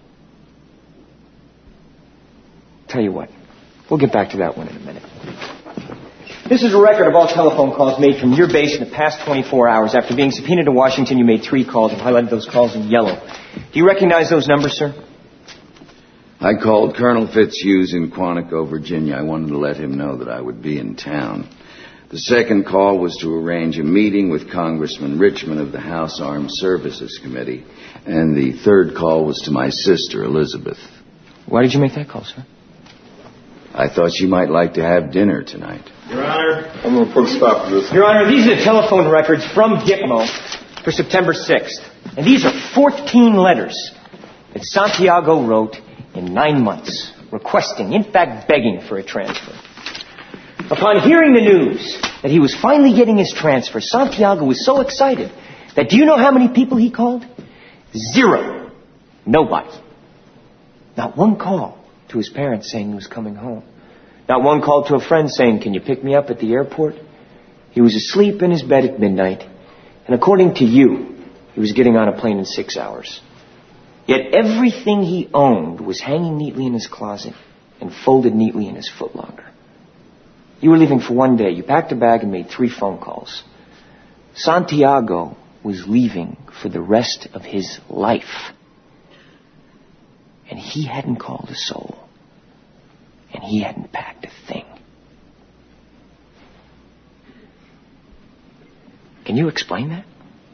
Tell you what, we'll get back to that one in a minute. This is a record of all telephone calls made from your base in the past twenty-four hours. After being subpoenaed to Washington, you made three calls and highlighted those calls in yellow. Do you recognize those numbers, sir? I called Colonel Fitzhughes in Quantico, Virginia. I wanted to let him know that I would be in town. The second call was to arrange a meeting with Congressman Richmond of the House Armed Services Committee. And the third call was to my sister, Elizabeth. Why did you make that call, sir? I thought you might like to have dinner tonight. Your Honor. I'm going to put a stop to this. Your Honor, these are the telephone records from Gitmo for September sixth. And these are fourteen letters that Santiago wrote in nine months, requesting, in fact begging for a transfer. Upon hearing the news that he was finally getting his transfer, Santiago was so excited that do you know how many people he called? Zero. Nobody. Not one call to his parents saying he was coming home. Not one call to a friend saying, can you pick me up at the airport? He was asleep in his bed at midnight. And according to you, he was getting on a plane in six hours. Yet everything he owned was hanging neatly in his closet and folded neatly in his footlocker. You were leaving for one day. You packed a bag and made three phone calls. Santiago was leaving for the rest of his life. And he hadn't called a soul. And he hadn't packed a thing. you explain that?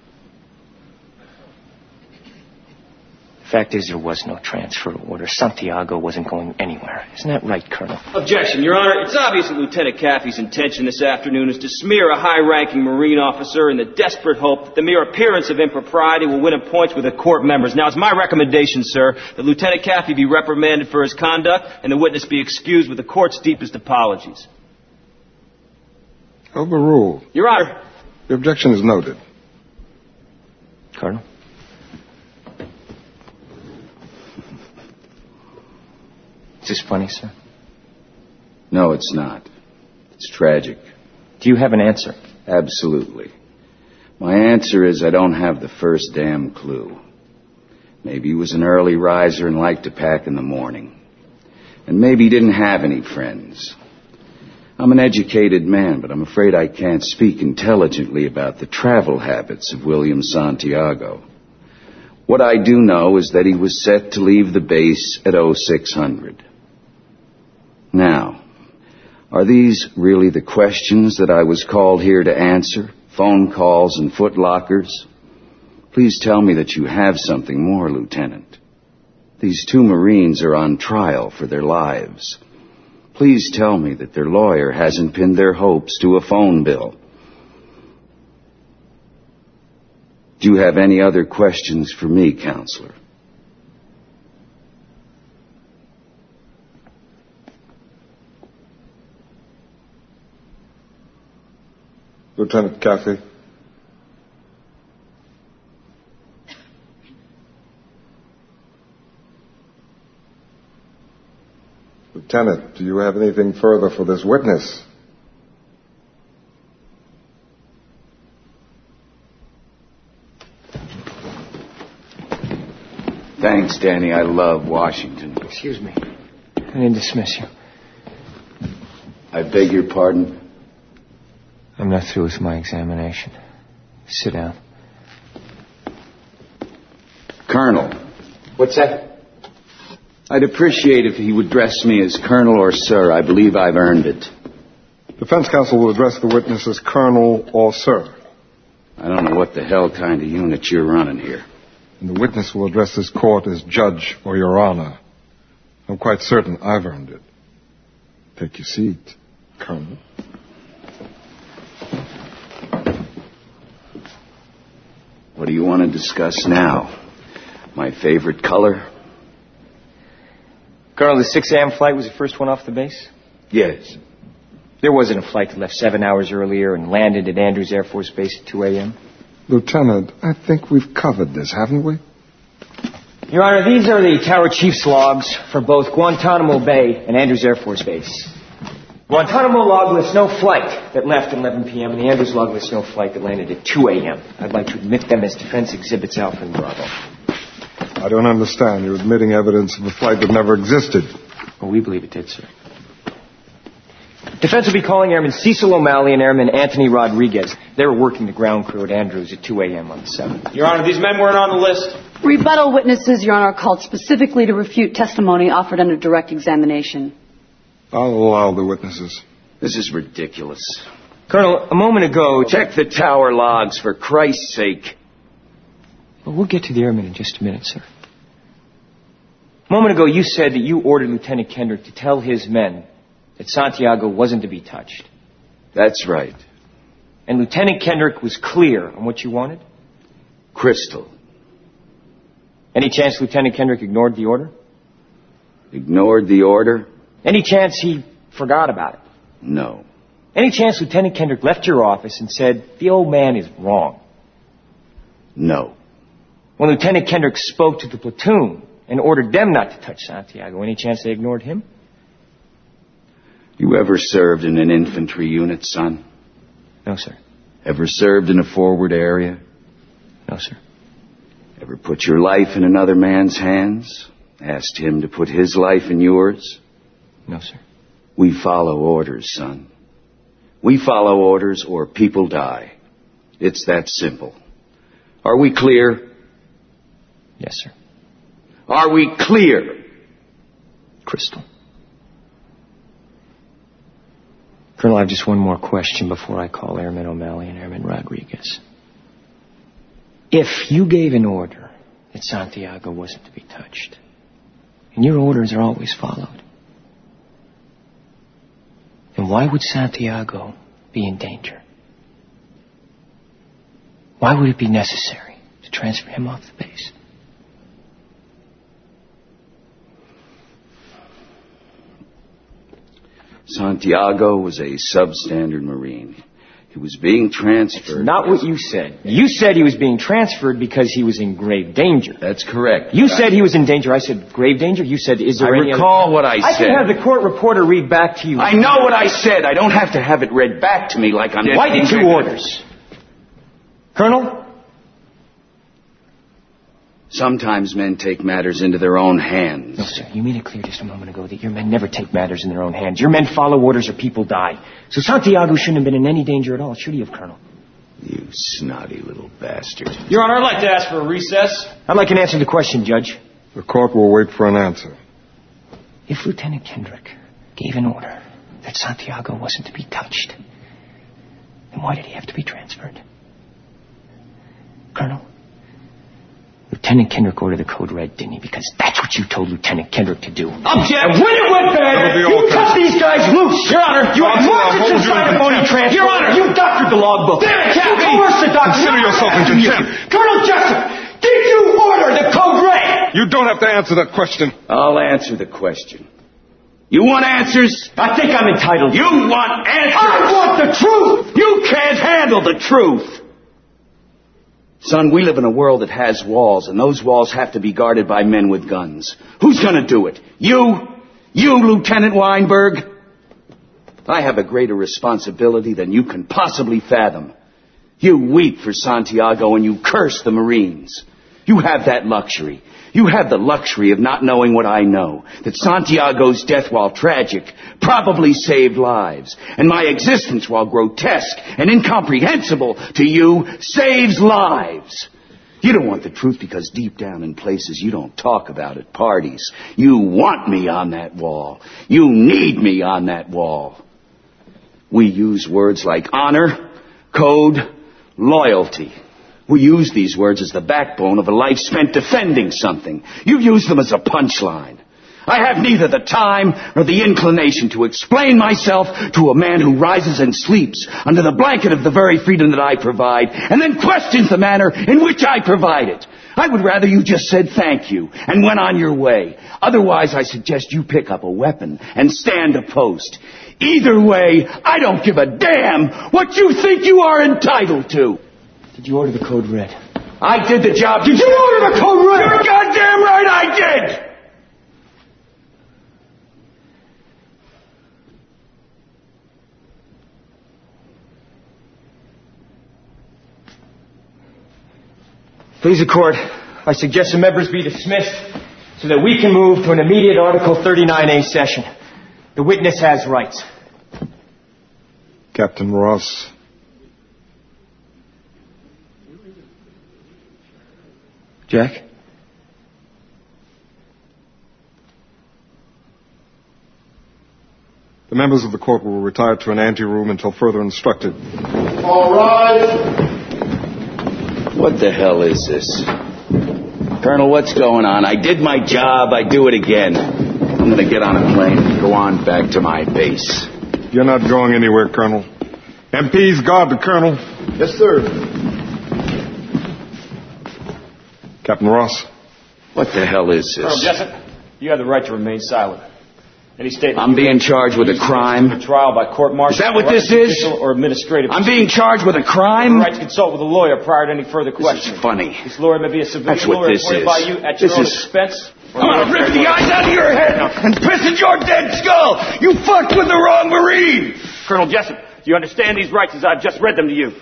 The fact is, there was no transfer order. Santiago wasn't going anywhere. Isn't that right, Colonel? Objection, Your Honor. It's obvious that Lieutenant Caffey's intention this afternoon is to smear a high-ranking Marine officer in the desperate hope that the mere appearance of impropriety will win him points with the court members. Now, it's my recommendation, sir, that Lieutenant Caffey be reprimanded for his conduct and the witness be excused with the court's deepest apologies. Overruled. Your Honor. The objection is noted. Colonel? Is this funny, sir? No, it's not. It's tragic. Do you have an answer? Absolutely. My answer is I don't have the first damn clue. Maybe he was an early riser and liked to pack in the morning. And maybe he didn't have any friends. I'm an educated man, but I'm afraid I can't speak intelligently about the travel habits of William Santiago. What I do know is that he was set to leave the base at oh six hundred. Now, are these really the questions that I was called here to answer? Phone calls and footlockers? Please tell me that you have something more, Lieutenant. These two Marines are on trial for their lives. Please tell me that their lawyer hasn't pinned their hopes to a phone bill. Do you have any other questions for me, Counselor? Lieutenant Caffey. Lieutenant, do you have anything further for this witness? Thanks, Danny. I love Washington. Excuse me. I didn't dismiss you. I beg your pardon? I'm not through with my examination. Sit down. Colonel. What's that? I'd appreciate if he would address me as Colonel or Sir. I believe I've earned it. Defense counsel will address the witness as Colonel or Sir. I don't know what the hell kind of unit you're running here. And the witness will address this court as Judge or Your Honor. I'm quite certain I've earned it. Take your seat, Colonel. What do you want to discuss now? My favorite color? Colonel, the six a.m. flight was the first one off the base? Yes. There wasn't a flight that left seven hours earlier and landed at Andrews Air Force Base at two a.m.? Lieutenant, I think we've covered this, haven't we? Your Honor, these are the Tower Chief's logs for both Guantanamo Bay and Andrews Air Force Base. Guantanamo log lists no flight that left at eleven p.m. and the Andrews log lists no flight that landed at two a.m. I'd like to admit them as defense exhibits Alpha and Bravo. I don't understand. You're admitting evidence of a flight that never existed. Well, we believe it did, sir. Defense will be calling Airman Cecil O'Malley and Airman Anthony Rodriguez. They were working the ground crew at Andrews at two a.m. on the seventh. Your Honor, these men weren't on the list. Rebuttal witnesses, Your Honor, are called specifically to refute testimony offered under direct examination. I'll allow the witnesses. This is ridiculous. Colonel, a moment ago... Check the tower logs, for Christ's sake. Well, we'll get to the airmen in just a minute, sir. A moment ago, you said that you ordered Lieutenant Kendrick to tell his men that Santiago wasn't to be touched. That's right. And Lieutenant Kendrick was clear on what you wanted? Crystal. Any chance Lieutenant Kendrick ignored the order? Ignored the order? Any chance he forgot about it? No. Any chance Lieutenant Kendrick left your office and said, the old man is wrong? No. When Lieutenant Kendrick spoke to the platoon and ordered them not to touch Santiago, any chance they ignored him? You ever served in an infantry unit, son? No, sir. Ever served in a forward area? No, sir. Ever put your life in another man's hands? Asked him to put his life in yours? No, sir. We follow orders, son. We follow orders or people die. It's that simple. Are we clear? Yes, sir. Are we clear? Crystal. Colonel, I have just one more question before I call Airman O'Malley and Airman Rodriguez. If you gave an order that Santiago wasn't to be touched, and your orders are always followed, then why would Santiago be in danger? Why would it be necessary to transfer him off the base? Santiago was a substandard Marine. He was being transferred... That's not what you said. You said he was being transferred because he was in grave danger. That's correct. You said he was in danger. I said grave danger. You said, is there I any recall other... what I, I said. can have the court reporter read back to you. I know what I said. I don't have to have it read back to me like I'm... Why did you orders? Colonel? Sometimes men take matters into their own hands. No, sir. You made it clear just a moment ago that your men never take matters in their own hands. Your men follow orders or people die. So Santiago shouldn't have been in any danger at all, should he have, Colonel? You snotty little bastard. Your Honor, I'd like to ask for a recess. I'd like an answer to the question, Judge. The court will wait for an answer. If Lieutenant Kendrick gave an order that Santiago wasn't to be touched, then why did he have to be transferred? Colonel? Lieutenant Kendrick ordered the code red, didn't he? Because that's what you told Lieutenant Kendrick to do. Object! And when it went bad, you cut these guys loose! Your Honor, you had markets inside a phony transfer. Your Honor, you doctored the logbook. Damn it, Captain! You coerced the doctor. Consider yourself in contempt. Colonel Jessup, did you order the code red? You don't have to answer that question. I'll answer the question. You want answers? I think I'm entitled. You want answers? I want the truth! You can't handle the truth! Son, we live in a world that has walls, and those walls have to be guarded by men with guns. Who's going to do it? You? You, Lieutenant Weinberg? I have a greater responsibility than you can possibly fathom. You weep for Santiago and you curse the Marines. You have that luxury. You have the luxury of not knowing what I know, that Santiago's death, while tragic, probably saved lives. And my existence, while grotesque and incomprehensible to you, saves lives. You don't want the truth because deep down in places you don't talk about at parties, you want me on that wall. You need me on that wall. We use words like honor, code, loyalty. We use these words as the backbone of a life spent defending something. You use them as a punchline. I have neither the time nor the inclination to explain myself to a man who rises and sleeps under the blanket of the very freedom that I provide and then questions the manner in which I provide it. I would rather you just said thank you and went on your way. Otherwise, I suggest you pick up a weapon and stand a post. Either way, I don't give a damn what you think you are entitled to. Did you order the code red? I did the job. Did you order the code red? You're goddamn right I did! Please, the court, I suggest the members be dismissed so that we can move to an immediate Article thirty-nine A session. The witness has rights. Captain Ross. Jack? The members of the court will retire to an anteroom until further instructed. All rise. What the hell is this? Colonel, what's going on? I did my job. I do it again. I'm going to get on a plane and go on back to my base. You're not going anywhere, Colonel. M Ps, guard the Colonel. Yes, sir. Captain Ross. What the hell is this? Colonel Jessup, you have the right to remain silent. Any statement? I'm being charged with a crime. A trial by court-martial. Is that what this is? Or administrative. I'm being charged with a crime? You have the right to consult with a lawyer prior to any further questioning. This is funny. This lawyer may be a civilian That's what lawyer this appointed is. by you at your This own is- expense. I'm gonna rip the eyes out of your head and piss in your dead skull. You fucked with the wrong Marine. Colonel Jessup, do you understand these rights as I've just read them to you?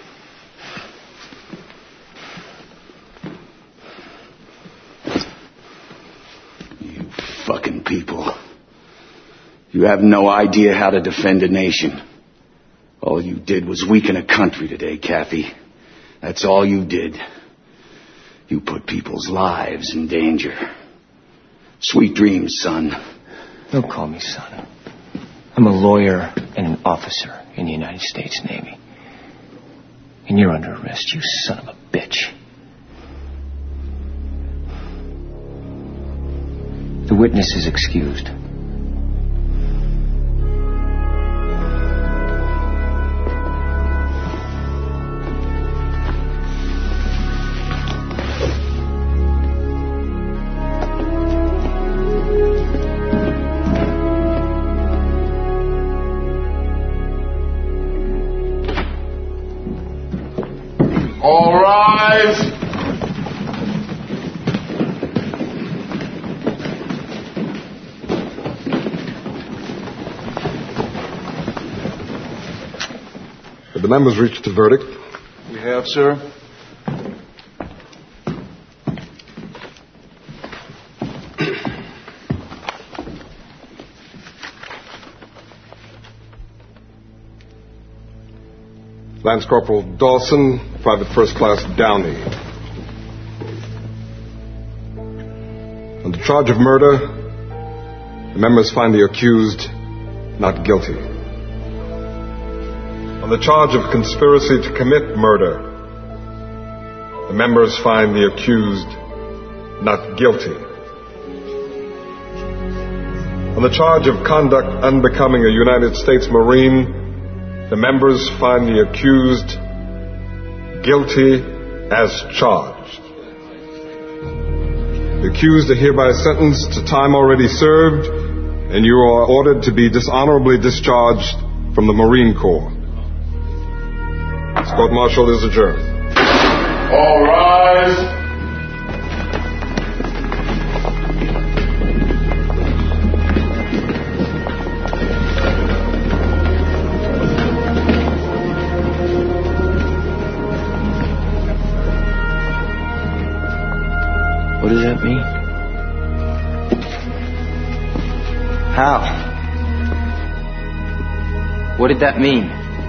You fucking people. You have no idea how to defend a nation. All you did was weaken a country today, Kathy. That's all you did. You put people's lives in danger. Sweet dreams, son. Don't call me son. I'm a lawyer and an officer in the United States Navy. And you're under arrest, you son of a bitch. The witness is excused. All rise. Have the members reached a verdict? We have, sir. Lance Corporal Dawson, Private First Class Downey. On the charge of murder, the members find the accused not guilty. On the charge of conspiracy to commit murder, the members find the accused not guilty. On the charge of conduct unbecoming a United States Marine, the members find the accused guilty as charged. The accused are hereby sentenced to time already served, and you are ordered to be dishonorably discharged from the Marine Corps. This court-martial is adjourned. All rise. What does that mean? How? What did that mean?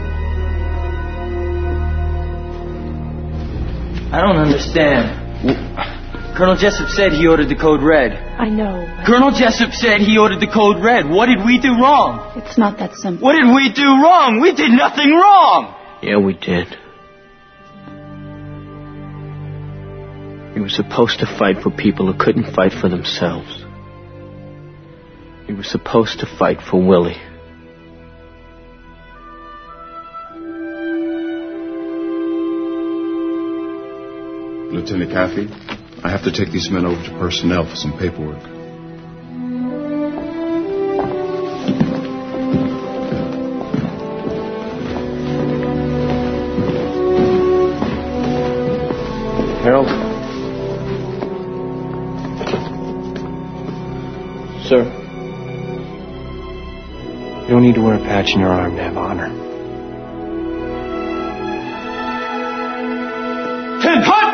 I don't understand. Colonel Jessup said he ordered the code red. I know. Colonel Jessup said he ordered the code red. What did we do wrong? It's not that simple. What did we do wrong? We did nothing wrong. Yeah, we did. We were supposed to fight for people who couldn't fight for themselves. We were supposed to fight for Willie. Lieutenant Caffey, I have to take these men over to personnel for some paperwork. Harold? Sir? You don't need to wear a patch in your arm to have honor. Ten, hut!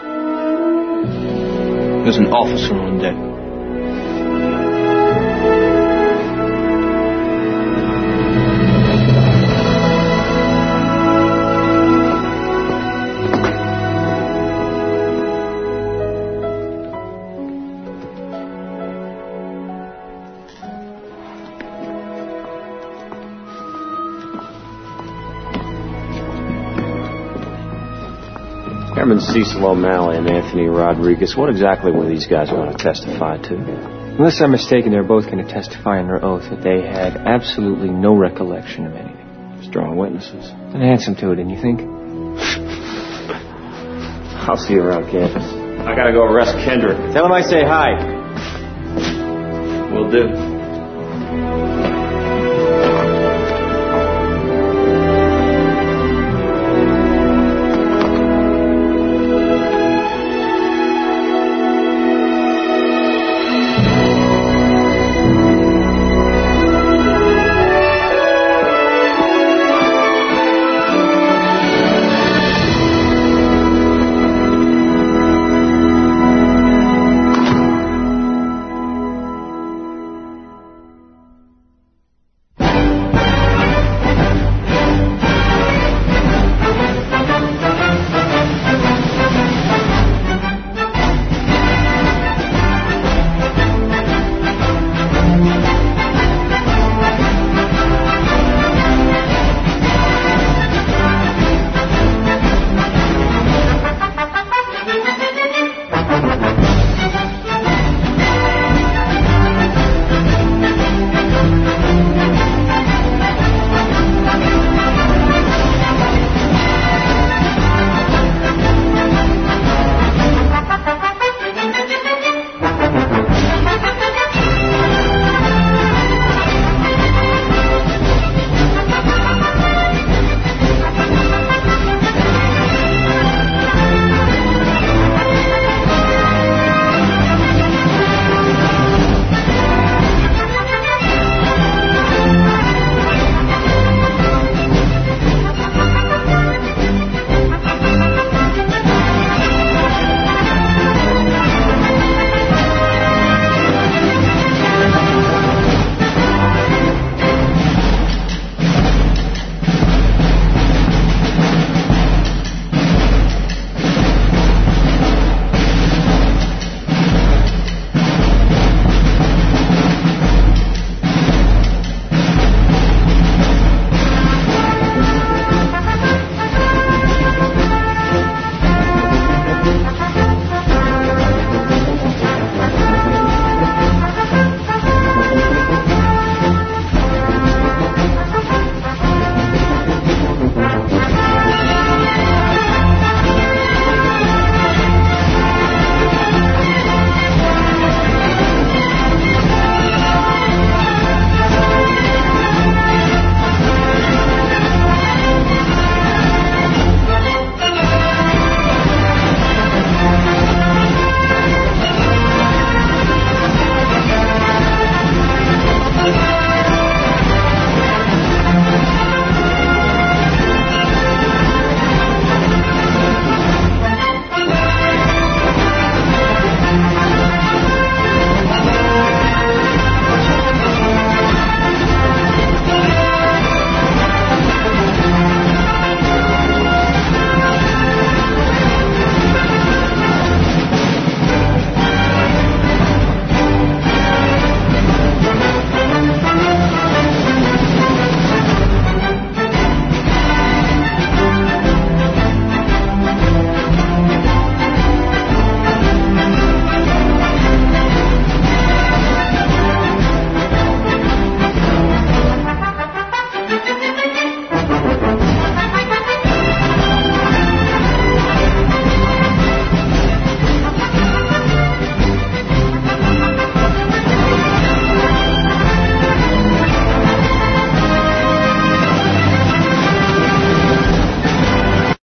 There's an officer on deck. Chairman Cecil O'Malley and Anthony Rodriguez, what exactly were these guys going to testify to? Unless I'm mistaken, they're both going to testify under oath that they had absolutely no recollection of anything. Strong witnesses. And handsome too, didn't you think? I'll see you around campus. I gotta go arrest Kendrick. Tell him I say hi. Will do.